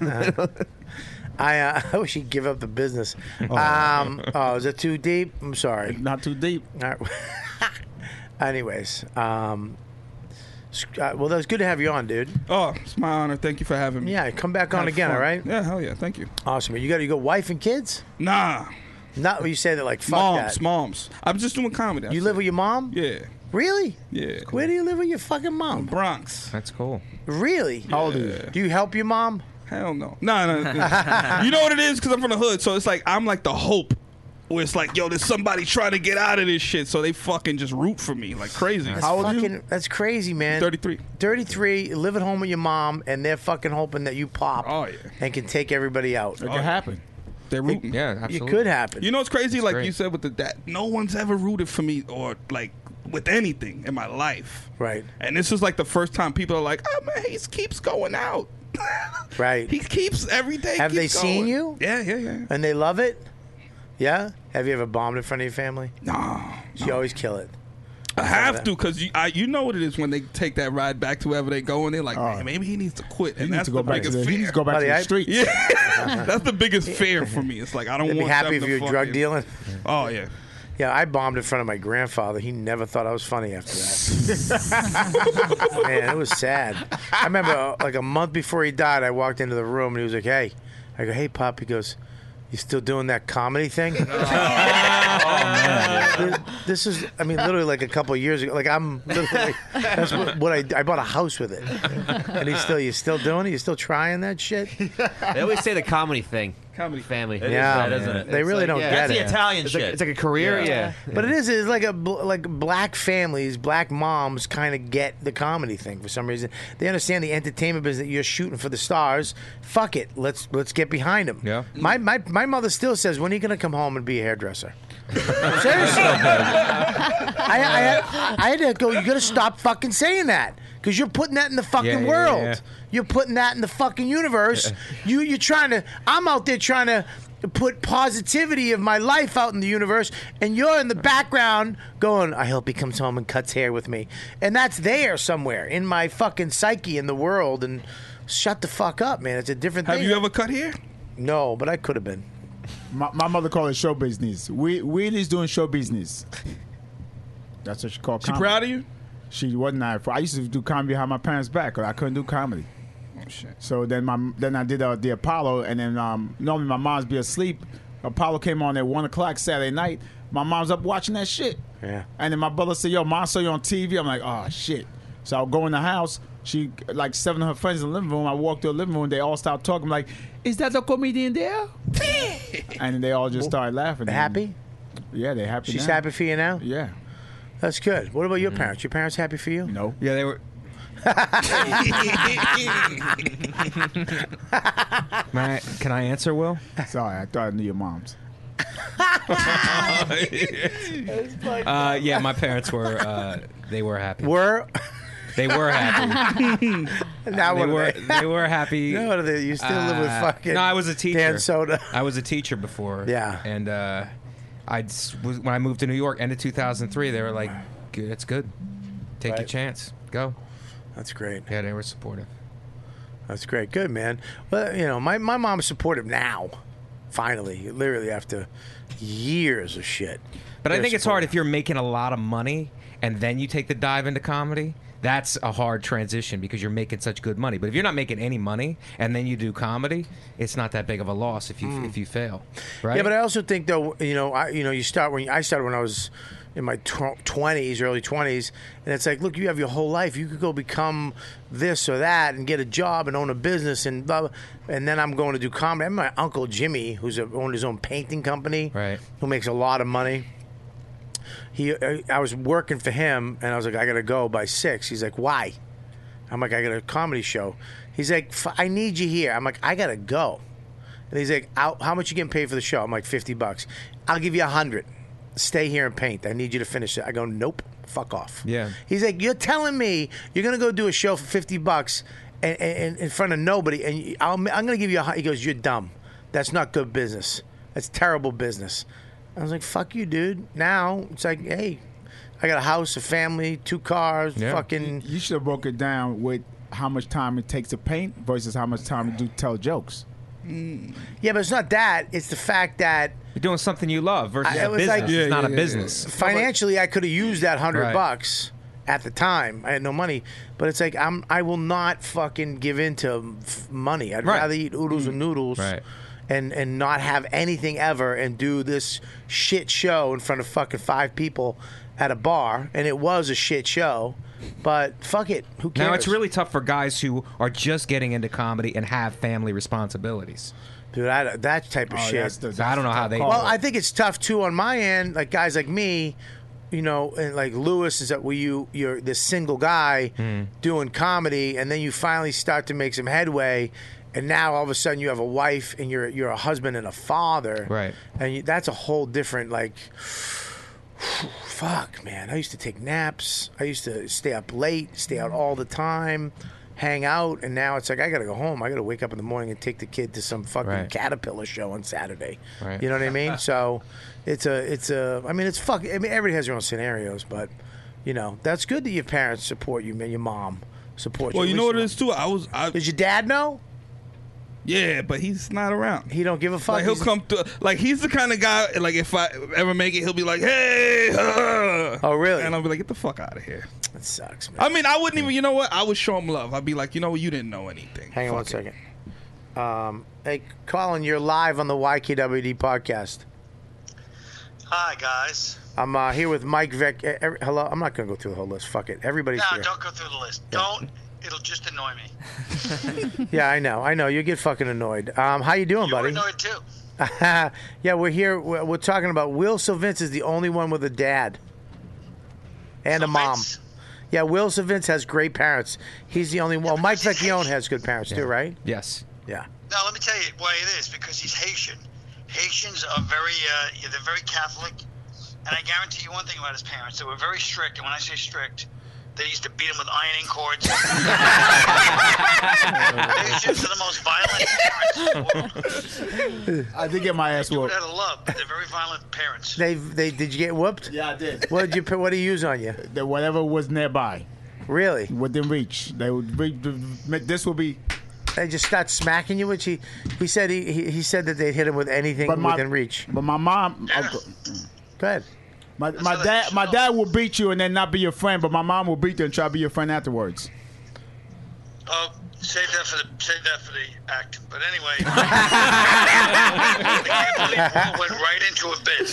I wish he'd give up the business. Is it too deep? I'm sorry. Not too deep. All right. Anyways, well, that was good to have you on, dude. Oh, it's my honor. Thank you for having me. Yeah, come back on Had again, fun. all right? Yeah, hell yeah. Thank you. Awesome. You got wife and kids? Nah. Not you say that like fuck that. Moms. I'm just doing comedy. You live with your mom? Yeah. Really? Yeah. Where do you live with your fucking mom? Bronx. That's cool. Really? How old are you? Do you help your mom? Hell no. No. You know what it is? Because I'm from the hood. So it's like, I'm like the hope. Where it's like, yo, there's somebody trying to get out of this shit. So they fucking just root for me like crazy. How old are you? That's crazy, man. 33. 33, live at home with your mom, and they're fucking hoping that you pop and can take everybody out. It could happen. They're rooting. Yeah, absolutely. It could happen. You know what's crazy? Like great. you said with the dad, no one's ever rooted for me or like with anything in my life. Right. And this is like the first time people are like, oh man, he keeps going out. Right. He keeps every day. Have they keeps seen going. you? Yeah. And they love it? Yeah? Have you ever bombed in front of your family? No. You always kill it. I have to because you know what it is when they take that ride back to wherever they go and they're like, man, maybe he needs to quit. And that's the biggest fear. He needs to go back to the streets. Yeah. That's the biggest fear for me. It's like, I don't They'd want be happy them if to you were drug fucking- dealing. Oh, yeah. Yeah, I bombed in front of my grandfather. He never thought I was funny after that. Man, it was sad. I remember like a month before he died, I walked into the room and he was like, hey. I go, hey, Pop. He goes, you still doing that comedy thing? This is, I mean, literally like a couple of years ago. Like I'm literally, that's what I bought a house with it. And you still doing it? You still trying that shit? They always say the comedy thing. Comedy family. It is Yeah, that, isn't it? they It's really like, don't yeah, get that's it. the Italian It's shit. like, it's like a career, yeah. But it is. It's like like black families, black moms kind of get the comedy thing for some reason. They understand the entertainment business. You're shooting for the stars. Fuck it. Let's get behind them. Yeah. My mother still says, "When are you going to come home and be a hairdresser?" Seriously. I had to go. You got to stop fucking saying that because you're putting that in the fucking world. yeah. You're putting that in the fucking universe. You're trying to. I'm out there trying to put positivity of my life out in the universe, and you're in the background going, I hope he comes home and cuts hair with me. And that's there somewhere in my fucking psyche in the world. And shut the fuck up, man. It's a different thing. Have you ever cut hair? No, but I could have been. My mother called it show business. Wheelie's doing show business. That's what she called She comedy. proud of you? She wasn't. I used to do comedy behind my parents' back, because I couldn't do comedy. Oh shit. So then I did the Apollo, and then normally my mom's be asleep. Apollo came on at 1 o'clock Saturday night. My mom's up watching that shit. Yeah. And then my brother said, "Yo, Mom saw you on TV." I'm like, "Oh shit." So I'll go in the house. She, like 7 of her friends in the living room. I walk to the living room. They all start talking. I'm like, "Is that the comedian there?" And then they all just started laughing. They happy? Yeah, they're happy. She's now. happy for you now? Yeah. That's good. What about your parents? Your parents happy for you? No. Yeah, they were. Can I answer, Will? Sorry, I thought I knew your mom's. Yeah, my parents were. They were happy. They were happy. Now they what were. are they? They were happy. No, what are they? You still live with fucking No, I was a teacher. Dan Soda. I was a teacher before. Yeah. And when I moved to New York, end of 2003, they were like, "Good, that's good. Take your chance. Go." That's great. Yeah, they were supportive. That's great. Good, man. Well, you know, my mom's supportive now. Finally, literally after years of shit. But I think it's hard if you're making a lot of money and then you take the dive into comedy. That's a hard transition because you're making such good money. But if you're not making any money and then you do comedy, it's not that big of a loss if you fail, right? Yeah, but I also think though, you start when I started when I was in my 20s, early 20s, and it's like, look, you have your whole life. You could go become this or that and get a job and own a business and blah, blah. And then I'm going to do comedy. I have my Uncle Jimmy, who's owned his own painting company, right, who makes a lot of money. I was working for him, and I was like, I got to go by 6. He's like, why? I'm like, I got a comedy show. He's like, I need you here. I'm like, I got to go. And he's like, how much you getting paid for the show? I'm like, $50. I'll give you 100. Stay here and paint. I need you to finish it. I go, nope, fuck off. Yeah. He's like, you're telling me you're going to go do a show for $50 and in front of nobody, and I'm going to give you he goes, you're dumb. That's not good business. That's terrible business. I was like, fuck you, dude. Now it's like, hey, I got a house, a family, 2 cars, fucking. You should have broke it down with how much time it takes to paint versus how much time to tell jokes. Yeah, but it's not that. It's the fact that you're doing something you love versus it a was business. like- It's not a business. Financially, I could have used that $100 Right. at the time. I had no money, but it's like I will not fucking give in to money. I'd Right. rather eat oodles and noodles. Right. And not have anything ever and do this shit show in front of fucking 5 people at a bar. And it was a shit show, but fuck it. Who cares? Now, it's really tough for guys who are just getting into comedy and have family responsibilities. Dude, that type of shit. I don't know how they. Well, I think it's tough too on my end. Like guys like me, and like Lewis is that where you're this single guy doing comedy, and then you finally start to make some headway, and now all of a sudden you have a wife and you're a husband and a father, right? And that's a whole different like. Fuck, man. I used to take naps. I used to stay up late, stay out all the time, hang out, and now it's like I gotta go home. I gotta wake up in the morning and take the kid to some fucking Caterpillar show on Saturday. Right. You know what I mean? So it's everybody has their own scenarios, but that's good that your parents support you, man. Your mom supports you. Well, you know what it is too. Does your dad know? Yeah, but he's not around. He don't give a fuck. Like he'll come to. Like he's the kind of guy. Like if I ever make it, he'll be like, "Hey." Oh, really? And I'll be like, "Get the fuck out of here." That sucks, man. I mean, I wouldn't even. You know what? I would show him love. I'd be like, you know what? You didn't know anything. Hang on one Fuck it. second. Hey, Colin, you're live on the YKWd podcast. Hi, guys. I'm here with Mike Vick. Hello. I'm not going to go through the whole list. Fuck it. Everybody's No, here. don't go through the list. Don't. It'll just annoy me. Yeah, I know. You get fucking annoyed. How you doing, buddy? You're annoyed too. Yeah, we're here. We're talking about Will Sylvince is the only one with a dad and a mom. Yeah, Will Sylvince has great parents. He's the only one. Well, Mike Vecchione has good parents too, right? Yes. Yeah. Now, let me tell you why it is. Because he's Haitian. Haitians are they're very Catholic. And I guarantee you one thing about his parents. They were very strict. And when I say strict, they used to beat him with ironing cords. Haitians are the most violent parents in the world. I did get my ass They do it whooped. out of love, but they're very violent parents. They did you get whooped? Yeah, I did. What did you use on you? Whatever was nearby. Really? Within reach. They would. This will be. They just start smacking you, which he said he said that they'd hit him with anything within reach. But my mom. Go ahead. My dad will beat you and then not be your friend, but my mom will beat you and try to be your friend afterwards. Oh, save that for the act. But anyway, the gambling went right into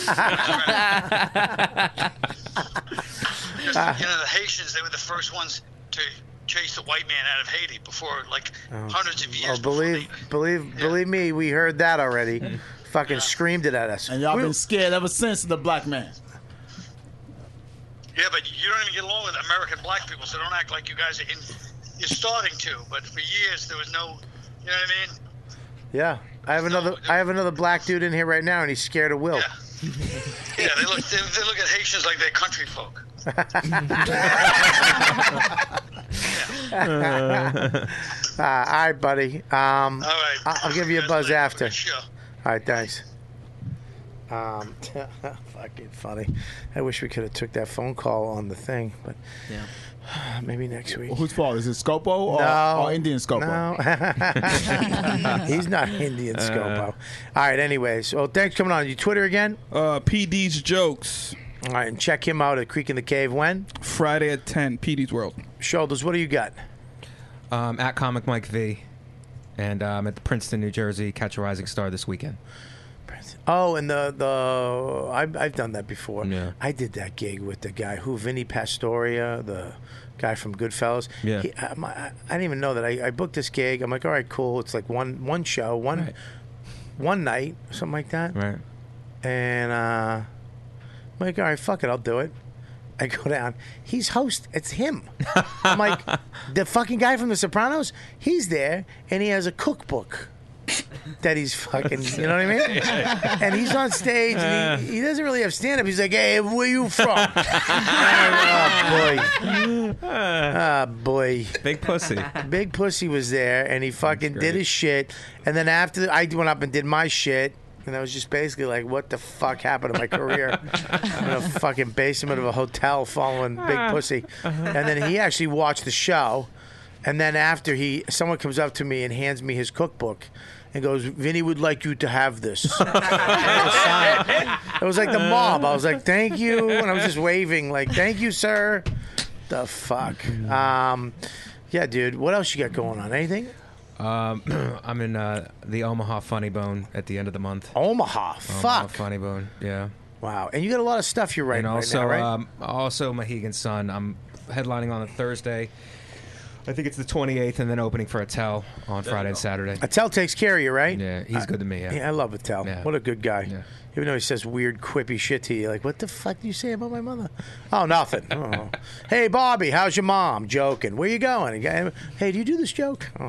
a bit. The Haitians, they were the first ones to chase the white man out of Haiti before, like, hundreds of years. Believe me, we heard that already. Fucking screamed it at us. And y'all been scared ever since of the black man. Yeah, but you don't even get along with American black people, so don't act like you guys are in. You're starting to, but for years there was no. You know what I mean? Yeah, I have another black dude in here right now, and he's scared of Will. Yeah, they look at Haitians like they're country folk. All right, buddy. All right. I'll give you a buzz after. All right, thanks. Fucking funny. I wish we could have took that phone call on the thing, but maybe next week. Whose fault is it? Scopo or Indian Scopo? No, he's not Indian Scopo. All right. Anyways, well, thanks for coming on. You Twitter again? PD's Jokes. All right, and check him out at Creek in the Cave when? Friday at 10. PD's World. Shoulders. What do you got? At Comic Mike V, and at the Princeton, New Jersey. Catch a Rising Star this weekend. Oh, and I've done that before. Yeah. I did that gig with the guy Vinny Pastoria, the guy from Goodfellas. Yeah. I didn't even know that. I booked this gig. I'm like, all right, cool. It's like one show, one night, something like that. Right. And I'm like, all right, fuck it, I'll do it. I go down. He's host. It's him. I'm like, the fucking guy from The Sopranos. He's there, and he has a cookbook that he's fucking. You know what I mean? And he's on stage, and he doesn't really have stand up. He's like, hey, where you from? Oh boy. Big Pussy. Big Pussy was there, and he fucking did his shit. And then after I went up and did my shit. And I was just basically like, what the fuck happened to my career? I'm in a fucking basement of a hotel following Big Pussy. And then he actually watched the show. And then after someone comes up to me and hands me his cookbook and goes, Vinny would like you to have this. It was like the mob. I was like, thank you. And I was just waving like, thank you, sir. The fuck? Yeah, dude. What else you got going on? Anything? I'm in the Omaha Funny Bone at the end of the month. Omaha, fuck. Funny Bone, yeah. Wow, and you got a lot of stuff you're writing and also, right now, right? Also Mohegan Sun. I'm headlining on a Thursday. I think it's the 28th, and then opening for Attell on Friday and Saturday. Attell takes care of you, right? Yeah, he's good to me, I love Attell. Yeah. What a good guy. Yeah. Even though he says weird, quippy shit to you, like, what the fuck do you say about my mother? Oh, nothing. Oh. Hey, Bobby, how's your mom? Joking. Where you going? Hey, do you do this joke? Oh.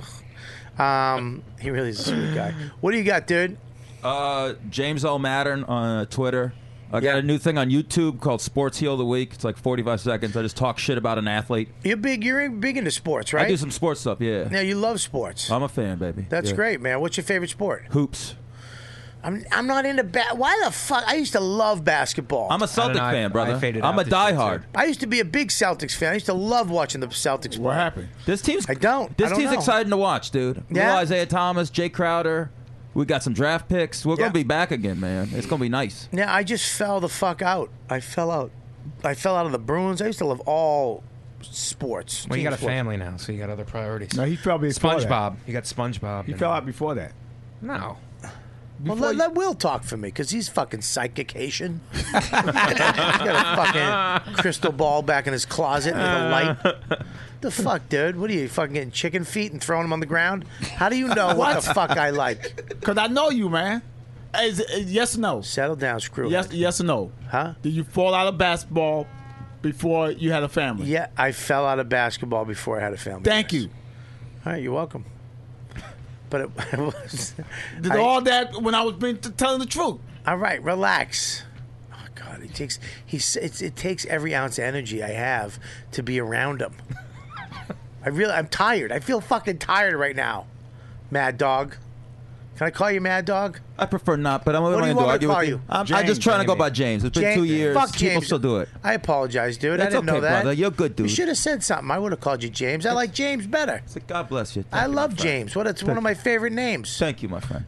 He really is a sweet guy. What do you got, dude? James O'Mattern on Twitter. I got a new thing on YouTube called Sports Heel of the Week. It's like 45 seconds. I just talk shit about an athlete. You're big into sports, right? I do some sports stuff, yeah. Yeah, you love sports. I'm a fan, baby. That's great, man. What's your favorite sport? Hoops. I'm not into why the fuck? I used to love basketball. I'm a Celtic fan, brother. I'm a diehard. I used to be a big Celtics fan. I used to love watching the Celtics. What happened? This team's I don't. This I don't team's know. exciting to watch, dude. Yeah? Little Isaiah Thomas, Jay Crowder. We got some draft picks. We're gonna be back again, man. It's gonna be nice. Yeah, I just fell the fuck out. I fell out of the Bruins. I used to love all sports. Well, you got a sports. family now, so you got other priorities. No, he fell before that. SpongeBob. You got SpongeBob. He fell out before that. No. Well, let Will talk for me, because he's fucking psychic-ation. He's got a fucking crystal ball back in his closet with a light. The fuck, dude? What are you, fucking getting chicken feet and throwing them on the ground? How do you know what the fuck I like? Because I know you, man. Is it yes or no? Settle down, screw Yes or no? Huh? Did you fall out of basketball before you had a family? Yeah, I fell out of basketball before I had a family. Thank you. All right, you're welcome. But it was... all that when I was telling the truth. All right, relax. Oh, God, it takes every ounce of energy I have to be around him. I'm tired. I feel fucking tired right now. Mad Dog. Can I call you Mad Dog? I prefer not, but I'm What do willing you to want me to argue call with you? I'm just trying to go by James. It's been 2 years. Fuck People James. still do it. I apologize, dude. I That's didn't okay, know that. brother. You're good, dude. You should have said something. I would have called you James. I like James better. God bless you. I love James. It's one of my favorite names. Thank you, my friend.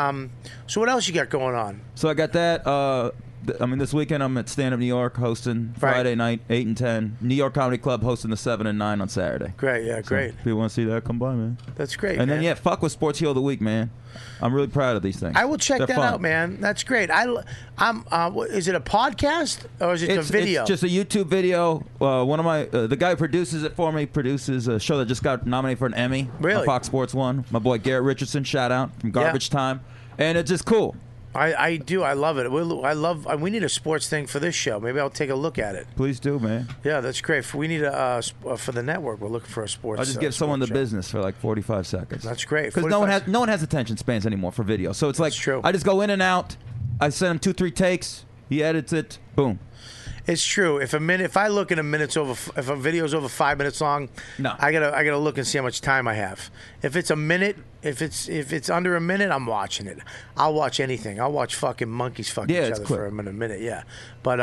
So what else you got going on? So I got that. This weekend I'm at Stand Up New York hosting Friday night, 8 and 10. New York Comedy Club hosting the 7 and 9 on Saturday. Great, yeah, great. If you want to see that, come by, man. That's great. And man. then fuck with Sports Heel of the Week, man. I'm really proud of these things. I will check They're that fun. out, man. That's great. Is it a podcast or is it a video? It's just a YouTube video. One of my the guy who produces it for me produces a show that just got nominated for an Emmy. Really? On Fox Sports 1. My boy Garrett Richardson, shout out from Garbage Time, and it's just cool. I do. I love it. We need a sports thing for this show. Maybe I'll take a look at it. Please do, man. Yeah, that's great. We need for the network. We're looking for a sports. I'll just give someone the show. business for like 45 seconds. That's great. Because no one has attention spans anymore for video. So it's like I just go in and out. I send him 2-3 takes. He edits it. Boom. It's true. If a video's over 5 minutes long, no, I gotta look and see how much time I have. If it's a minute, if it's under a minute, I'm watching it. I'll watch anything. I'll watch fucking monkeys fuck each other for a minute. Yeah, but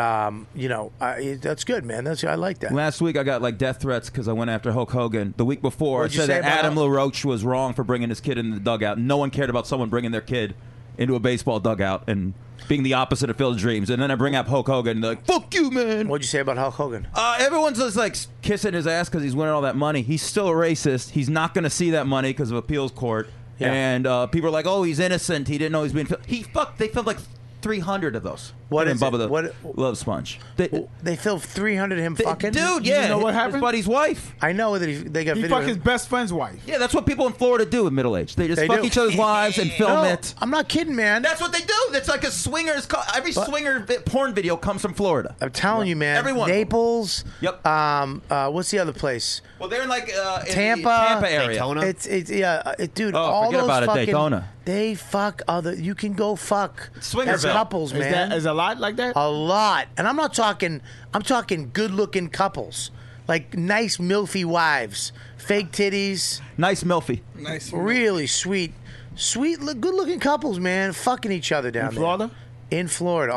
that's good, man. I like that. Last week I got like death threats because I went after Hulk Hogan. The week before What'd you I said say that about Adam LaRoche was wrong for bringing his kid in the dugout. No one cared about someone bringing their kid into a baseball dugout and being the opposite of Phil's dreams. And then I bring up Hulk Hogan and they're like, fuck you, man. What'd you say about Hulk Hogan? Everyone's just like kissing his ass because he's winning all that money. He's still a racist. He's not going to see that money because of appeals court. Yeah. And people are like, oh, he's innocent. He didn't know he was being they filmed like 300 of those. What Him is and it? Bubba the Love Sponge. They filmed 300 of him fucking? Dude, yeah. You know what happened? His buddy's wife. I know that they got He video. fucked his best friend's wife. Yeah, that's what people in Florida do in middle age. They just fuck do. each other's wives and film No, it. I'm not kidding, man. That's what they do. It's like a swingers. Every swinger porn video comes from Florida. I'm telling you, man. Everyone. Naples. Yep. What's the other place? Well, they're in like in Tampa. the Tampa area. Daytona? It's dude. Oh, all forget those about it, fucking, Daytona. They fuck other. You can go fuck Swingerville. as couples, man. Is a lot like that? A lot, and I'm not talking. I'm talking good-looking couples, like nice milfy wives, fake titties, Nice milfy. Nice. really sweet, good-looking couples, man, fucking each other down In Florida? there. In Florida,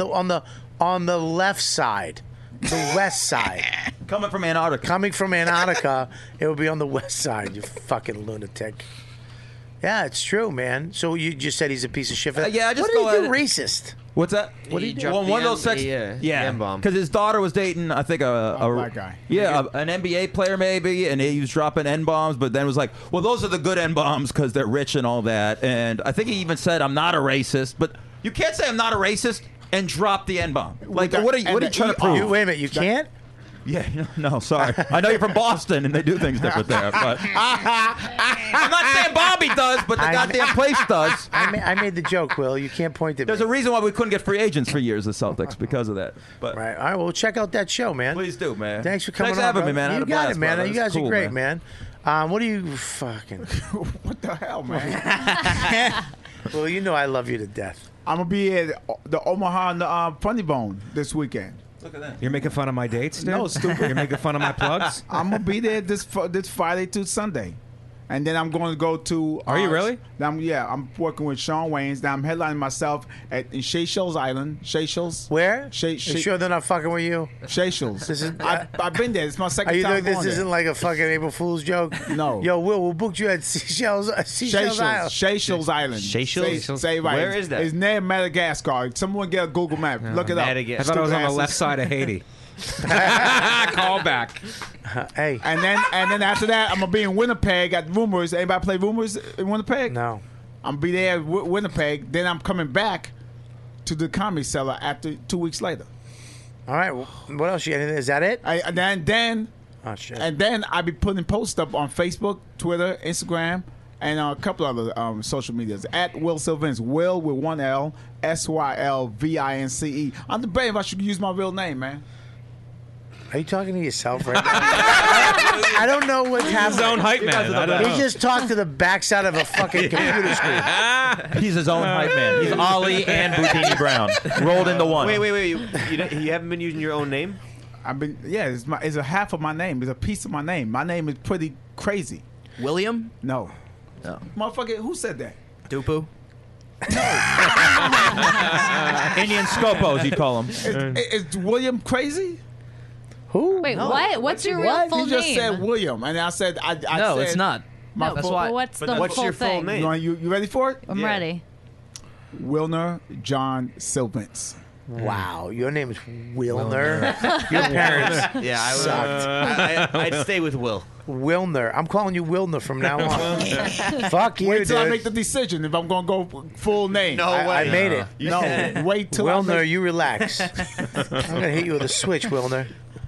on the left side, the west side. Coming from Antarctica. Coming from Antarctica, it would be on the west side. You fucking lunatic. Yeah, it's true, man. So you just said he's a piece of shit. Yeah, I just what go did he at do? it. Racist. What's that? What do you do? dropped Well, one of the those sex. M-bomb. Because his daughter was dating, I think, a black guy. Yeah, an NBA player maybe, and he was dropping N bombs, but then was like, well, those are the good N bombs because they're rich and all that. And I think he even said, I'm not a racist, but you can't say I'm not a racist and drop the N bomb. Like, what are you trying to prove? Wait a minute, you can't? Yeah, no, sorry. I know you're from Boston and they do things different there, but I'm not saying Bobby does, but the goddamn place does. I made the joke, Will. You can't point at There's me. a reason why we couldn't get free agents for years, the Celtics, because of that. But Right. All right. Well, check out that show, man. please do, man. Thanks for coming Thanks on. for having brother. me, man. I had You a got blast, it, man. brother. You It's guys cool, are great, man. What are you fucking? What the hell, man? Well, you know I love you to death. I'm gonna be at the Omaha and the Funny Bone this weekend. Look at that. You're making fun of my dates, dude? No, stupid. You're making fun of my plugs? I'm gonna be there this Friday to Sunday, and then I'm going to go to. Are you really? I'm working with Sean Waynes. Now I'm headlining myself in Seychelles Island. Seychelles. Where? You sure they're not fucking with you? Seychelles. This is. I've been there. It's my second Are you time doing this? going there. Isn't like a fucking April Fool's joke? No. Yo, Will, we booked you at Seychelles Island. Seychelles Island. Seychelles? Say right. Where is that? It's near Madagascar. Someone get a Google map. Look it up. I thought it was on the left side of Haiti. Call back. Hey. And then after that, I'm gonna be in Winnipeg at Rumors. Anybody play Rumors in Winnipeg? No. I'm gonna be there at Winnipeg. Then I'm coming back to the Comedy Cellar after 2 weeks later. All right. Well, what else? Is that it? And then Oh shit. and then I'll be putting posts up on Facebook, Twitter, Instagram, and a couple other social medias at Will Sylvince. Will with one L, SYLVINCE. I'm debating if I should use my real name, man. Are you talking to yourself right now? I don't know what's happening. His own hype man. I don't know. He just talked to the backside of a fucking computer screen. He's his own hype man. He's Ollie and Boudini Brown rolled into one. Wait. You haven't been using your own name? It's a half of my name. It's a piece of my name. My name is pretty crazy. William? No. Motherfucker, who said that? Dupu. Indian Scopos, you call them. Is William crazy? Who? Wait, what? What's your real full You just name? said William, and I said I No, said it's not. My No, full, but what's the full thing? You ready for it? I'm ready. Wilner John Sylvans. Wow, your name is Wilner. Your parents Yeah, I would. sucked. I'd stay with Will. Wilner. I'm calling you Wilner from now on. Fuck you, Wait till I dude. make the decision if I'm gonna go full name. No I made it. No, wait till I Wilner, make- you relax. I'm gonna hit you with a switch, Wilner.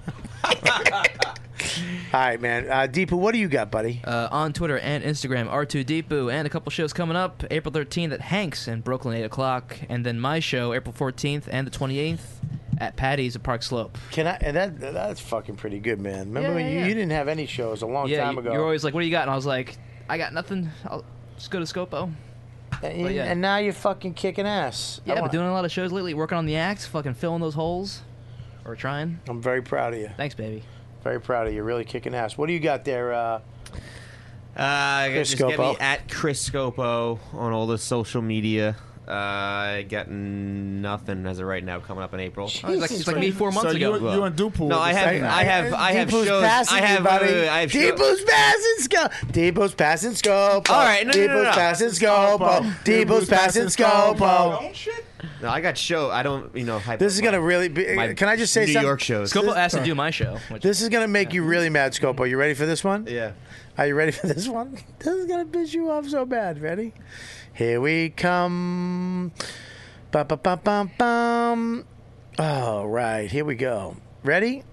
All right, man. Deepu, what do you got, buddy? On Twitter and Instagram, R2Deepu, and a couple shows coming up. April 13th at Hank's in Brooklyn, 8 o'clock. And then my show, April 14th and the 28th at Patty's at Park Slope. Can I? And that's fucking pretty good, man. Remember Yeah, when yeah. you didn't have any shows a long time ago. You're always like, what do you got? And I was like, I got nothing. I'll just go to Scopo. And, yeah. and now you're fucking kicking ass. Yeah, but doing a lot of shows lately, working on the acts, fucking filling those holes. Or trying. I'm very proud of you. Thanks, baby. Very proud of you. Really kicking ass. What do you got there? Chris Just get me Scopo. at Chris Scopo on all the social media. I got nothing as of right now coming up in April. It's like me 4 months ago. You and Dupu. No, I have Deepu's shows. passing I have you, buddy. I have shows. Deepu's passing scope. Deepu's passing scope. All right, no. Deepu's passing scope. Deepu's passing scope. No, I got show. I don't, hype This is up gonna my- really be. my Can I just say New something? York shows. Scopo asked to do my show. This is gonna make you really mad, Scopo. You ready for this one? Yeah. Are you ready for this one? This is gonna piss you off so bad. Ready? Here we come. Bum, bum, bum, bum, bum. All right, here we go. Ready?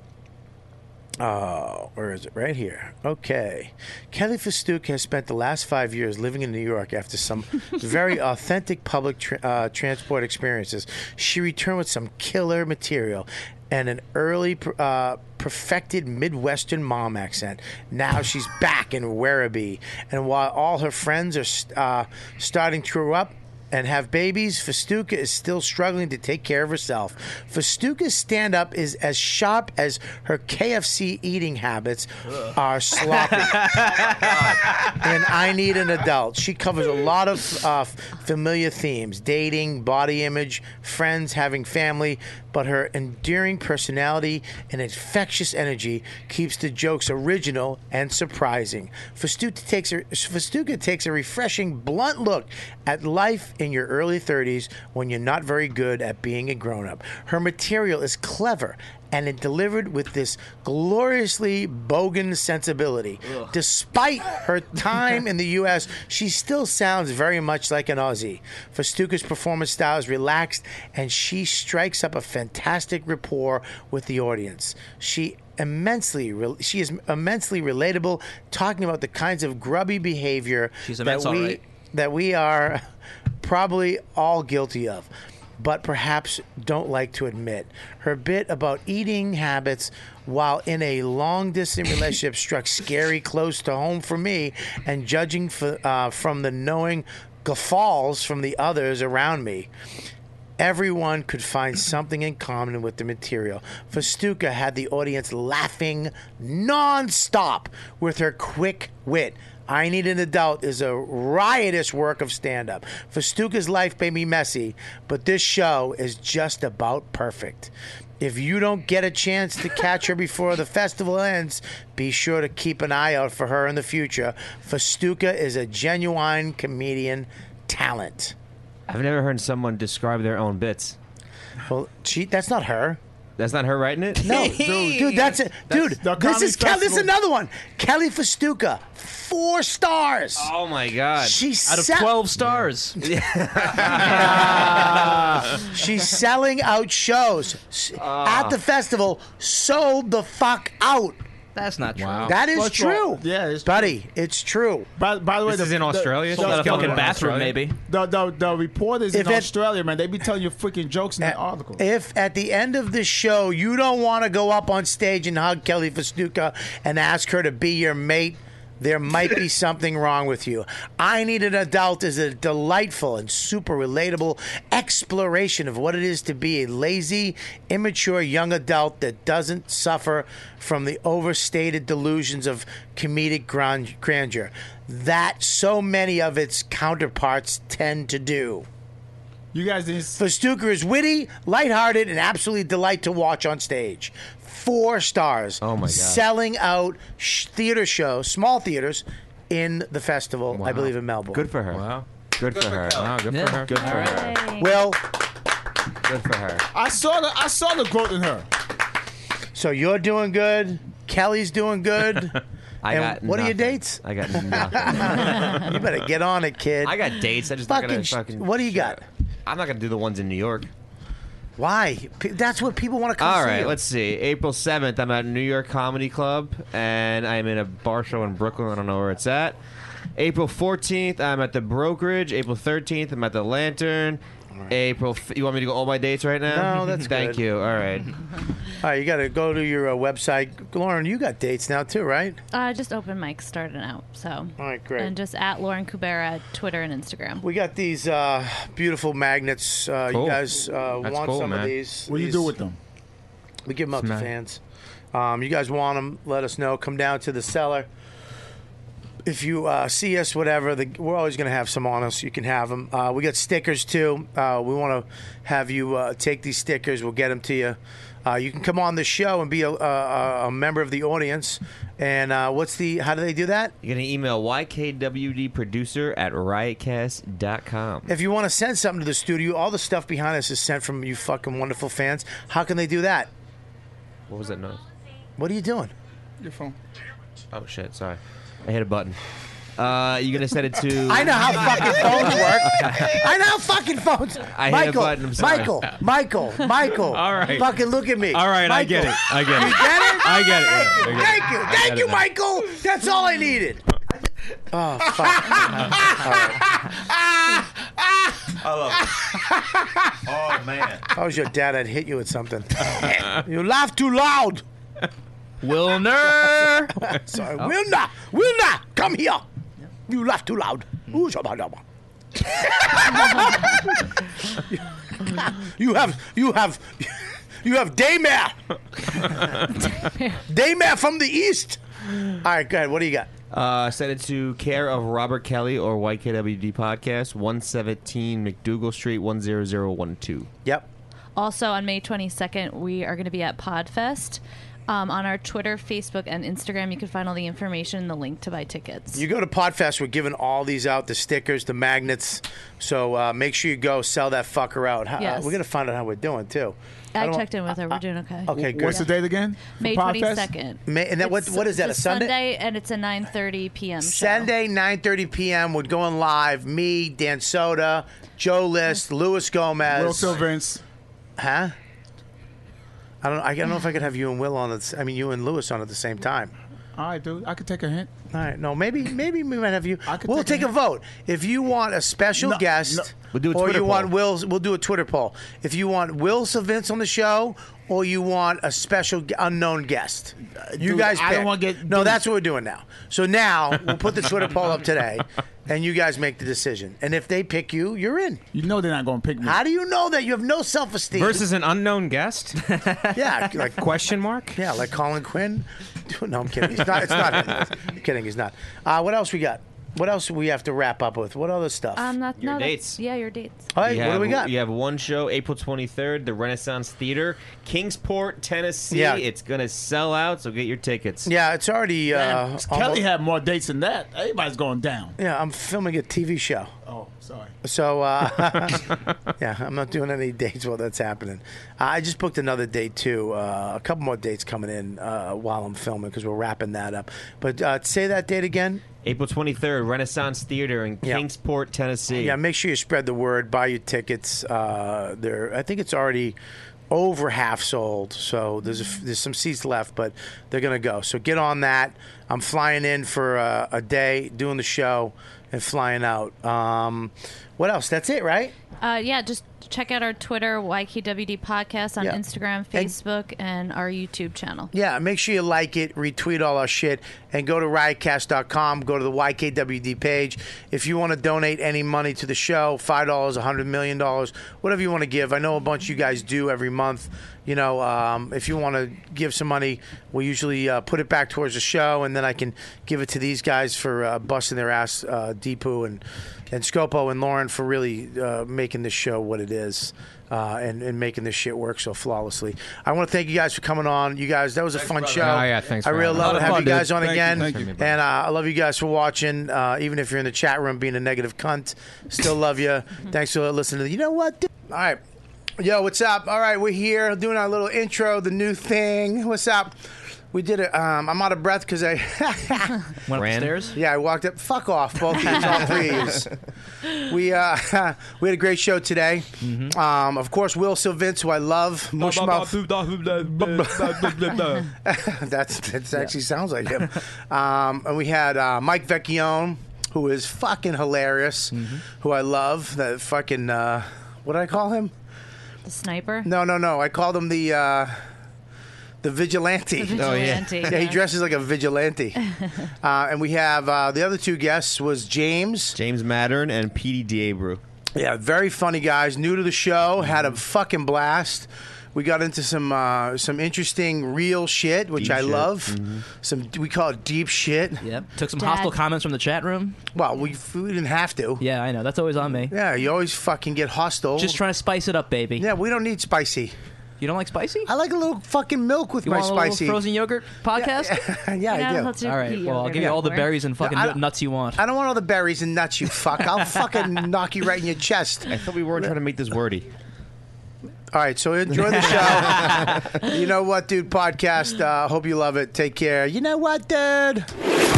Oh, where is it? Right here. Okay. Kelly Festuca has spent the last 5 years living in New York after some very authentic public transport experiences. She returned with some killer material and an early perfected Midwestern mom accent. Now she's back in Werribee. And while all her friends are starting to grow up and have babies, Festuca is still struggling to take care of herself. Festuca's stand-up is as sharp as her KFC eating habits are sloppy. And I Need an Adult. She covers a lot of familiar themes: dating, body image, friends, having family, but her endearing personality and infectious energy keeps the jokes original and surprising. Festuca takes a refreshing, blunt look at life in your early 30s when you're not very good at being a grown-up. Her material is clever and it delivered with this gloriously bogan sensibility. Ugh. Despite her time in the U.S., she still sounds very much like an Aussie. Festuca's performance style is relaxed, and she strikes up a fantastic rapport with the audience. She is immensely relatable, talking about the kinds of grubby behavior She's immense, all right. that we are probably all guilty of, but perhaps don't like to admit. Her bit about eating habits while in a long-distance relationship struck scary close to home for me, and judging from the knowing guffaws from the others around me. Everyone could find something in common with the material. Festuca had the audience laughing non-stop with her quick wit. I Need an Adult is a riotous work of stand-up. Festuca's life may be messy, but this show is just about perfect. If you don't get a chance to catch her before the festival ends, be sure to keep an eye out for her in the future. Festuca is a genuine comedian talent. I've never heard someone describe their own bits. Well, that's not her. That's not her writing it? No, dude, that's it. Dude, this is another one. Kelly Festuca, 4 stars. Oh my God! She's Out of 12 stars. She's selling out shows at the festival. Sold the fuck out. That's not true. That is true. Yeah, it's buddy. It's true. By the way, This is in Australia? Sold out a Still fucking in bathroom, Australia? maybe. The reporters If in it- Australia, man, they be telling you freaking jokes in that article. If at the end of the show you don't want to go up on stage and hug Kelly Festuca and ask her to be your mate, there might be something wrong with you. I Need an Adult is a delightful and super relatable exploration of what it is to be a lazy, immature young adult that doesn't suffer from the overstated delusions of comedic grandeur that so many of its counterparts tend to do. You guys didn't. Festuca is witty, lighthearted, and absolutely delight to watch on stage. 4 stars. Oh, my God. Selling out theater shows, small theaters, in the festival, I believe, in Melbourne. Good for her. Wow. Good for her. Wow, good for her. Good for her. Will, Good for her. I saw the growth in her. so you're doing good. Kelly's doing good. I And got what are your nothing. dates? I got nothing. You better get on it, kid. I got dates. I just not gonna fucking. What do you got? I'm not gonna do the ones in New York. Why? That's what people want to come All see. right, you. let's see. April 7th, I'm at New York Comedy Club, and I'm in a bar show in Brooklyn. I don't know where it's at. April 14th, I'm at the Brokerage. April 13th, I'm at the Lantern. You want me to go all my dates right now? No, that's Thank good. you. All right. All right, you got to go to your website. Lauren, you got dates now too, right? Just open mics starting out. So. All right, great. And just at Lauren Kubera, Twitter and Instagram. We got these beautiful magnets. You Cool. guys That's want cool, some of man. these? What do you do with them? We give them out to Smack. fans. You guys want them? Let us know. Come down to the cellar. If you see us, whatever, we're always going to have some on us. You can have them. We got stickers too. We want to have you take these stickers. We'll get them to you. You can come on the show and be a member of the audience. And how do they do that? You're going to email ykwdproducer@riotcast.com. If you want to send something to the studio, all the stuff behind us is sent from you fucking wonderful fans. How can they do that? What was that noise? What are you doing? Your phone. Oh, shit. Sorry. I hit a button. You're going to send it to... I know how fucking phones work. I know how fucking phones. I hit a button, I'm sorry. Michael. All right. Fucking look at me. All right, I Michael. get it. I get it. You get it? I get it. Yeah, I get it. Thank you. I Thank get you, it. Michael. That's all I needed. Oh, fuck. I love it. Oh, man. If I was your dad, I'd hit you with something. You laugh too loud. Wilner. Sorry. Wilner, come here. You laugh too loud. Ooh, shabba dabba. You have Daymare. Daymare from the east. All right, go ahead. What do you got? Send it to care of Robert Kelly or YKWD Podcast, 117 McDougal Street, 10012. Yep. Also, on May 22nd, we are going to be at Podfest. On our Twitter, Facebook, and Instagram, you can find all the information and the link to buy tickets. You go to Podfest, we're giving all these out, the stickers, the magnets. So make sure you go sell that fucker out. Yes. We're going to find out how we're doing, too. I checked in with her. We're doing okay. Okay, good. What's the date again? May 22nd. And that, what is that, a It's Sunday? And it's a 9:30 p.m. show. Sunday, 9:30 p.m. We're going live. Me, Dan Soda, Joe List, Luis Gomez. Will Sylvans. Huh? I don't know if I could have you and Will on you and Lewis on at the same time. All right, dude. I could take a hint. All right, no, maybe we might have you. We'll take a vote. If you want a special guest, We'll do a or Twitter you poll. want Will's, we'll do a Twitter poll. If you want Will Sylvans on the show, or you want a special unknown guest, you Dude, guys pick. I don't wanna get- No, that's what we're doing now. So now we'll put the Twitter poll up today, and you guys make the decision. And if they pick you, you're in. You know they're not going to pick me. How do you know that? You have no self-esteem. Versus an unknown guest? Yeah, like Question mark? Yeah, like Colin Quinn. No, I'm kidding. It's not him. I'm kidding. He's not. What else we got? What else we have to wrap up with? What other stuff? Your dates. Yeah, your dates. All right, what do we got? You have one show, April 23rd, the Renaissance Theater, Kingsport, Tennessee. Yeah. It's going to sell out, so get your tickets. Yeah, it's already. Damn, Kelly almost- had more dates than that. Everybody's going down. Yeah, I'm filming a TV show. Oh, sorry. So, yeah, I'm not doing any dates while that's happening. I just booked another date, too. A couple more dates coming in while I'm filming because we're wrapping that up. But say that date again. April 23rd, Renaissance Theater in Kingsport, Tennessee. Yeah, make sure you spread the word. Buy your tickets. I think it's already over half sold, so there's some seats left, but they're gonna go. So get on that. I'm flying in for a day, doing the show, and flying out. What else? That's it, right? Yeah, just check out our Twitter, YKWD Podcast, on Yeah. Instagram, Facebook, and our YouTube channel. Yeah, make sure you like it, retweet all our shit, and go to riotcast.com, go to the YKWD page. If you want to donate any money to the show, $5, $100 million, whatever you want to give. I know a bunch of you guys do every month. You know, if you want to give some money, we usually put it back towards the show, and then I can give it to these guys for busting their ass, Deepu and Scopo and Lauren, for really making this show what it is. And making this shit work so flawlessly. I want to thank you guys for coming on. You guys, that was a fun show. Oh, yeah, thanks I for really having love us. to have you guys on Thank you, again. thank you. And I love you guys for watching. Even if you're in the chat room being a negative cunt, still love you. Thanks for listening to You know what? All right. Yo, what's up? All right, we're here doing our little intro, the new thing. What's up? We did it. I'm out of breath because I went upstairs. Yeah, I walked up. Fuck off, both of you, all three of yous. We had a great show today. Of course, Will Sylvince, who I love, Mushmouth. That actually sounds like him. And we had Mike Vecchione, who is fucking hilarious, who I love. That fucking what did I call him? The sniper? No. I called him the vigilante. The vigilante, Yeah, he dresses like a vigilante. And we have the other two guests was James Mattern and Petey Diabru. Yeah, very funny guys. New to the show, had a fucking blast. We got into some interesting real shit, which I love. Some we call it deep shit. Yep. Took some hostile comments from the chat room. Well, we didn't have to. Yeah, I know. That's always on me. Yeah, you always fucking get hostile. Just trying to spice it up, baby. Yeah, we don't need spicy. You don't like spicy? I like a little fucking milk with You my want a spicy. little frozen yogurt podcast? Yeah, I do. All right. Well, I'll give you all the berries and fucking nuts you want. I don't want all the berries and nuts, you fuck. I'll fucking knock you right in your chest. I thought we weren't trying to make this wordy. All right, so enjoy the show. You Know What, Dude podcast. Hope you love it. Take care. You know what, dude?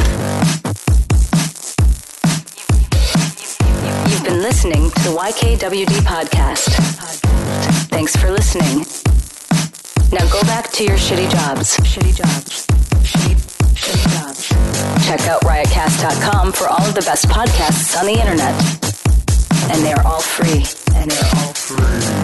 You've been listening to the YKWD podcast. Thanks for listening. Now go back to your shitty jobs. Shitty jobs. Check out riotcast.com for all of the best podcasts on the internet. And they are all free.